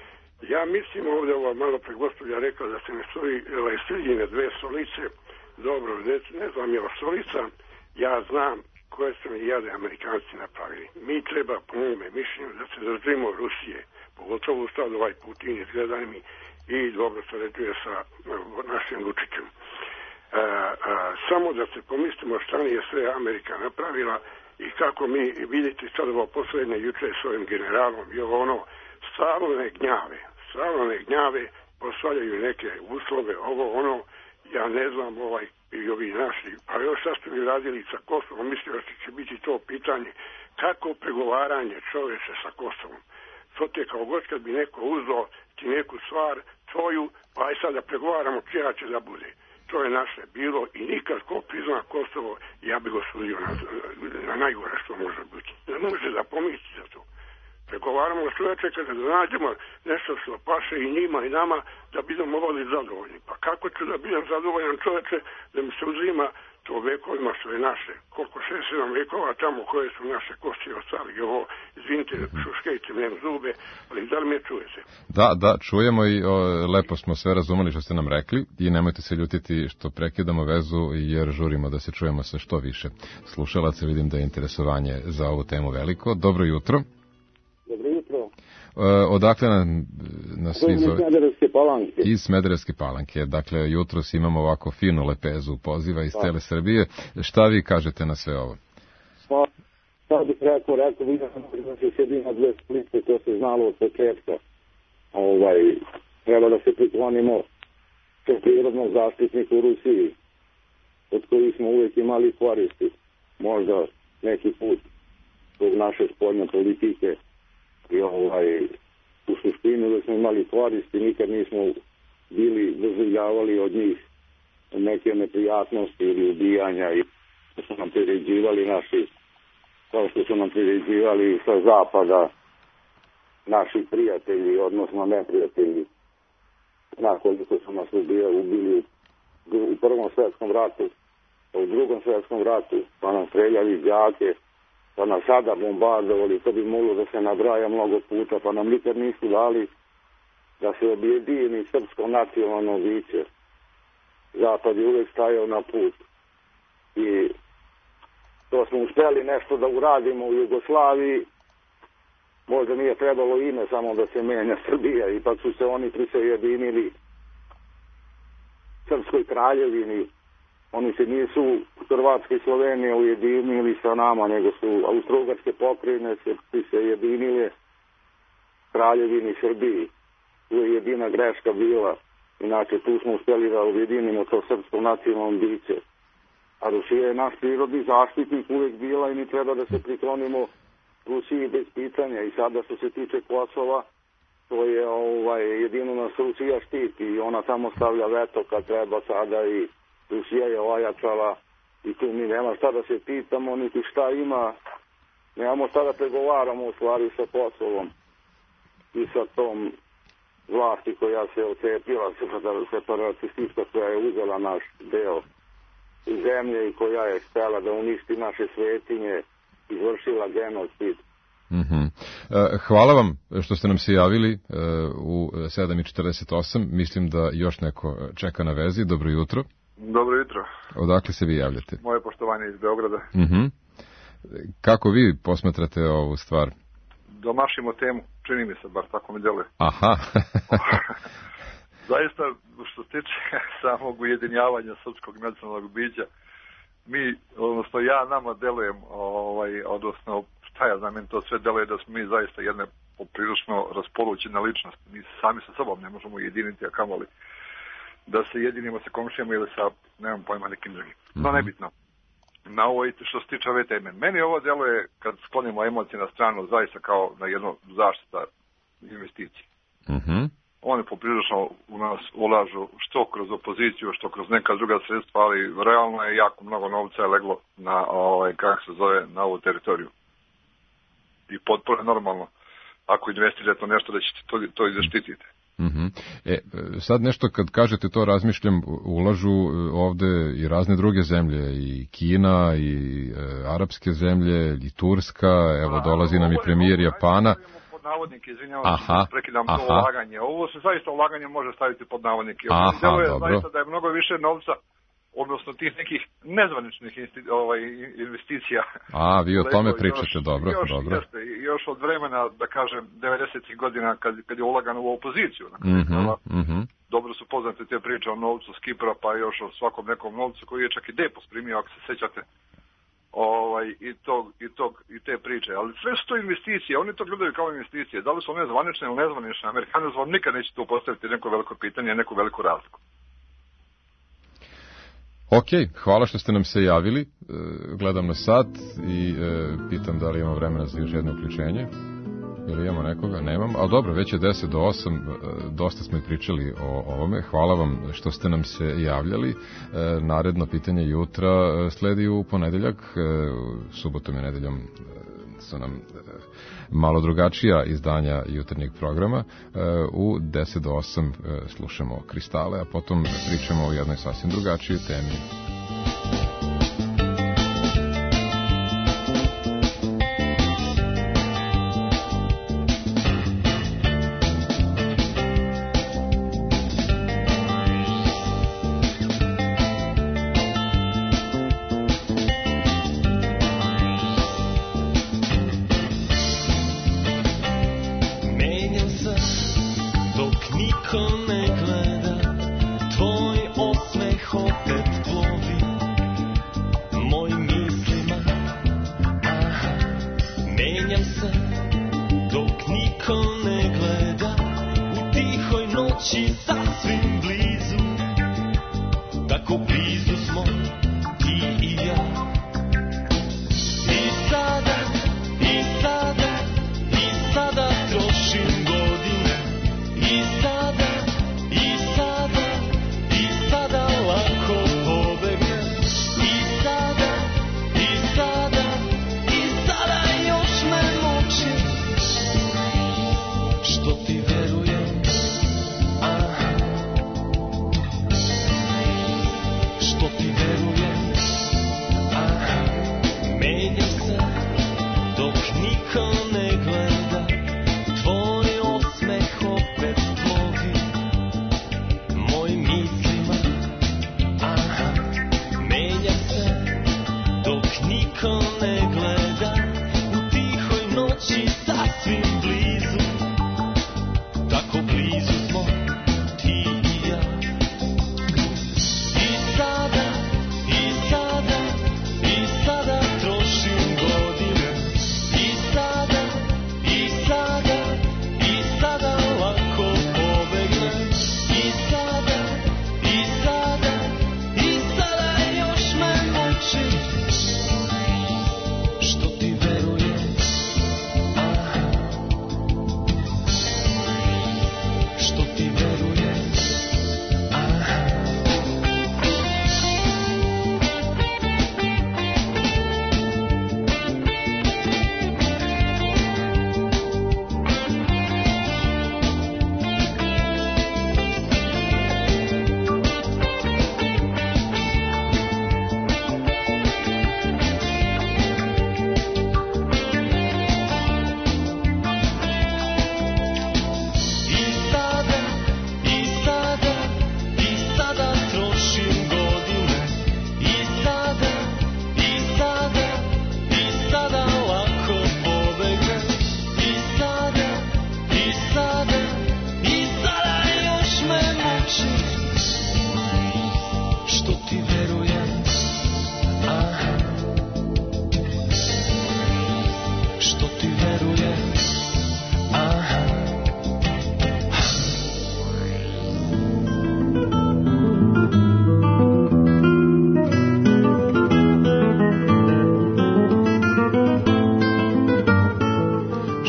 Ja mislim ovdje, ova malo pre gospođa rekla da se ne stoji ovaj, sredine dve stolice. Dobro, ne, ne znam je stolica, ja znam koje su mi jade Amerikanci napravili. Mi treba, po mome mišljenju, da se držimo Rusije, pogotovo sad ovaj Putin izgleda mi i dobro se ređuje sa našim Vučićem. E, a, samo da se pomislimo šta je sve Amerika napravila i kako mi, vidite sad ovo poslednje juče s ovim generalom i ovo ono, stalne gnjave, stalne gnjave, posvaljaju neke uslove, ovo ono, ja ne znam ovaj i ovi naši, a još sad ste mi radili sa Kosovom, mislio da će biti to pitanje kako pregovaranje čoveče sa Kosovom. To te kao god kad bi neko uzeo ti neku stvar tvoju, pa aj sad da pregovaramo čija će da bude. To je naše bilo i nikad ko prizna Kosovo, ja bi go sudio na, na najgore što može biti. Ne može da pomisli za to. Pregovaramo čoveče kada da nađemo nešto što paše i njima i nama da budemo ovali zadovoljni. Pa kako ću da budem zadovoljan čoveče da mi se uzima to vekovima što je naše, koliko šest sedam vekova tamo koje su naše kosti ostali, ovo, izvinite, šuškejte mnem zube, ali da li me čujete? Da, da, čujemo i o, lepo smo sve razumeli što ste nam rekli i nemojte se ljutiti što prekidamo vezu jer žurimo da se čujemo sa što više slušalaca. Vidim da je interesovanje za ovu temu veliko. Dobro jutro. Dobro jutro. E, odakle na, na svi zove? Iz Smederevske Palanke. Iz Smederevske Palanke. Dakle, jutros imamo ovako finu lepezu poziva iz cele Srbije. Šta vi kažete na sve ovo? Pa, sad bih rekao, rekao, vidim da se sjedi na dve splitke, to se znalo od početka. Ovaj, treba da se priklonimo što prirodnog zaštitnika u Rusiji, od kojih smo uvijek imali koristi. Možda neki put zbog naše spoljne politike i ovaj, u suštini da smo imali koristi, nikad nismo bili doživljavali od njih neke neprijatnosti ili ubijanja i da su nam priređivali naši, kao što su nam priređivali sa zapada naši prijatelji, odnosno neprijatelji. Nakoliko su nas ubijali, ubili u prvom svjetskom ratu, u drugom svjetskom ratu, pa nam streljali đake, pa nas sada bombardovali, to bi moglo da se nabraja mnogo puta, pa nam nikad nisu dali da se objedini srpsko nacionalno biće. Zapad je uvek stajao na put. I to smo uspeli nešto da uradimo u Jugoslaviji, možda nije trebalo ime samo da se menja Srbija, ipak su se oni prisajedinili Srpskoj kraljevini. Oni se nisu Hrvatske i Slovenije ujedinili sa nama, nego su Austro-Ugarske pokrajine se prisajedinile Kraljevini Srbiji. Tu je jedina greška bila. Inače, tu smo uspjeli da ujedinimo to srpsko nacionalno biće. A Rusija je naš prirodni zaštitnik uvek bila i mi treba da se priklonimo Rusiji bez pitanja. I sada što se tiče Kosova, to je ovaj, jedino nas Rusija štiti i ona tamo stavlja veto kad treba sada i Rusija je ojačala i tu mi nema šta da se pitamo, niti šta ima, nemamo šta da pregovaramo u stvari sa Kosovom i sa tom vlasti koja se ocepila, separatistička koja je uzela naš deo zemlje i koja je htjela da uništi naše svetinje, izvršila genocid. Mm-hmm. Hvala vam što ste nam se javili u sedam i četrdeset osam. Mislim da još neko čeka na vezi. Dobro jutro. Dobro jutro. Odakle se vi javljate? Moje poštovanje iz Beograda. Mm-hmm. Kako vi posmatrate ovu stvar? Domašimo temu, čini mi se, bar tako mi deluje. Aha. Zaista, što se tiče samog ujedinjavanja srpskog nacionalnog bića, mi, odnosno ja nama delujem, ovaj, odnosno šta ja znam, to sve deluje da smo mi zaista jedne poprilično raspolućene ličnosti. Mi sami sa sobom ne možemo ujediniti, a kamoli da se jedinimo sa komšijama ili sa, nemam pojma, nekim drugim. No, mm-hmm. nebitno. Na ovo, što se tiče ove teme. Meni ovo deluje, kad sklonimo emocije na stranu, zaista kao na jednu zaštita investicije. Mm-hmm. Oni poprilično u nas ulažu što kroz opoziciju, što kroz neka druga sredstva, ali realno je jako mnogo novca je leglo na, ovaj, kako se zove, na ovu teritoriju. I potpuno je normalno, ako investirate nešto, da ćete to, to i zaštititi. Mm-hmm. E, sad nešto kad kažete to razmišljam, ulažu ovde i razne druge zemlje, i Kina, i e, arapske zemlje, i Turska, evo dolazi nam i premijer Japana. Pod navodnike, izvinjavam se, prekidam to ulaganje. Ovo se zaista ulaganje može staviti pod navodnike. Ovo deluje zaista da je mnogo više novca, odnosno tih nekih nezvaničnih ovaj, investicija. A, vi o tome pričate, još, dobro, još, dobro. Jeste, još od vremena, da kažem, devedesetih godina, kad, kad je ulagano u opoziciju. Mm-hmm, mm-hmm. Dobro su poznate te priče o novcu s Kipra, pa još o svakom nekom novcu koji je čak i Depos primio, ako se sećate, ovaj, i, tog, i, tog, i te priče. Ali sve su to investicije, oni to gledaju kao investicije. Da li su one zvanične ili nezvanične, Amerikani vam nikad neće tu postaviti neko veliko pitanje, neku veliku razliku. Ok, hvala što ste nam se javili. E, gledam na sat i e, pitam da li imamo vremena za još jedno uključenje. Ili imamo nekoga? Nemam. Ali dobro, već je deset do osam, e, dosta smo i pričali o ovome. Hvala vam što ste nam se javljali. E, naredno pitanje jutra e, sledi u ponedeljak. E, subotom i nedeljom e, su nam e, malo drugačija izdanja jutarnjeg programa. E, u deset do osam e, slušamo Kristale, a potom pričamo o jednoj sasvim drugačijoj temi.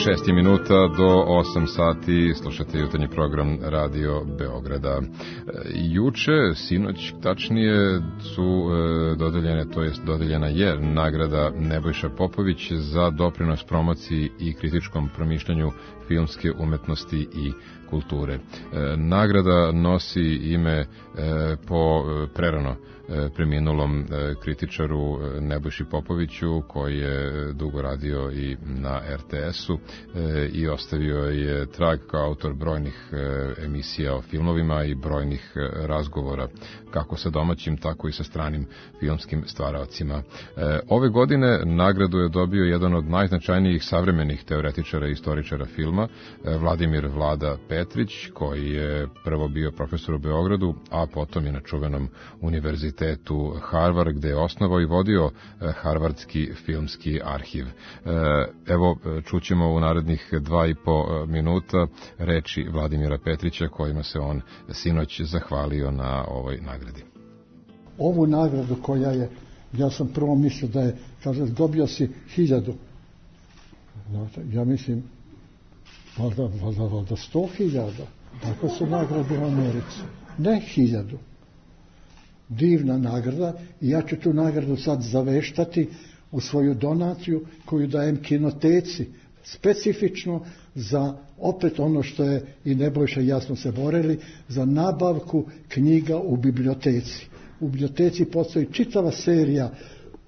šest minuta do osam sati, slušate jutarnji program Radio Beograda. Juče, sinoć, tačnije su dodeljene, to jest dodeljena je nagrada Nebojša Popović za doprinos promociji i kritičkom promišljanju filmske umetnosti i kulture. Nagrada nosi ime po prerano preminulom kritičaru Nebojši Popoviću, koji je dugo radio i na er te esu i ostavio je trag kao autor brojnih emisija o filmovima i brojnih razgovora, kako sa domaćim, tako i sa stranim filmskim stvaraocima. Ove godine nagradu je dobio jedan od najznačajnijih savremenih teoretičara i istoričara filma, Vladimir Vlada Petrić, koji je prvo bio profesor u Beogradu, a potom je na čuvenom univerzitetu Harvard, gde je osnovao i vodio Harvardski filmski arhiv. Evo, čućemo u narednih dva i po minuta reči Vladimira Petrića, kojima se on sinoć zahvalio na ovoj nagradi. Ovu nagradu koja je, ja sam prvo mislio da je, kaže, dobio si hiljadu. Ja mislim, valjda, valjda, valjda sto hiljada. Tako su nagrade u Americi. Ne hiljadu. Divna nagrada i ja ću tu nagradu sad zaveštati u svoju donaciju koju dajem kinoteci, specifično za opet ono što je i Nebojša i ja smo se borili, za nabavku knjiga u biblioteci. U biblioteci postoji čitava serija e,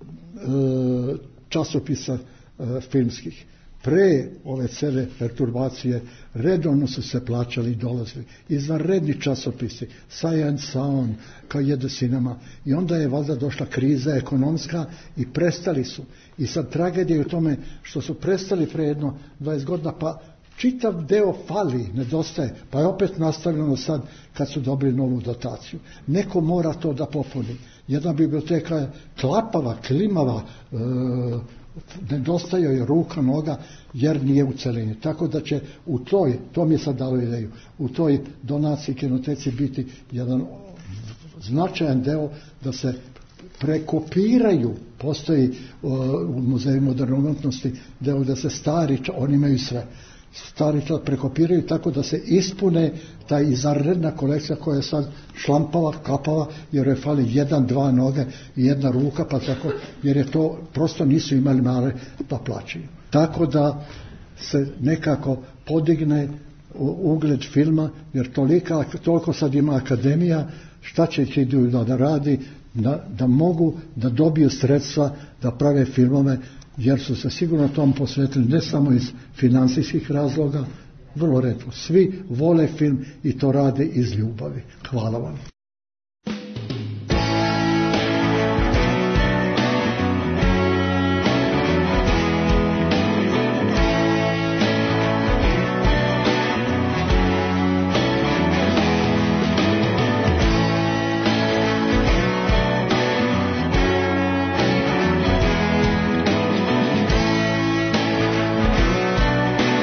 časopisa e, filmskih. Pre ove cele perturbacije redovno su se plaćali i dolazili. Izvanredni časopisi, Science Sound, kao jede cinema. I onda je valjda došla kriza ekonomska i prestali su. I sad tragedija je u tome što su prestali pre jedno dvadeset godina, pa čitav deo fali, nedostaje, pa je opet nastavljeno sad kad su dobili novu dotaciju. Neko mora to da popuni. Jedna biblioteka je klapava, klimava, e, nedostaje je ruka, noga, jer nije u celini. Tako da će u toj, to mi je sad dalo ideju, u toj donaciji kinoteci biti jedan značajan deo da se prekopiraju, postoji uh, u Muzeju moderne umetnosti deo da se stari, oni imaju sve, stari čas prekopiraju tako da se ispune ta izvanredna kolekcija koja je sad šlampava, kapava, jer je fali jedan, dva noge i jedna ruka, pa tako, jer je to, prosto nisu imali male pa plaćaju. Tako da se nekako podigne ugled filma, jer tolika, toliko sad ima akademija, šta će ih idu da, da radi, da, da mogu da dobiju sredstva da prave filmove, jer su se sigurno tom posvetili ne samo iz finansijskih razloga, vrlo retko. Svi vole film i to rade iz ljubavi. Hvala vam.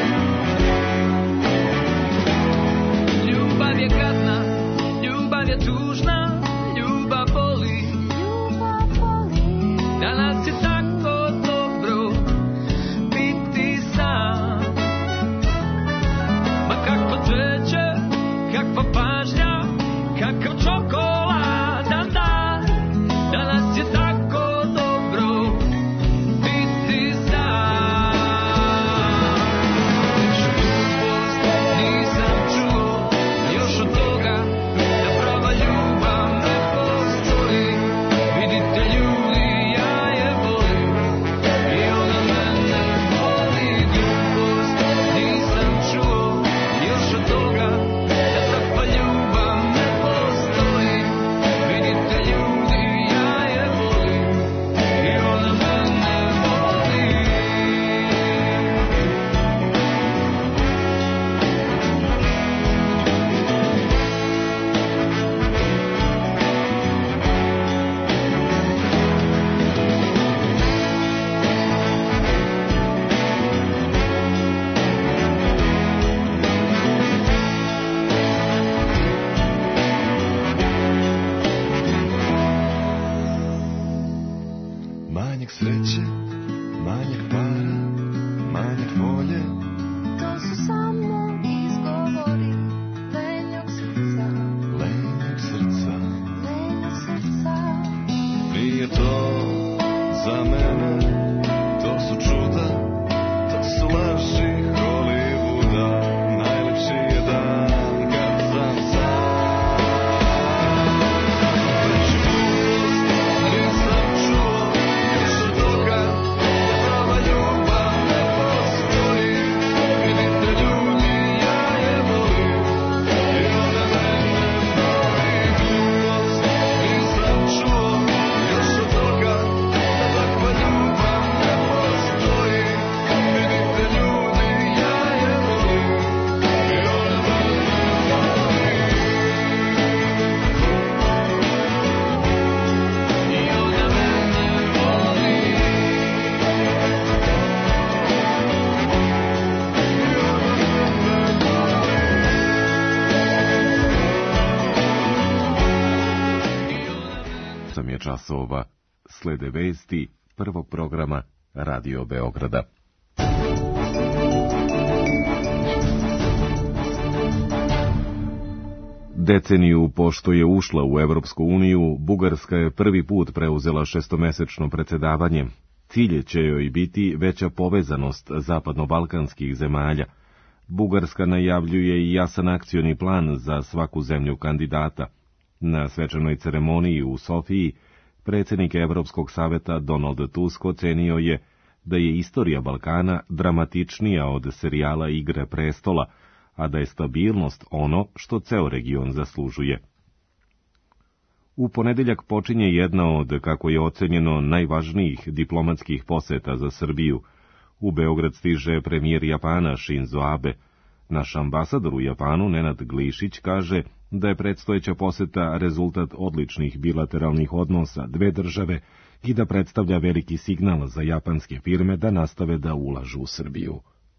Ljubav je časova. Slede vesti prvog programa Radio Beograda. Deceniju pošto je ušla u Evropsku uniju, Bugarska je prvi put preuzela šestomesečno predsjedavanje. Cilj će joj biti veća povezanost zapadno-balkanskih zemalja. Bugarska najavljuje i jasan akcioni plan za svaku zemlju kandidata. Na svečanoj ceremoniji u Sofiji predsjednik Evropskog saveta Donald Tusk ocenio je da je istorija Balkana dramatičnija od serijala Igre prestola, a da je stabilnost ono što ceo region zaslužuje. U ponedeljak počinje jedna od, kako je ocenjeno, najvažnijih diplomatskih poseta za Srbiju. U Beograd stiže premijer Japana Shinzo Abe. Naš ambasador u Japanu, Nenad Glišić, kaže da je predstojeća poseta rezultat odličnih bilateralnih odnosa dve države i da predstavlja veliki signal za japanske firme da nastave da ulažu u Srbiju.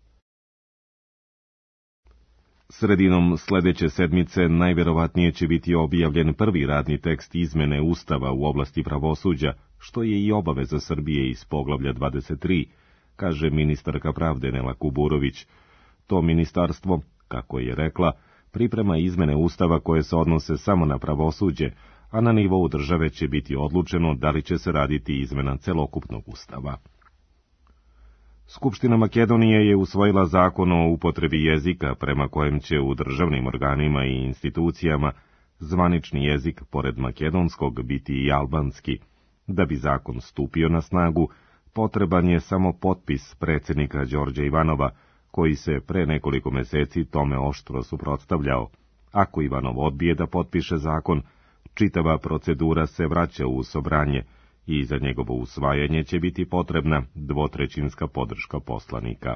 Sredinom sledeće sedmice najverovatnije će biti objavljen prvi radni tekst izmene Ustava u oblasti pravosuđa, što je i obaveza Srbije iz poglavlja dvadeset tri, kaže ministarka pravde Nela Kuburović. To ministarstvo, kako je rekla, priprema izmene Ustava koje se odnose samo na pravosuđe, a na nivou države će biti odlučeno da li će se raditi izmena celokupnog Ustava. Skupština Makedonije je usvojila zakon o upotrebi jezika prema kojem će u državnim organima i institucijama zvanični jezik pored makedonskog biti i albanski. Da bi zakon stupio na snagu, potreban je samo potpis predsjednika Đorđa Ivanova, koji se pre nekoliko meseci tome oštro suprotstavljao. Ako Ivanov odbije da potpiše zakon, čitava procedura se vraća u Sobranje i za njegovo usvajanje će biti potrebna dvotrećinska podrška poslanika.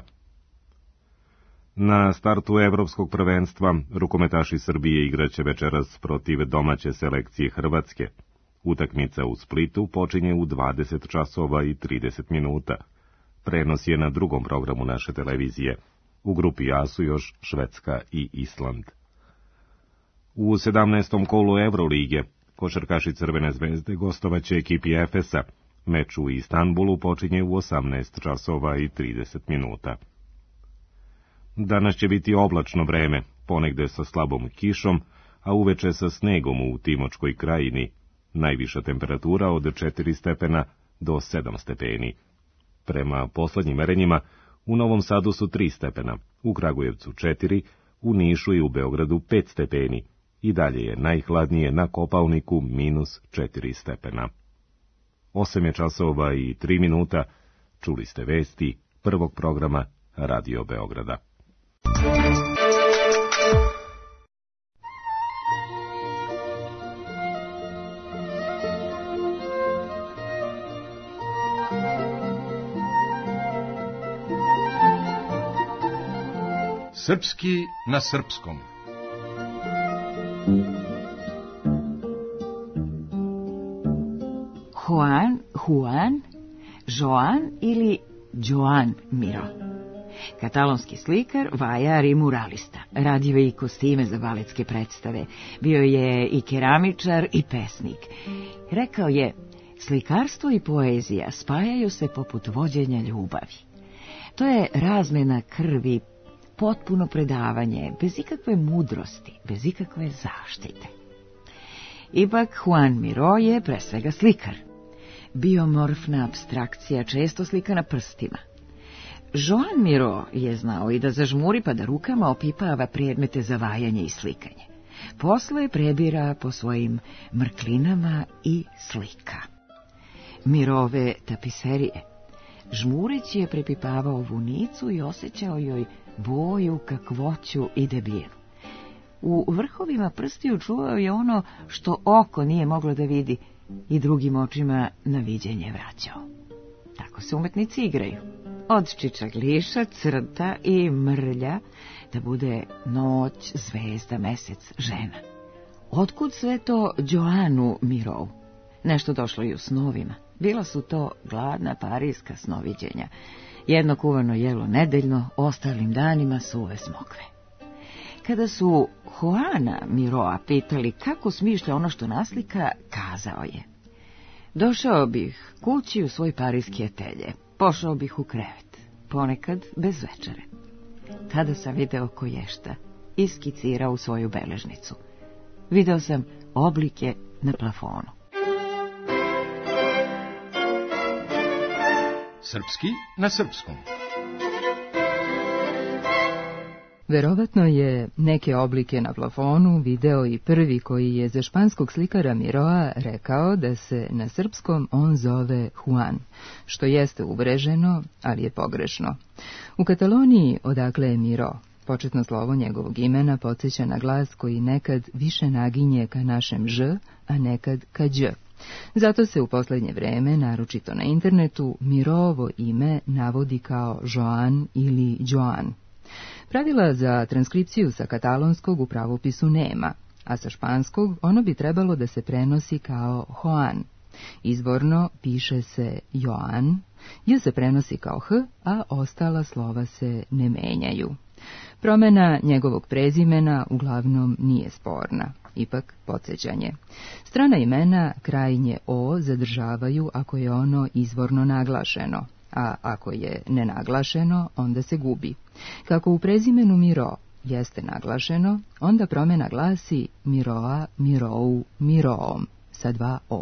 Na startu Evropskog prvenstva rukometaši Srbije igraće večeras protiv domaće selekcije Hrvatske. Utakmica u Splitu počinje u dvadeset časova i trideset minuta. Prenos je na drugom programu naše televizije. U grupi A su još Švedska i Island. U sedamnaestom kolu Evrolige košarkaši Crvene zvezde gostovaće ekipi Efesa. Meč u Istanbulu počinje u osamnaest časova i trideset minuta. Danas će biti oblačno vreme, ponegde sa slabom kišom, a uveče sa snegom u Timočkoj krajini. Najviša temperatura od četiri stepena do sedam stepeni. Prema poslednjim merenjima, u Novom Sadu su tri stepena, u Kragujevcu četiri, u Nišu i u Beogradu pet stepeni. I dalje je najhladnije na Kopaoniku minus četiri stepena. Osam je časova i tri minuta, čuli ste vesti prvog programa Radio Beograda. Srpski na srpskom. Juan, Juan, Joan ili Joan Miro. Katalonski slikar, vajar i muralista. Radio je i kostime za baletske predstave. Bio je i keramičar i pesnik. Rekao je, slikarstvo i poezija spajaju se poput vođenja ljubavi. To je razmena krvi, potpuno predavanje, bez ikakve mudrosti, bez ikakve zaštite. Ipak Juan Miro je pre svega slikar. Biomorfna apstrakcija često slika na prstima. Joan Miro je znao i da zažmuri pa da rukama opipava predmete za vajanje i slikanje. Posle prebira po svojim mrklinama i slika. Mirove tapiserije. Žmureći je prepipavao vunicu i osjećao joj boju, kakvoću i debljinu. U vrhovima prstiju čuvao je ono što oko nije moglo da vidi i drugim očima na viđenje vraćao. Tako se umetnici igraju. Od čičagliša, crta i mrlja da bude noć, zvezda, mesec, žena. Otkud sve to Joanu Mirovu? Nešto došlo i u snovima. Bila su to gladna parijska snoviđenja. Jedno kuvano jelo nedeljno, ostalim danima suve smokve. Kada su Juana Miroa pitali kako smišlja ono što naslika, kazao je: Došao bih kući u svoj parijski atelje. Pošao bih u krevet, ponekad bez večere. Tada sam video koješta i skicirao u svoju beležnicu. Video sam oblike na plafonu. Srpski na srpskom. Verovatno je neke oblike na plafonu video i prvi koji je za španskog slikara Miroa rekao da se na srpskom on zove Juan, što jeste uvreženo, ali je pogrešno. U Kataloniji, odakle je Miro, početno slovo njegovog imena podsjeća na glas koji nekad više naginje ka našem ž, a nekad ka đ. Zato se u posljednje vreme, naročito na internetu, Mirovo ime navodi kao Joan ili Joan. Pravila za transkripciju sa katalonskog u pravopisu nema, a sa španskog ono bi trebalo da se prenosi kao Joan. Izvorno piše se Joan, j se prenosi kao h, a ostala slova se ne menjaju. Promjena njegovog prezimena uglavnom nije sporna, ipak podsjećanje. Strana imena krajnje o zadržavaju ako je ono izvorno naglašeno, a ako je nenaglašeno, onda se gubi. Kako u prezimenu Miro jeste naglašeno, onda promjena glasi Miroa, Mirou, Miroom sa dva o.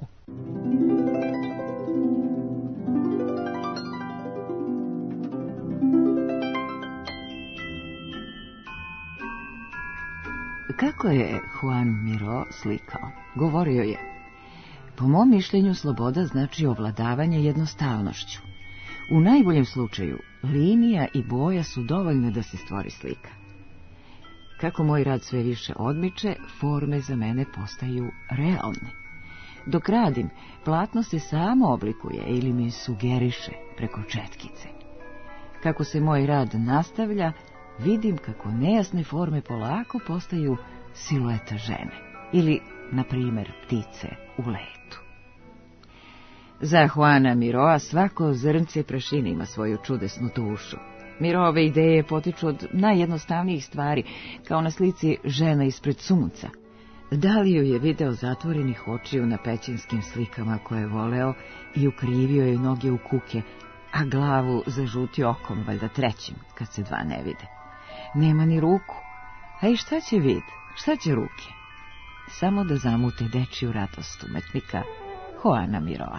Kako je Juan Miro slikao? Govorio je: po mom mišljenju sloboda znači ovladavanje jednostavnošću. U najboljem slučaju, linija i boja su dovoljne da se stvori slika. Kako moj rad sve više odmiče, forme za mene postaju realne. Dok radim, platno se samo oblikuje ili mi sugeriše preko četkice. Kako se moj rad nastavlja, vidim kako nejasne forme polako postaju silueta žene ili, na primjer, ptice u letu. Za Juana Miroa svako zrnce prašine ima svoju čudesnu dušu. Mirove ideje potiču od najjednostavnijih stvari, kao na slici žena ispred sunca. Daliju je video zatvorenih očiju na pećinskim slikama koje je voleo i ukrivio je noge u kuke, a glavu zažutio okom, valjda trećim, kad se dva ne vide. Nema ni ruku, a i šta će vid, šta će ruke? Samo da zamute dečiju radost umetnika Juana Miroa.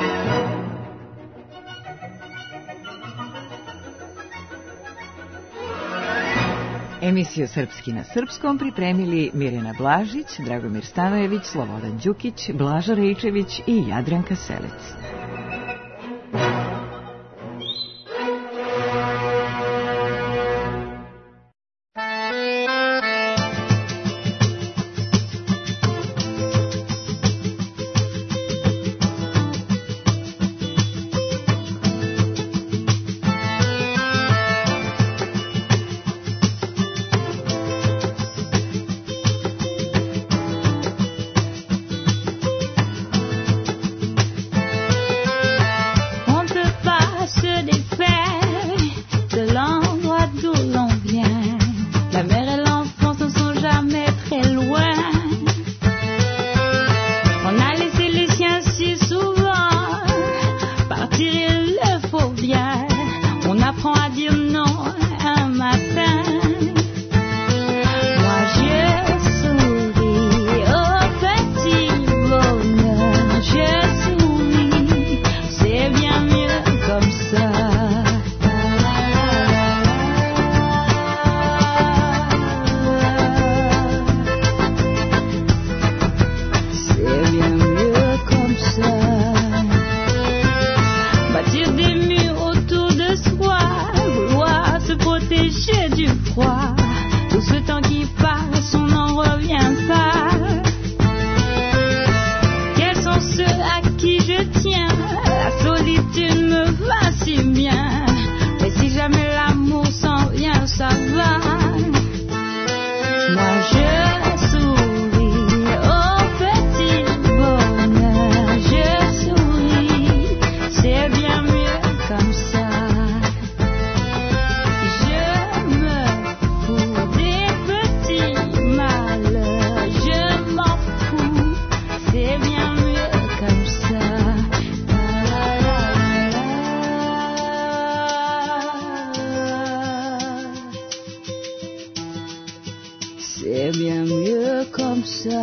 Emisiju Srpski na srpskom pripremili Mirjana Blažić, Dragomir Stanojević, Slobodan Đukić, Blaža Rejčević i Jadranka Selec. comme ça.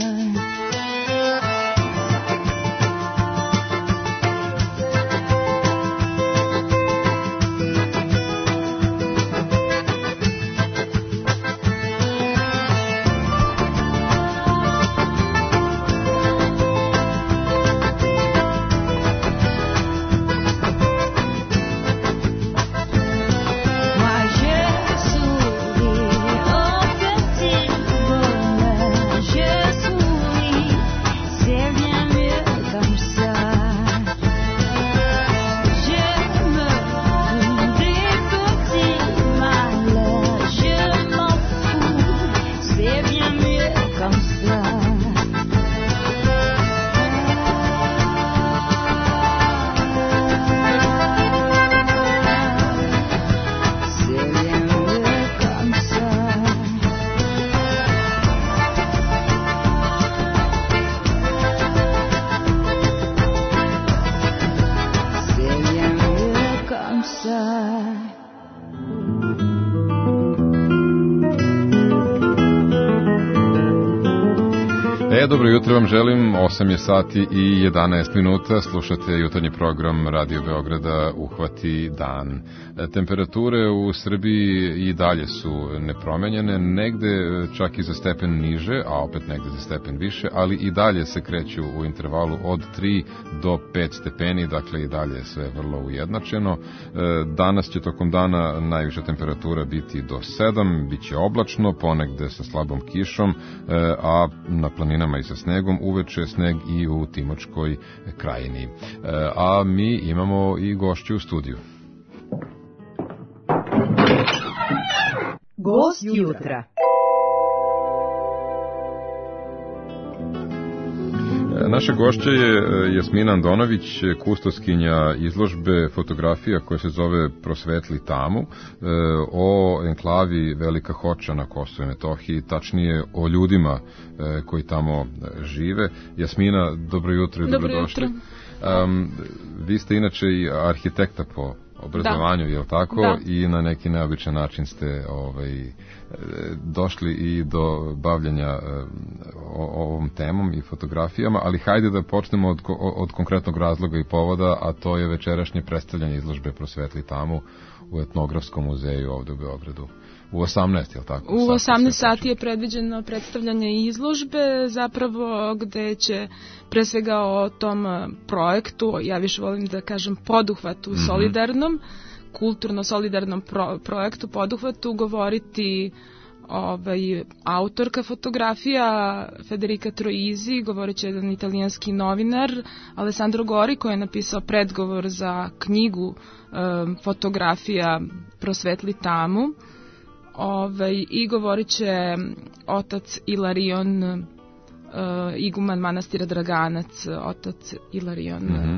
Dobro jutro vam želim, osam je sati i jedanaest minuta, slušate jutarnji program Radio Beograda Uhvati dan. Temperature u Srbiji i dalje su nepromenjene, negde čak i za stepen niže, a opet negde za stepen više, ali i dalje se kreću u intervalu od tri do pet stepeni, dakle i dalje je sve vrlo ujednačeno. Danas će tokom dana najviša temperatura biti do sedam, bit će oblačno, ponegde sa slabom kišom, a na planinama i sa snegom, uveče sneg i u Timočkoj krajini. A mi imamo i gošću u studiju. Gost jutra. Naša gošća je Jasmina Andonović, kustoskinja izložbe fotografija koja se zove Prosvetli tamu, o enklavi Velika Hoča na Kosovu i Metohiji, tačnije o ljudima koji tamo žive. Jasmina, dobro jutro i dobrodošli. Um, vi ste inače i arhitekta po obrazovanju, da. Je li tako? Da. I na neki neobičan način ste ovaj, došli i do bavljanja o, ovom temom i fotografijama, ali hajde da počnemo od, od konkretnog razloga i povoda, a to je večerašnje predstavljanje izložbe Prosvetli tamu u Etnografskom muzeju ovde u Beogradu. U osamnaest, je li tako? U osamnaest sati je predviđeno predstavljanje izložbe, zapravo gde će pre svega o tom projektu, ja više volim da kažem poduhvatu mm-hmm. solidarnom, kulturno-solidarnom pro, projektu, poduhvatu, govoriti ovaj, autorka fotografija Federica Troisi, govorit će jedan italijanski novinar, Alessandro Gori, koji je napisao predgovor za knjigu um, fotografija Prosvetli tamu. Ove, i govorit će otac Ilarion, uh, iguman manastira Draganac, otac Ilarion. Mm-hmm.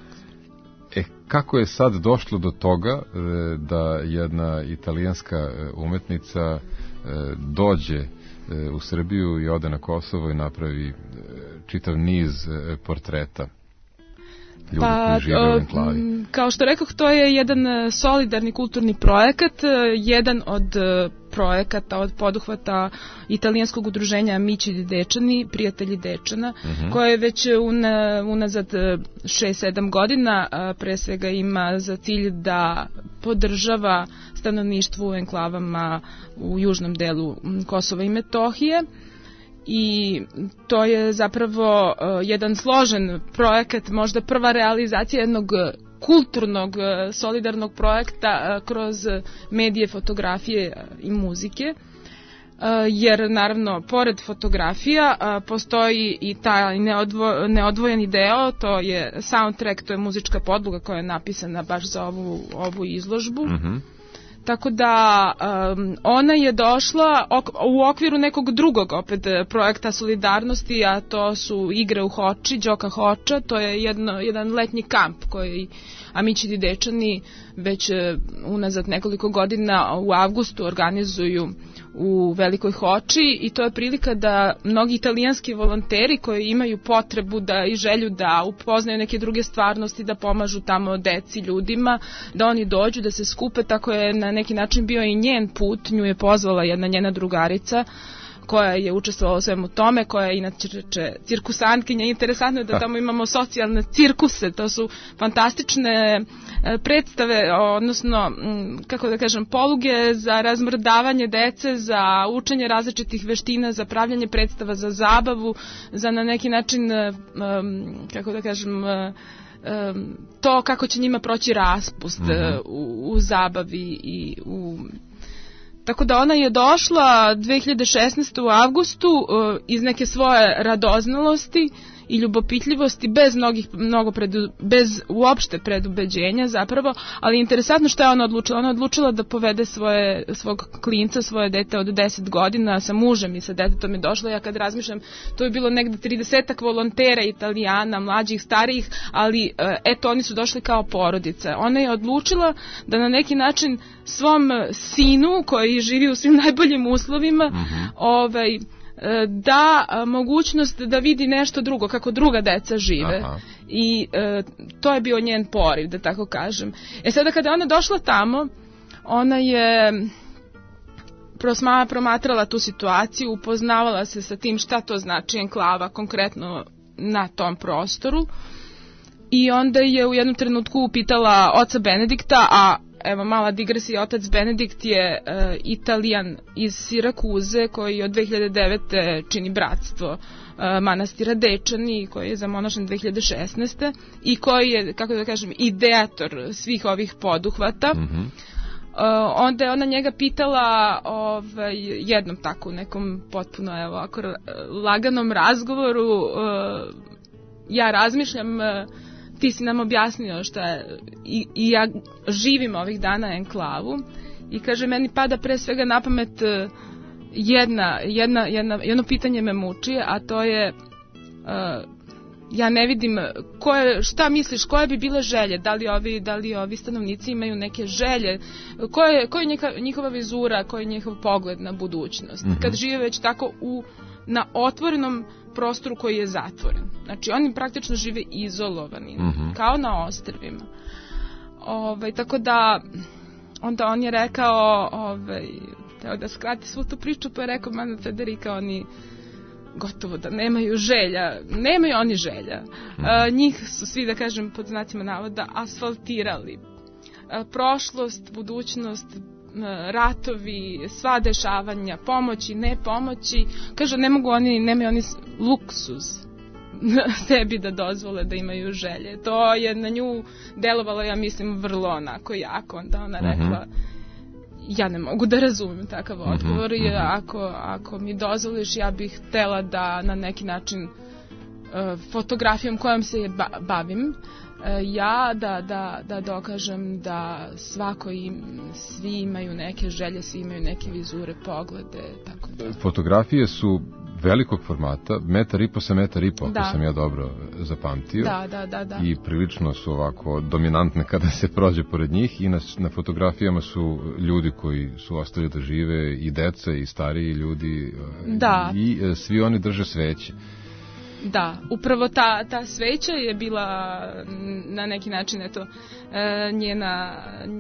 E, kako je sad došlo do toga da jedna italijanska umetnica dođe u Srbiju i ode na Kosovo i napravi čitav niz portreta ljudi pa, koji žive u enklavi? Kao što rekoh, to je jedan solidarni kulturni projekat, jedan od projekata, od poduhvata italijanskog udruženja Amici di Dečani, prijatelji Dečana, uh-huh. koje već una, unazad šest sedam godina pre svega ima za cilj da podržava stanovništvo u enklavama u južnom delu Kosova i Metohije. I to je zapravo uh, jedan složen projekat, možda prva realizacija jednog kulturnog, uh, solidarnog projekta uh, kroz medije, fotografije uh, i muzike. Uh, jer naravno, pored fotografija uh, postoji i taj neodvo, neodvojeni deo, to je soundtrack, to je muzička podloga koja je napisana baš za ovu, ovu izložbu. Mm-hmm. Tako da um, ona je došla ok, u okviru nekog drugog opet projekta solidarnosti, a to su igre u Hoči, Đoka Hoča, to je jedno, jedan letnji kamp koji Amici di Dečani već unazad nekoliko godina u avgustu organizuju u Velikoj Hoči i to je prilika da mnogi italijanski volonteri koji imaju potrebu da i želju da upoznaju neke druge stvarnosti, da pomažu tamo deci, ljudima, da oni dođu, da se skupe, tako je na neki način bio i njen put, nju je pozvala jedna njena drugarica koja je učestvovala u svemu tome, koja je inače cirkusantkinja. Interesantno je da tamo imamo socijalne cirkuse, to su fantastične predstave, odnosno, kako da kažem, poluge za razmrdavanje dece, za učenje različitih veština, za pravljanje predstava, za zabavu, za na neki način, kako da kažem, to kako će njima proći raspust mm-hmm. u, u zabavi i u... Tako da ona je došla dve hiljade šesnaeste. u avgustu uh, iz neke svoje radoznalosti i ljubopitljivosti, bez mnogih, mnogo predu, bez uopšte predubeđenja zapravo, ali interesantno što je ona odlučila. Ona odlučila da povede svoje, svog klinca, svoje dete od deset godina, sa mužem i sa detetom je došla. Ja kad razmišljam, to je bilo negde tridesetak volontera Italijana, mlađih, starijih, ali eto, oni su došli kao porodica. Ona je odlučila da na neki način svom sinu, koji živi u svim najboljim uslovima, mm-hmm. ovaj, da mogućnost da vidi nešto drugo, kako druga deca žive. Aha. I e, to je bio njen poriv, da tako kažem. E sada kada je ona došla tamo, ona je prosma, promatrala tu situaciju, upoznavala se sa tim šta to znači enklava konkretno na tom prostoru i onda je u jednom trenutku upitala oca Benedikta, a evo mala digresija, otac Benedikt je uh, Italijan iz Sirakuze koji od dve hiljade devete čini bratstvo uh, manastira Dečani, koji je zamonašen dve hiljade šesnaeste. i koji je, kako da kažem, ideator svih ovih poduhvata. Mm-hmm. Uh, onda je ona njega pitala ovaj, jednom tako u nekom potpuno evo, ako, laganom razgovoru, uh, ja razmišljam, uh, ti si nam objasnio šta je, i, i ja živim ovih dana enklavu i kaže, meni pada pre svega na pamet jedna, jedna, jedna, jedno pitanje me muči, a to je uh, ja ne vidim koje, šta misliš, koje bi bile želje, da li ovi, da li ovi stanovnici imaju neke želje, koja ko je njihova, njihova vizura, koji je njihov pogled na budućnost, mm-hmm. kad žive već tako u, na otvorenom prostoru koji je zatvoren. Znači, oni praktično žive izolovani, mm-hmm. kao na ostrvima. Ovaj, tako da, onda on je rekao, ovaj, teo da skrati svu tu priču, pa je rekao, man Federika, oni gotovo da nemaju želja, nemaju oni želja. Mm-hmm. A, njih su svi, da kažem, pod znacima navoda, asfaltirali. A, prošlost, budućnost, ratovi, sva dešavanja, pomoći, ne pomoći, kaže, ne mogu oni, nemaju oni luksuz sebi da dozvole da imaju želje. To je na nju delovalo, ja mislim, vrlo onako jako. Onda ona rekla, mm-hmm. ja ne mogu da razumem takav odgovor, mm-hmm. jer ako, ako mi dozvoliš, ja bih htela da na neki način uh, fotografijom kojom se ba- bavim, ja da, da, da dokažem da svako im, svi imaju neke želje, svi imaju neke vizure, poglede, tako da. Fotografije su velikog formata, metar i po sa metar i po, ako sam ja dobro zapamtio. Da, da, da, da. I prilično su ovako dominantne kada se prođe pored njih i na, na fotografijama su ljudi koji su ostali da žive, i deca i stariji ljudi, da. i, i svi oni drže sveće. Da, upravo ta, ta sveća je bila na neki način eto, njena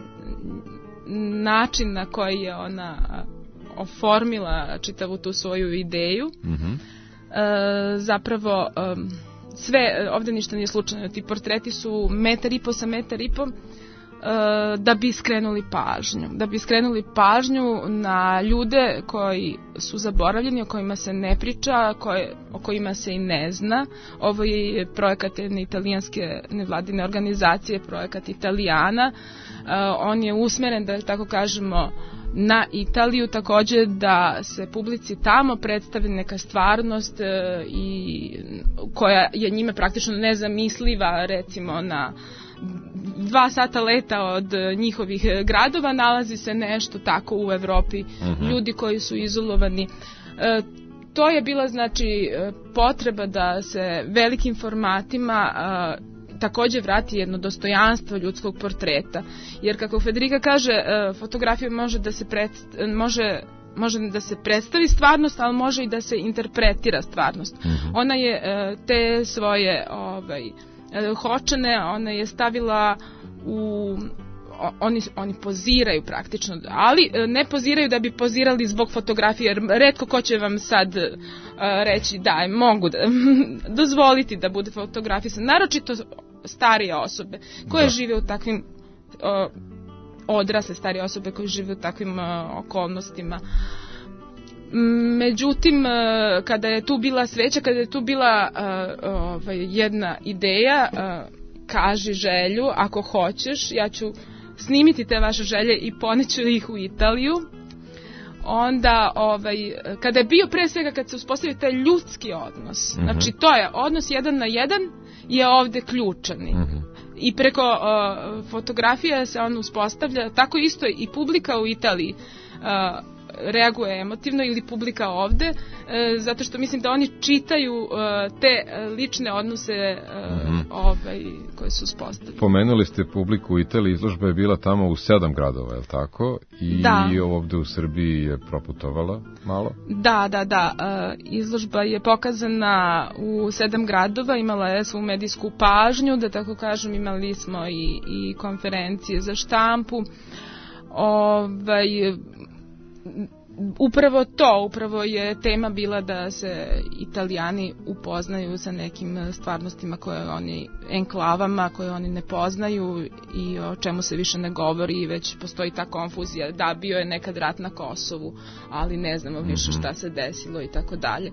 način na koji je ona oformila čitavu tu svoju ideju. Mm-hmm. E, zapravo sve, ovde ništa nije slučajno, ti portreti su metar i po sa metar i po, da bi skrenuli pažnju, da bi skrenuli pažnju na ljude koji su zaboravljeni, o kojima se ne priča, koje, o kojima se i ne zna. Ovo je projekat jedne italijanske nevladine organizacije, projekat Italijana. Uh, on je usmeren, da tako kažemo, na Italiju, takođe da se publici tamo predstavi neka stvarnost uh, i koja je njime praktično nezamisliva, recimo na dva sata leta od njihovih gradova nalazi se nešto tako u Evropi, uh-huh. ljudi koji su izolovani. E, to je bila znači potreba da se velikim formatima a, takođe vrati jedno dostojanstvo ljudskog portreta, jer kako Federika kaže, e, fotografija može da se pred, može može da se predstavi stvarnost, ali može i da se interpretira stvarnost. Uh-huh. Ona je e, te svoje ovaj hočene, ona je stavila u oni, oni poziraju praktično, ali ne poziraju da bi pozirali zbog fotografije, jer retko ko će vam sad uh, reći da mogu da dozvoliti da bude fotografisan, naročito starije osobe koje da. žive u takvim uh, odrasle starije osobe koje žive u takvim uh, okolnostima. Međutim, uh, kada je tu bila sveća, kada je tu bila uh, ovaj, jedna ideja, uh, kaži želju, ako hoćeš, ja ću snimiti te vaše želje i poneću ih u Italiju. Onda, ovaj, kada je bio pre svega, kad se uspostavio taj ljudski odnos, mm-hmm. znači to je odnos jedan na jedan, je ovde ključani. Mm-hmm. I preko uh, fotografije se on uspostavlja, tako isto i publika u Italiji uh, reaguje emotivno ili publika ovde, e, zato što mislim da oni čitaju e, te lične odnose e, mm-hmm. ovaj, koje su uspostavljene. Pomenuli ste publiku u Italiji, izložba je bila tamo u sedam gradova, je li tako? I da. Ovde u Srbiji je proputovala malo? Da, da, da. E, izložba je pokazana u sedam gradova, imala je svu medijsku pažnju, da tako kažem, imali smo i, i konferencije za štampu. Ovaj... Upravo to, upravo je tema bila da se Italijani upoznaju sa nekim stvarnostima koje oni, enklavama koje oni ne poznaju i o čemu se više ne govori i već postoji ta konfuzija. Da, bio je nekad rat na Kosovu, ali ne znamo više šta se desilo i tako dalje.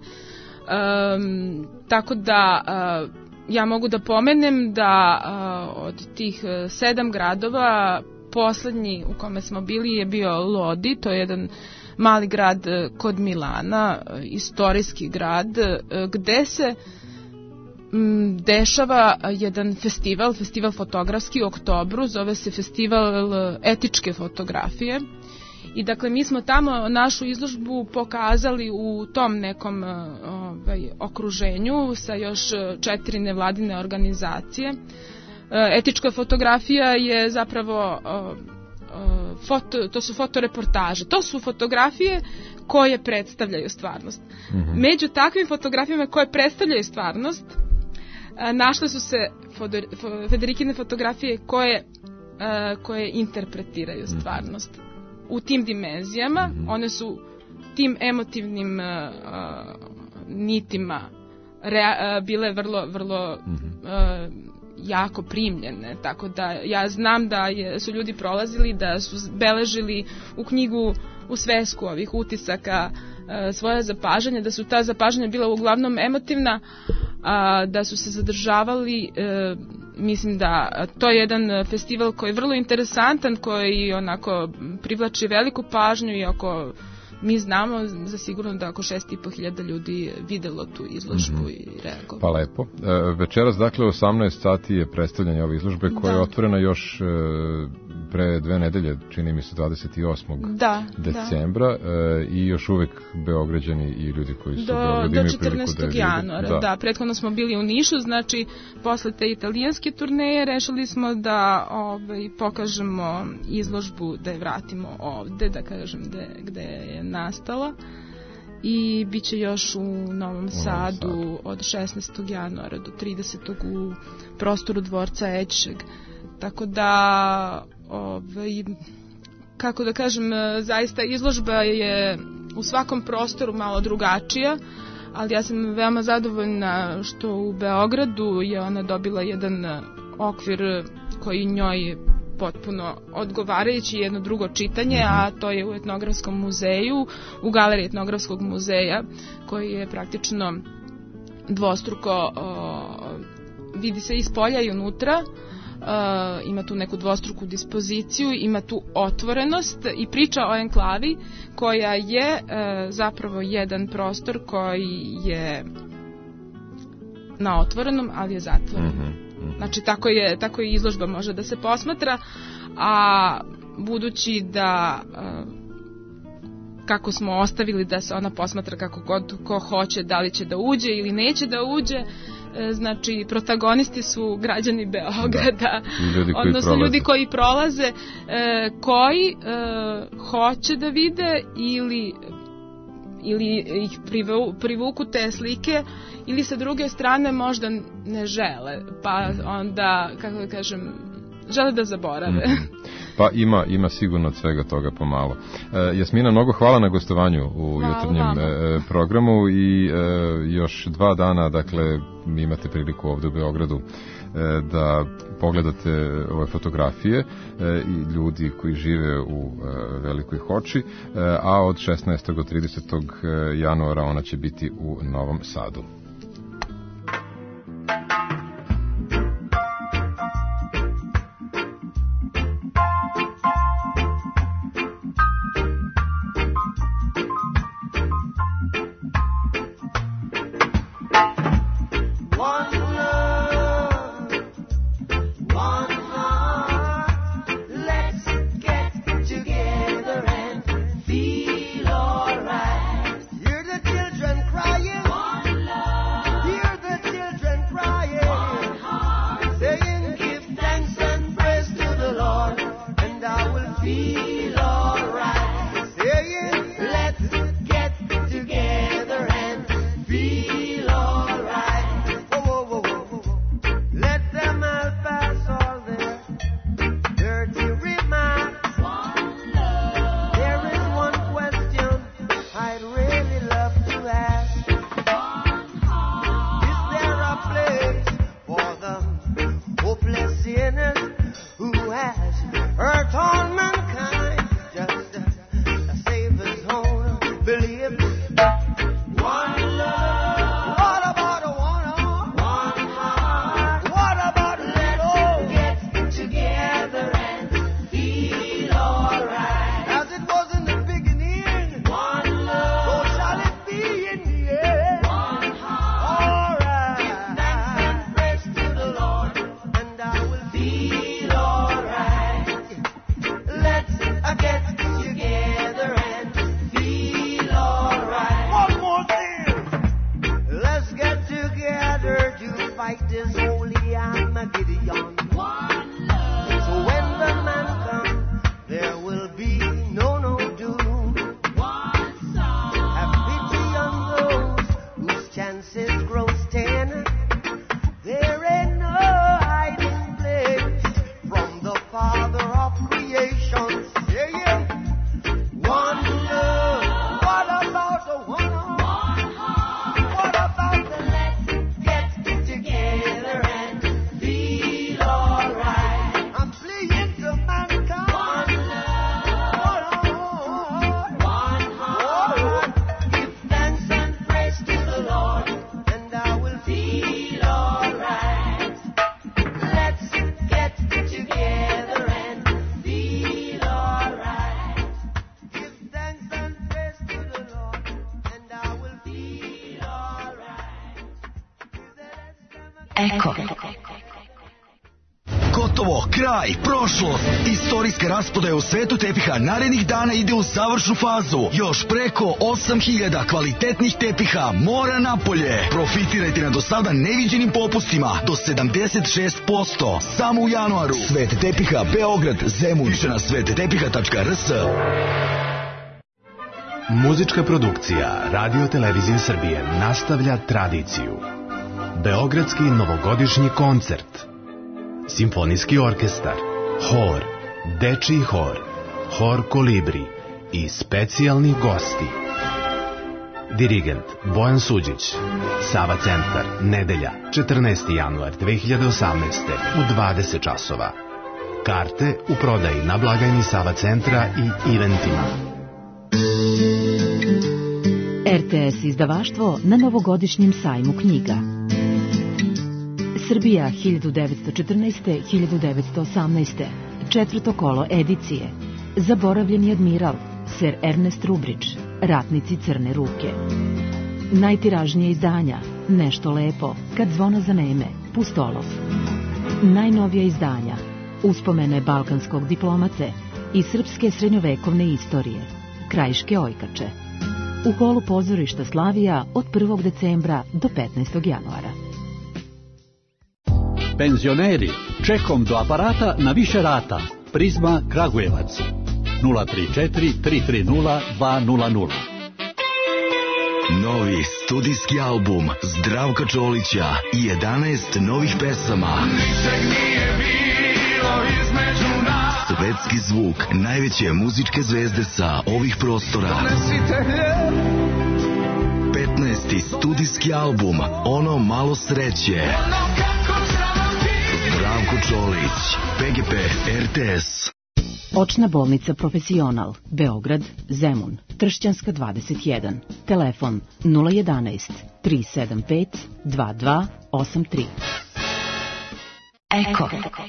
Um, tako da uh, ja mogu da pomenem da uh, od tih sedam gradova poslednji u kome smo bili je bio Lodi, to je jedan mali grad kod Milana, istorijski grad, gde se m, dešava jedan festival, festival fotografski u oktobru, zove se festival etičke fotografije. I dakle, mi smo tamo našu izložbu pokazali u tom nekom ovaj, okruženju sa još četiri nevladine organizacije. Etička fotografija je zapravo... Foto, to su fotoreportaže, to su fotografije koje predstavljaju stvarnost. Mm-hmm. Među takvim fotografijama koje predstavljaju stvarnost našle su se Federikine fotografije koje, koje interpretiraju stvarnost. Mm-hmm. U tim dimenzijama, mm-hmm. one su tim emotivnim uh, nitima rea, uh, bile vrlo, vrlo mm-hmm. uh, jako primljene, tako da ja znam da je, su ljudi prolazili, da su beležili u knjigu, u svesku ovih utisaka e, svoja zapažanja, da su ta zapažanja bila uglavnom emotivna, a, da su se zadržavali, e, mislim da to je jedan festival koji je vrlo interesantan, koji onako privlači veliku pažnju i ako mi znamo za sigurno da oko šest i po hiljada ljudi videlo tu izložbu mm-hmm. i reagovalo. Pa lepo. E, večeras, dakle, osamnaest sati je predstavljanje ove izložbe koja da. je otvorena još e, pre dve nedelje, čini mi se dvadeset osmog Da, decembra da. E, i još uvek Beograđani i ljudi koji su do, u Beogradu imaju priliku da je četrnaestog januara, da. da. Prethodno smo bili u Nišu, znači posle te italijanske turneje rešili smo da ovaj, pokažemo izložbu, da je vratimo ovde, da kažem gde, gde je nastala i bit će još u Novom Sadu, Sadu od šesnaestog januara do tridesetog u prostoru dvorca Ećšeg. Tako da ovaj, kako da kažem, zaista izložba je u svakom prostoru malo drugačija, ali ja sam veoma zadovoljna što u Beogradu je ona dobila jedan okvir koji njoj potpuno odgovarajući, jedno drugo čitanje, a to je u Etnografskom muzeju, u galeriji Etnografskog muzeja, koji je praktično dvostruko o, vidi se iz polja i unutra, o, ima tu neku dvostruku dispoziciju, ima tu otvorenost i priča o enklavi koja je e, zapravo jedan prostor koji je na otvorenom, ali je zatvoren. Mm-hmm. Znači, tako je, tako je izložba može da se posmatra, a budući da kako smo ostavili da se ona posmatra kako god ko hoće, da li će da uđe ili neće da uđe, znači protagonisti su građani Beograda, da, ljudi odnosno prolaze. ljudi koji prolaze, koji hoće da vide ili ili ih privuku te slike ili sa druge strane možda ne žele, pa onda, kako da kažem, žele da zaborave. Mm-hmm. Pa ima, ima sigurno od svega toga pomalo. E, Jasmina, mnogo hvala na gostovanju u jutarnjem e, programu i e, još dva dana, dakle, imate priliku ovde u Beogradu e, da pogledate ove fotografije e, i ljudi koji žive u e, Velikoj Hoči, e, a od šesnaestog do tridesetog januara ona će biti u Novom Sadu. Eko. Gotovo, kraj, prošlost. Istorijska rasprodaja u svetu tepiha narednih dana ide u završnu fazu. Još preko osam hiljada kvalitetnih tepiha mora napolje. Profitirajte na do sada neviđenim popustima do sedamdeset šest posto. Samo u januaru. Svet tepiha Beograd, Zemun. Više na svet tepiha tačka r s. Muzička produkcija Radio Televizije Srbije nastavlja tradiciju. Beogradski novogodišnji koncert, simfonijski orkestar, hor, dečiji hor, hor Kolibri i specijalni gosti. Dirigent Bojan Suđić. Sava centar, nedelja, četrnaesti januar dve hiljade osamnaeste u dvadeset časova. Karte u prodaji na blagajni Sava centra i eventima. R T S izdavaštvo na novogodišnjem sajmu knjiga. Srbija hiljadu devetsto četrnaeste do hiljadu devetsto osamnaeste. Četvrto kolo edicije. Zaboravljeni admiral, Ser Ernest Rubrić, Ratnici crne ruke. Najtiražnije izdanja, Nešto lepo, Kad zvona zaneme, Pustolov. Najnovija izdanja, Uspomene balkanskog diplomate i srpske srednjovekovne istorije, Krajiške ojkače. U holu pozorišta Slavija od prvog decembra do petnaestog januara. Penzioneri, čekom do aparata na više rata. Prizma Kragujevac. nula tri četiri tri tri nula dva nula nula. Novi studijski album Zdravka Čolića i jedanaest novih pesama. Ničeg nije bilo između nas. svetski zvuk najveće muzičke zvezde sa ovih prostora. petnaesti studijski album Ono malo sreće. Zdravko Čolić, P G P R T S. Očna bolnica Profesional, Beograd, Zemun, Tršćanska dvadeset jedan. Telefon nula jedanaest tri sedam pet dva dva osam tri. Eko.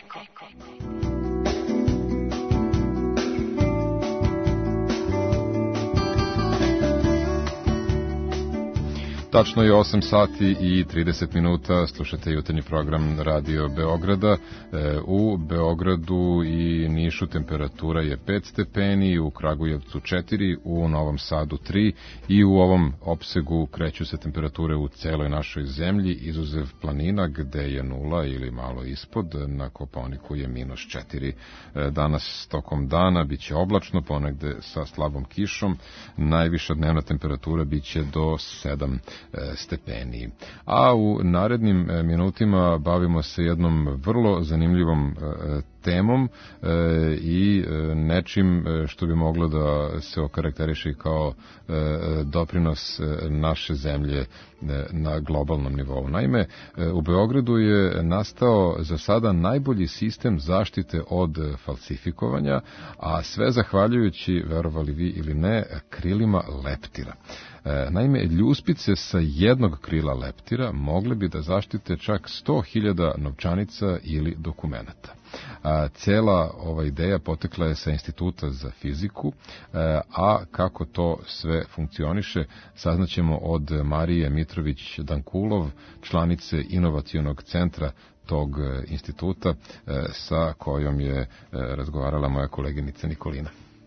Tačno je osam sati i trideset minuta, slušate jutarnji program Radio Beograda. U Beogradu i Nišu temperatura je pet stepeni, u Kragujevcu četiri, u Novom Sadu tri i u ovom opsegu kreću se temperature u celoj našoj zemlji, izuzev planina gde je nula ili malo ispod, na Kopaoniku je minus četiri. Danas tokom dana biće oblačno, ponegde sa slabom kišom, najviša dnevna temperatura biće do sedam stepeni. A u narednim minutima bavimo se jednom vrlo zanimljivom temom i nečim što bi moglo da se okarakteriše kao doprinos naše zemlje na globalnom nivou. Naime, u Beogradu je nastao za sada najbolji sistem zaštite od falsifikovanja, a sve zahvaljujući, verovali vi ili ne, krilima leptira. Naime, ljuspice sa jednog krila leptira mogle bi da zaštite čak sto hiljada novčanica ili dokumenata. A, cela ova ideja potekla je sa Instituta za fiziku, a kako to sve funkcioniše saznaćemo od Marije Mitrović-Dankulov, članice inovacionog centra tog instituta, sa kojom je razgovarala moja koleginica Nikolina.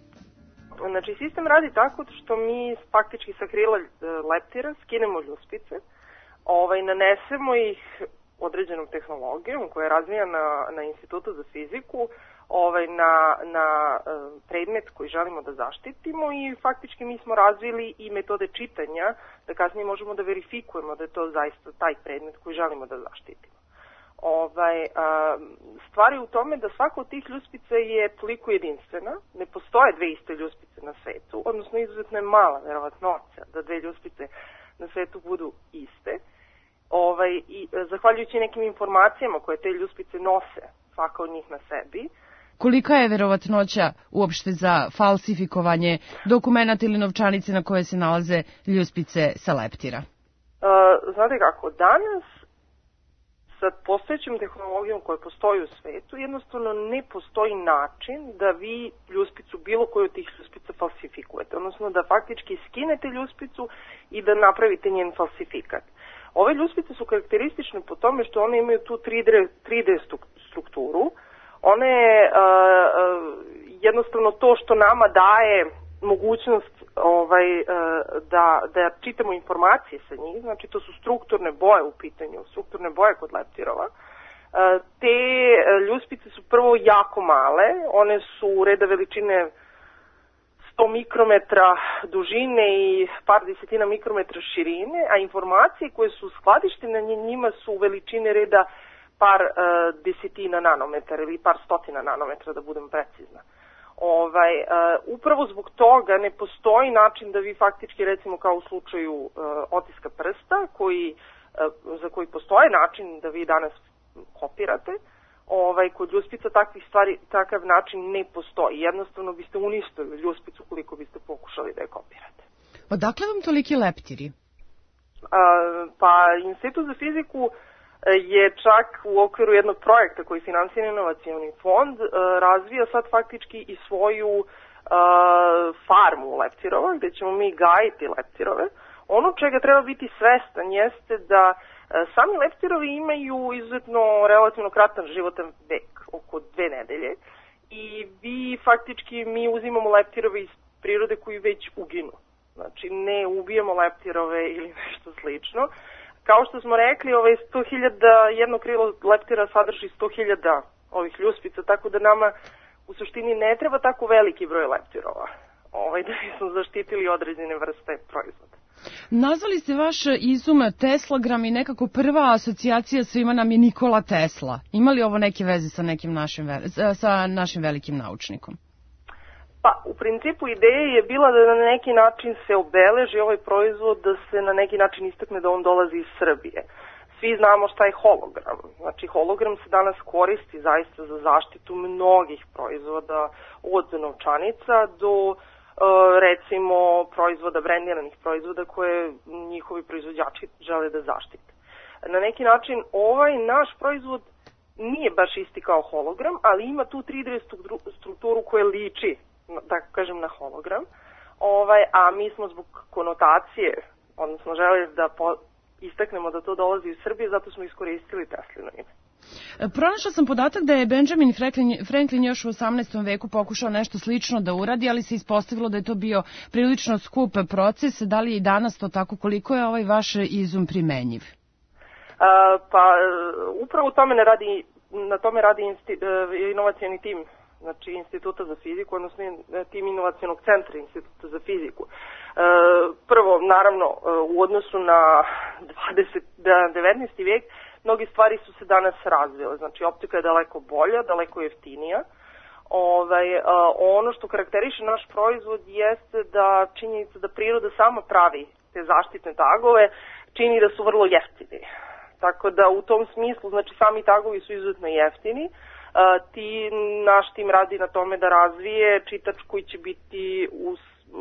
Znači, sistem radi tako što mi faktički sa krila leptira skinemo ljuspice, ovaj, nanesemo ih određenom tehnologijom koja je razvijana na Institutu za fiziku, ovaj, na, na predmet koji želimo da zaštitimo i faktički mi smo razvili i metode čitanja da kasnije možemo da verifikujemo da je to zaista taj predmet koji želimo da zaštitimo. Ovaj, a, stvar je u tome da svaka od tih ljuspica je toliko jedinstvena, ne postoje dve iste ljuspice na svetu, odnosno izuzetno je mala verovatnoća da dve ljuspice na svetu budu iste. Ovaj, i zahvaljujući nekim informacijama koje te ljuspice nose, svaka od njih na sebi. Kolika je verovatnoća uopšte za falsifikovanje dokumenata ili novčanice na koje se nalaze ljuspice sa leptira? Uh, znate kako, danas sa postojećom tehnologijom koja postoji u svetu, jednostavno ne postoji način da vi ljuspicu, bilo koju od tih ljuspica falsifikujete, odnosno da faktički skinete ljuspicu i da napravite njen falsifikat. Ove ljuspice su karakteristične po tome što one imaju tu tri D strukturu. One je uh, uh, jednostavno to što nama daje mogućnost ovaj, uh, da, da čitamo informacije sa njih, znači to su strukturne boje u pitanju, strukturne boje kod leptirova. Uh, te ljuspice su prvo jako male, one su reda veličine sto mikrometra dužine i par desetina mikrometra širine, a informacije koje su skladištene na njima su veličine reda par uh, desetina nanometara ili par stotina nanometra, da budem precizna. Ovaj, uh, upravo zbog toga ne postoji način da vi faktički, recimo kao u slučaju uh, otiska prsta, koji, uh, za koji postoji način da vi danas kopirate, ovaj, kod ljuspica takvih stvari, takav način ne postoji. Jednostavno biste uništili ljuspicu koliko biste pokušali da je kopirate. Odakle vam toliki leptiri? Uh, pa Institut za fiziku je čak u okviru jednog projekta koji finansira inovacioni fond uh, razvija sad faktički i svoju uh, farmu leptirova gde ćemo mi gajiti leptirove. Ono čega treba biti svestan jeste da uh, sami leptirovi imaju izuzetno relativno kratan životan vek, oko dve nedelje, i vi faktički mi uzimamo leptirove iz prirode koji već uginu. Znači ne ubijamo leptirove ili nešto slično. Kao što smo rekli, ovaj sto hiljada, jedno krilo leptira sadrži sto hiljada ovih ljuspica, tako da nama u suštini ne treba tako veliki broj leptirova, ovaj, da bismo zaštitili određene vrste proizvoda. Nazvali ste vaš izum Teslagram i nekako prva asocijacija svima nam je Nikola Tesla. Ima li ovo neke veze sa nekim našim, sa našim velikim naučnikom? Pa, u principu ideja je bila da na neki način se obeleži ovaj proizvod, da se na neki način istakne da on dolazi iz Srbije. Svi znamo šta je hologram. Znači, hologram se danas koristi zaista za zaštitu mnogih proizvoda, od novčanica do recimo proizvoda, brendiranih proizvoda koje njihovi proizvođači žele da zaštite. Na neki način ovaj naš proizvod nije baš isti kao hologram, ali ima tu tri D strukturu koja liči, da kažem, na hologram, ovaj, a mi smo zbog konotacije, odnosno želeli da po, istaknemo da to dolazi iz Srbije, zato smo iskoristili Teslino ime. Pronašla sam podatak da je Benjamin Franklin, Franklin još u osamnaestom veku pokušao nešto slično da uradi, ali se ispostavilo da je to bio prilično skup proces. Da li je i danas to tako? Koliko je ovaj vaš izum primenjiv? A, pa upravo tome ne radi, na tome radi insti, inovacioni tim, znači Instituta za fiziku, odnosno tim inovacionog centra Instituta za fiziku. Prvo, naravno, u odnosu na devetnaesti vek, mnogi stvari su se danas razvile, znači optika je daleko bolja, daleko jeftinija. Ovaj, ono što karakteriše naš proizvod jeste da činjenica da priroda sama pravi te zaštitne tagove čini da su vrlo jeftini. Tako da u tom smislu, znači sami tagovi su izuzetno jeftini. Ti, naš tim radi na tome da razvije čitač koji će biti us,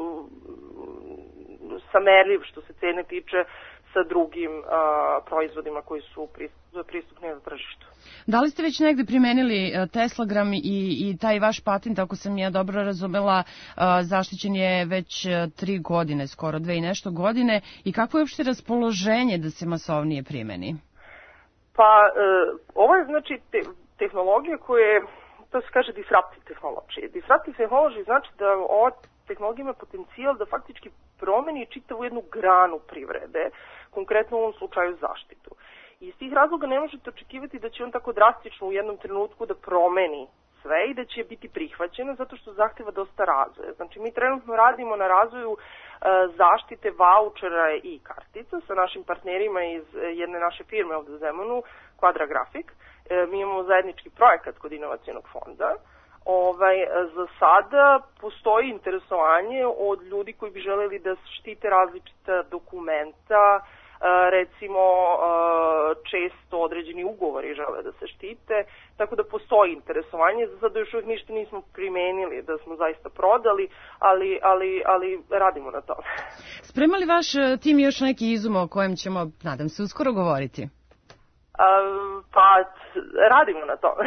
samerljiv što se cene tiče sa drugim a, proizvodima koji su pristupni na tržištu. Da li ste već negde primenili Teslagram i, i taj vaš patent, ako sam ja dobro razumela, a, zaštićen je već tri godine, skoro dve i nešto godine, i kako je uopšte raspoloženje da se masovnije primeni? Pa, e, ovo je znači te, tehnologija koja je, to se kaže disruptive technology. Disruptive technology znači da ova tehnologija ima potencijal da faktički promeni čitavu jednu granu privrede, konkretno u ovom slučaju zaštitu. I iz tih razloga ne možete očekivati da će on tako drastično u jednom trenutku da promeni sve i da će biti prihvaćeno, zato što zahteva dosta razvoja. Znači, mi trenutno radimo na razvoju e, zaštite vaučera i kartica sa našim partnerima iz jedne naše firme ovde u Zemunu, Quadra Graphic. E, mi imamo zajednički projekat kod Inovacionog fonda. Ovaj, za sada postoji interesovanje od ljudi koji bi želeli da štite različita dokumenta, recimo često određeni ugovori žele da se štite, tako da postoji interesovanje. Za sada još uvijek ništa nismo primenili da smo zaista prodali, ali, ali, ali radimo na tome. Sprema li vaš tim još neki izum o kojem ćemo, nadam se, uskoro govoriti? A, pa, radimo na tome.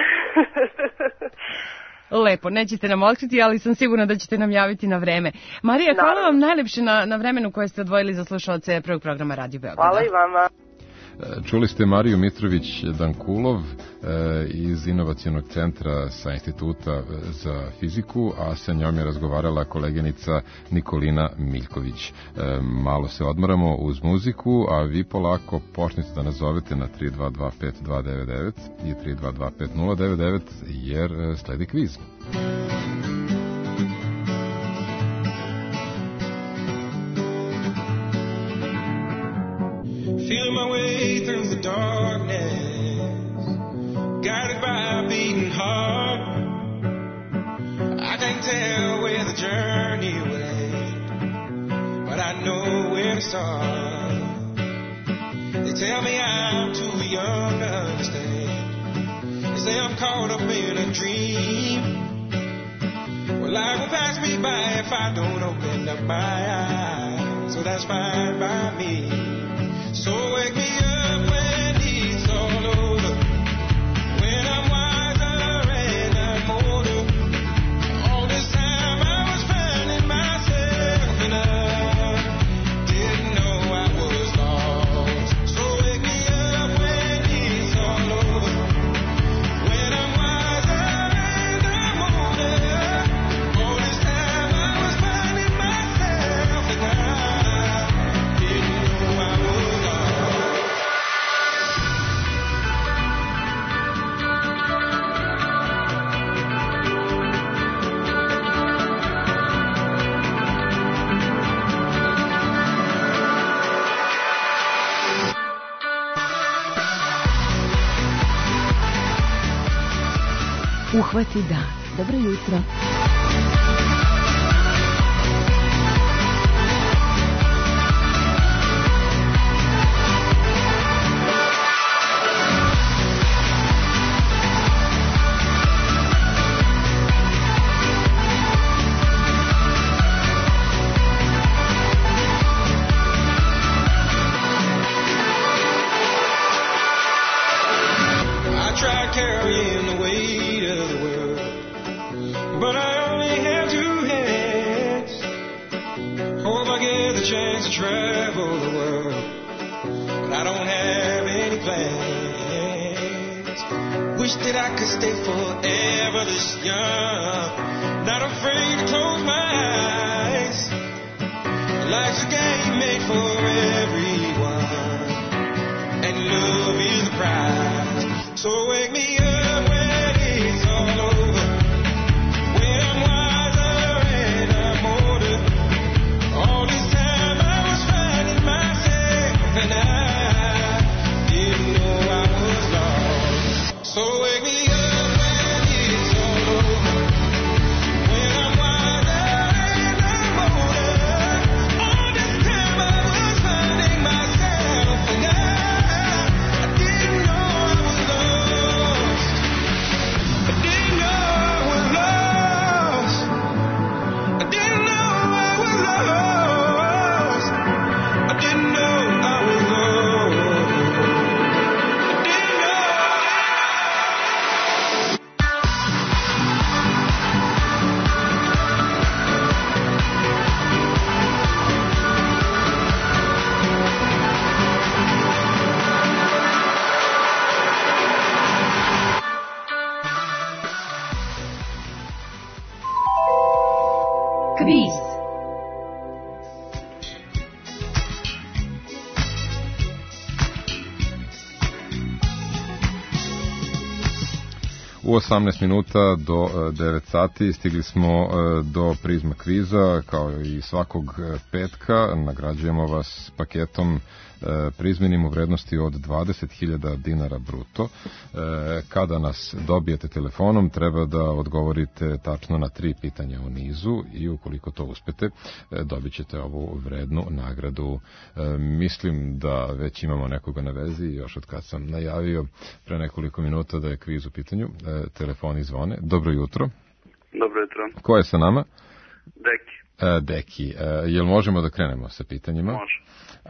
Lepo, nećete nam otkriti, ali sam sigurna da ćete nam javiti na vreme. Marija, hvala Naravno. vam najlepše na, na vremenu koje ste odvojili za slušalce prvog programa Radio Beograda. Hvala i vama. Čuli ste Mariju Mitrović-Dankulov iz Inovacionog centra sa Instituta za fiziku, a sa njom je razgovarala koleginica Nikolina Miljković. Malo se odmaramo uz muziku, a vi polako počnite da nas zovete na tri dva dva pet dva devet devet i tri dva dva pet nula devet devet jer sledi kviz. Feel my way through the darkness, guided by a beating heart. I can't tell where the journey will end, but I know where to start. They tell me I'm too young to understand. They say I'm caught up in a dream. Well, life will pass me by if I don't open up my eyes, so that's fine by me. So wake me up when it's all over, when I'm wiser and I'm older. All this time I was finding myself and I didn't know I was lost. So wake me up when it's all over, when I'm wiser and I'm older. All this time I was finding myself and I didn't know I was lost. Uhvati dan. Dobro jutro. U osamnaest minuta do devet sati stigli smo do Prizma kviza, kao i svakog petka. Nagrađujemo vas paketom Prizmenim u vrednosti od dvadeset hiljada dinara bruto. Kada nas dobijete telefonom, treba da odgovorite tačno na tri pitanja u nizu i ukoliko to uspete, dobit ćete ovu vrednu nagradu. Mislim da već imamo nekoga na vezi, još od kad sam najavio pre nekoliko minuta da je kviz u pitanju. Telefoni zvone. Dobro jutro. Dobro jutro. Ko je sa nama? Deki. E, Deki. E, jel možemo da krenemo sa pitanjima? Može.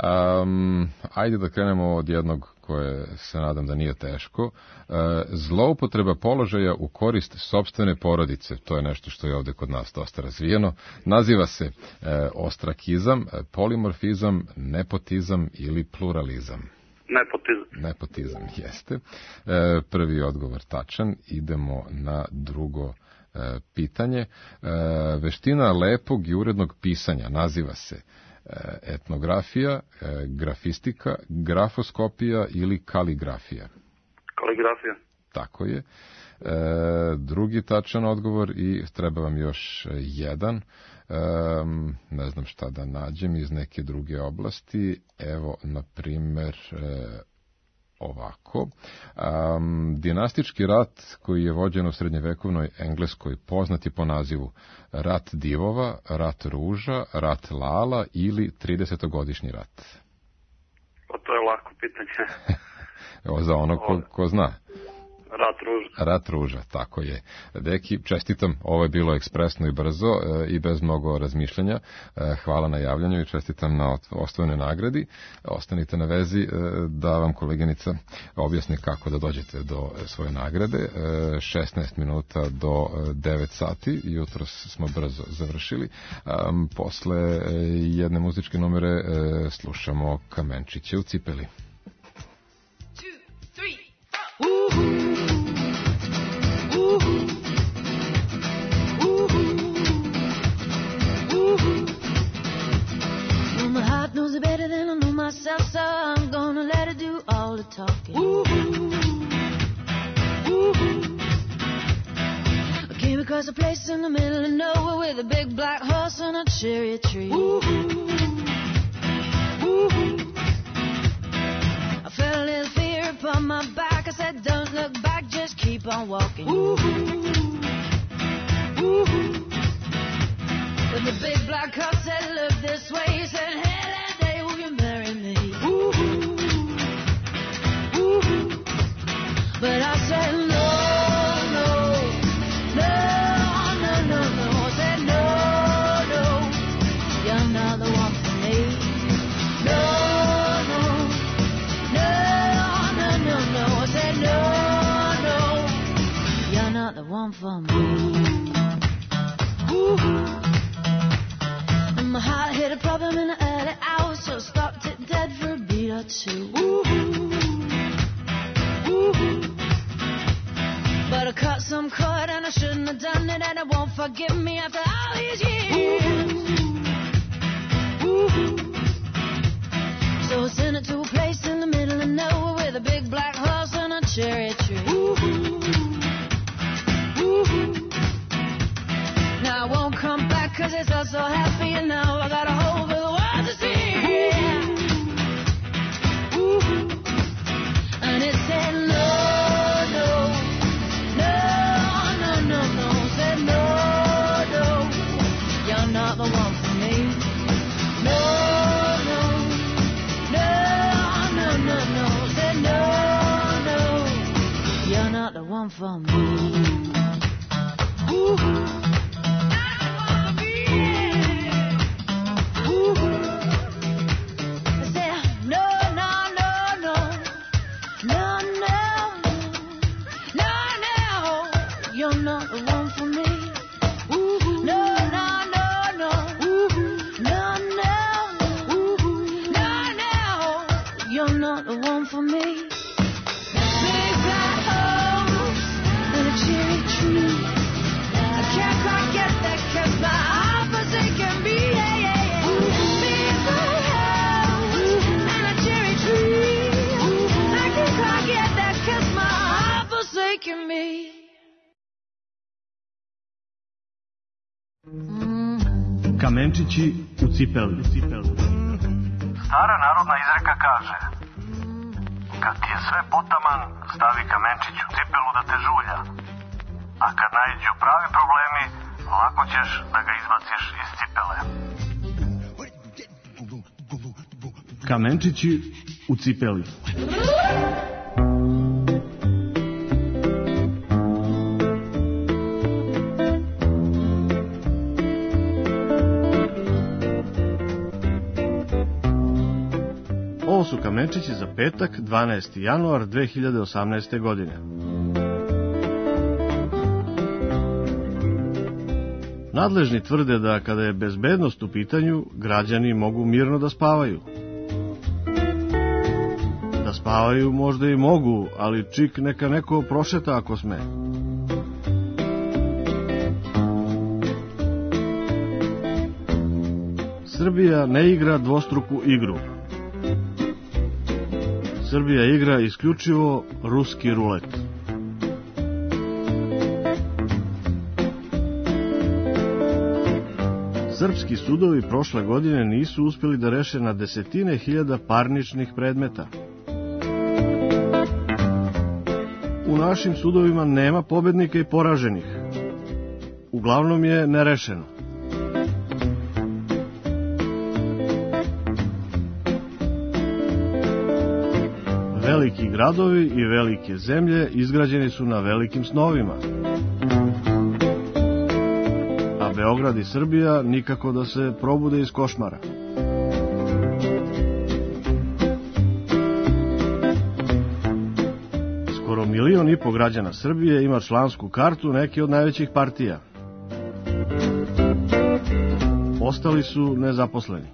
Um, ajde da krenemo od jednog koje se nadam da nije teško. E, zloupotreba položaja u korist sopstvene porodice, to je nešto što je ovde kod nas dosta razvijeno. Naziva se e, ostrakizam, polimorfizam, nepotizam ili pluralizam. Nepotizam. Nepotizam, jeste. E, prvi odgovor tačan. Idemo na drugo e, pitanje. E, veština lepog i urednog pisanja naziva se e, etnografija, e, grafistika, grafoskopija ili kaligrafija. Kaligrafija. Tako je. E, drugi tačan odgovor i treba vam još jedan. Um, ne znam šta da nađem iz neke druge oblasti. Evo, na primer, e, ovako. Um, dinastički rat koji je vođen u srednjevekovnoj Engleskoj poznat je po nazivu Rat divova, Rat ruža, Rat lala ili tridesetogodišnji rat. Pa to je lako pitanje. Evo za ono ko, ko zna. Rat ruža. Rat ruža, tako je. Deki, čestitam, ovo je bilo ekspresno i brzo e, i bez mnogo razmišljanja. E, hvala na javljanju i čestitam na osvojenoj nagradi. Ostanite na vezi e, da vam koleginica objasni kako da dođete do svoje nagrade. E, šesnaest minuta do devet sati, jutros smo brzo završili. E, posle jedne muzičke numere e, slušamo Kamenčiće u cipeli. Myself, so I'm gonna let her do all the talking. Ooh, ooh. I came across a place in the middle of nowhere with a big black horse and a cherry tree. Ooh, ooh. I felt a little fear upon my back. I said, said, don't look back, just keep on walking. Ooh. Ooh. When the big black car said, look this way, he said, hey, that day will you marry me? Ooh. Ooh. But I said, no, no, no, no, no, no. I said, no, no, you're not the one for me. No, no, no, no, no, no. I said, no, no, you're not the one for me. Ooh. And my heart hit a problem in the early hours, so stopped it dead for a beat or two. Ooh. Ooh. But I cut some cord and I shouldn't have done it, and it won't forgive me after all these years. Ooh. Ooh. So I sent it to a place in the middle of nowhere with a big black horse and a cherry tree. Ooh. Ooh. Now I won't come back cause it's all so happy, and now I got a whole big world to see. Ooh. And it said no, no, no, no, no, no. Said no, no, you're not the one for me. No, no, no, no, no, no. Said no, no, you're not the one for me. Ooh. Kamenčići u cipeli. Stara narodna izreka kaže: kad ti je sve potaman, stavi kamenčić u cipelu da te žulja. A kad naiđu pravi problemi, lako ćeš da ga izbaciš iz cipele. Kamenčići u cipeli. Ovo su kamenčići za petak, dvanaesti januar dve hiljade osamnaeste. godine. Nadležni tvrde da kada je bezbednost u pitanju, građani mogu mirno da spavaju. Da spavaju možda i mogu, ali čik neka neko prošeta ako sme. Srbija ne igra dvostruku igru. Srbija igra isključivo ruski rulet. Srpski sudovi prošle godine nisu uspjeli da reše na desetine hiljada parničnih predmeta. U našim sudovima nema pobednika i poraženih. Uglavnom je nerešeno. Veliki gradovi i velike zemlje izgrađeni su na velikim snovima. A Beograd i Srbija nikako da se probude iz košmara. Skoro milion i po građana Srbije ima člansku kartu neke od najvećih partija. Ostali su nezaposleni.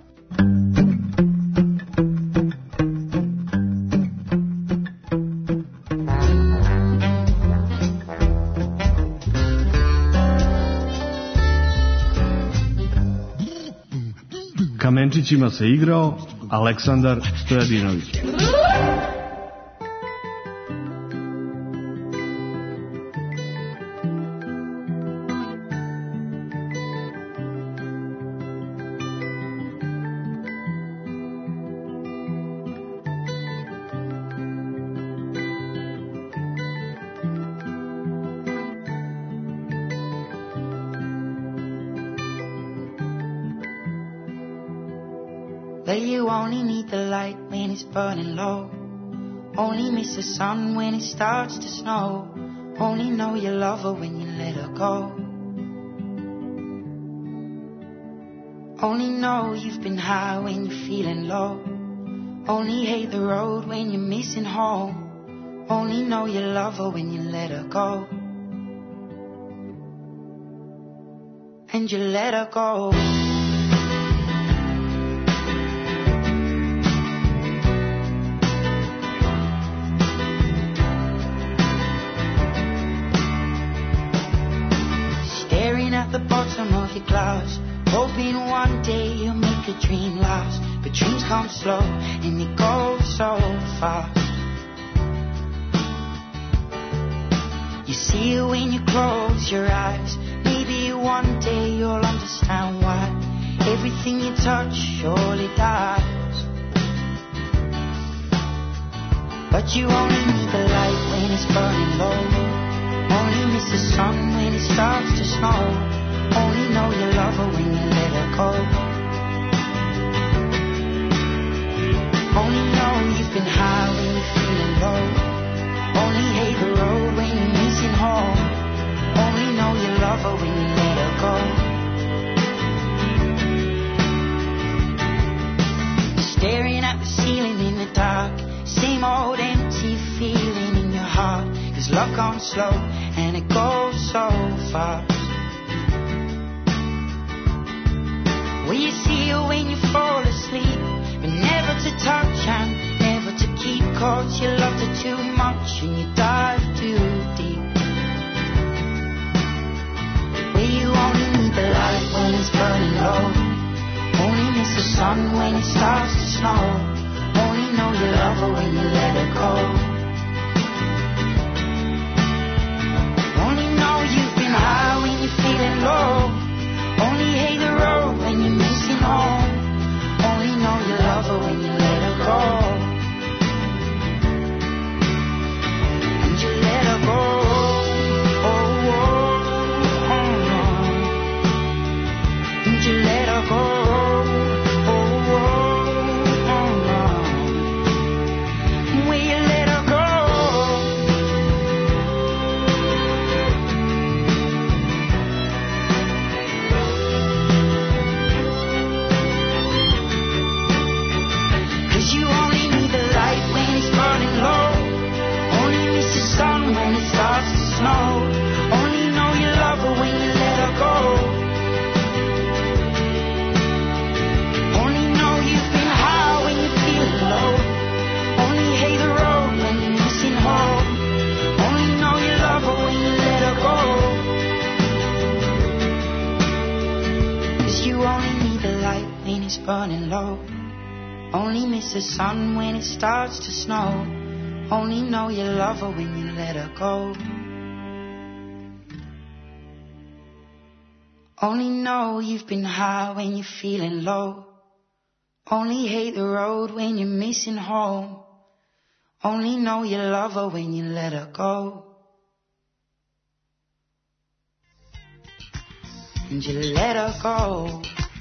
Kamenčićima se igrao Aleksandar Stojadinović. Well, you only need the light when it's burning low. Only miss the sun when it starts to snow. Only know you love her when you let her go. Only know you've been high when you're feeling low. Only hate the road when you're missing home. Only know you love her when you let her go. And you let her go. Staring at the bottom of your glass, hoping one day you'll make a dream last. But dreams come slow and they go so fast. You see it when you close your eyes. Maybe one day you'll understand why everything you touch surely dies. But you only need the light when it's burning low. Only miss the sun when it starts to snow. Only know you love her when you let her go. Only know you've been high when you're feeling low. Only hate the road when you're missing home. Only know you love her when you let her go. Staring at the ceiling in the dark, same old empty feeling in your heart. Cause love comes slow and it goes so fast. Will you see her when you fall asleep? But never to touch and never to keep. Cause you loved her too much and you dive too deep. Will you only need the light when it's burning low? Only miss the sun when it starts to snow. Only know you love her when you let her go. Only know you've been high when you're feeling low. Only hate the road when you're missing home. Only know you love her when you let her go. And you let her go. Oh, oh, oh, oh. And you let her go. Oh, oh, oh, oh. Will you let her go? You only need the light when it's burning low. Only miss the sun when it starts to snow. Only know you love her when you let her go. Only know you've been high when you feel low. Only hate the road when you're missing home. Only know you love her when you let her go. Cause you only need the light when it's burning low. Only miss the sun when it starts to snow. Only know you love her when you let her go. Only know you've been high when you're feeling low. Only hate the road when you're missing home. Only know you love her when you let her go. And you let her go.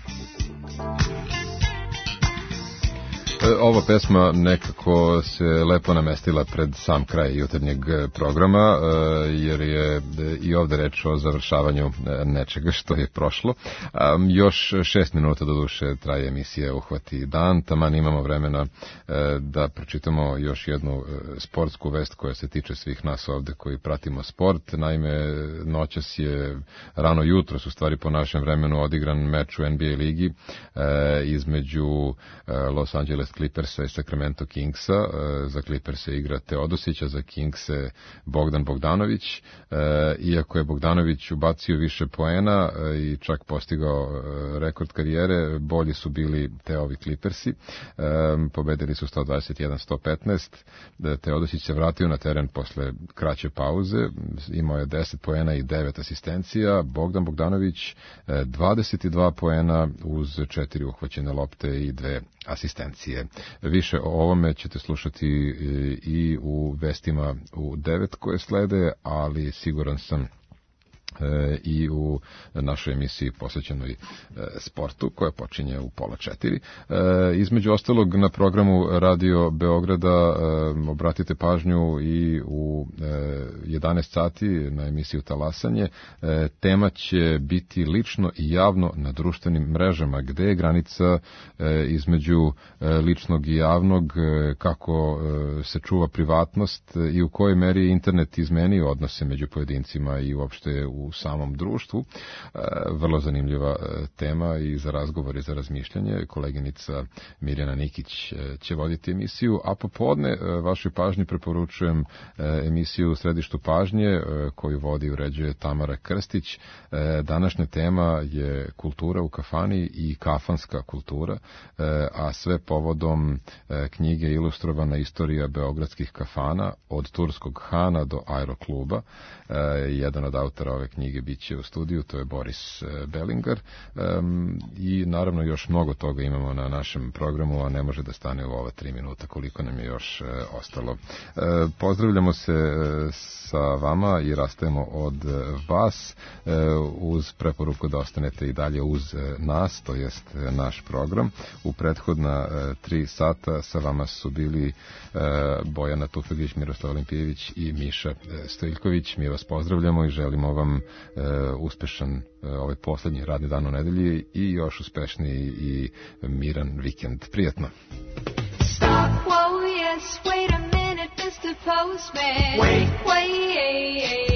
Ova pesma nekako se lepo namestila pred sam kraj jutarnjeg programa, jer je i ovde reč o završavanju nečega što je prošlo. Još šest minuta do duše traje emisija Uhvati dan, taman imamo vremena da pročitamo još jednu sportsku vest koja se tiče svih nas ovde koji pratimo sport. Naime, noćas je, rano jutro su stvari po našem vremenu odigran meč u N B A ligi između Los Angeles Clippersa i Sacramento Kingsa. Za Clipperse igra Teodosić, a za Kingse Bogdan Bogdanović. Iako je Bogdanović ubacio više poena i čak postigao rekord karijere, bolji su bili Teovi Clippersi. Pobedili su sto dvadeset jedan sto petnaest. Teodosić se vratio na teren posle kraće pauze. Imao je deset poena i devet asistencija. Bogdan Bogdanović dvadeset dva poena uz četiri uhvaćene lopte i dve asistencije. Više o ovome ćete slušati i u vestima u devet koje slede, ali siguran sam i u našoj emisiji posvećenoj sportu koja počinje u pola četiri. Između ostalog na programu Radio Beograda obratite pažnju i u jedanaest sati na emisiju Talasanje. Tema će biti lično i javno na društvenim mrežama. Gde je granica između ličnog i javnog, kako se čuva privatnost i u kojoj meri je internet izmenio odnose među pojedincima i uopšte u samom društvu. Vrlo zanimljiva tema i za razgovor i za razmišljanje. Koleginica Mirjana Nikić će voditi emisiju, a popodne vašoj pažnji preporučujem emisiju u Središtu pažnje koju vodi i uređuje Tamara Krstić. Današnja tema je kultura u kafani i kafanska kultura, a sve povodom knjige Ilustrovana istorija beogradskih kafana od Turskog Hana do Aerokluba. Jedan od autora ove knjige biće u studiju, to je Boris Bellinger, i naravno još mnogo toga imamo na našem programu, a ne može da stane u ova tri minuta koliko nam je još ostalo. Pozdravljamo se sa vama i rastajemo od vas uz preporuku da ostanete i dalje uz nas, to jest naš program. U prethodna tri sata sa vama su bili Bojana Tufegić, Miroslav Olimpijević i Miša Stojiljković. Mi vas pozdravljamo i želimo vam uspešan ovaj poslednji radni dan u nedelji i još uspešniji i miran vikend. Prijatno. Stop, whoa, yes, wait a minute, mister Postman. Wait, wait,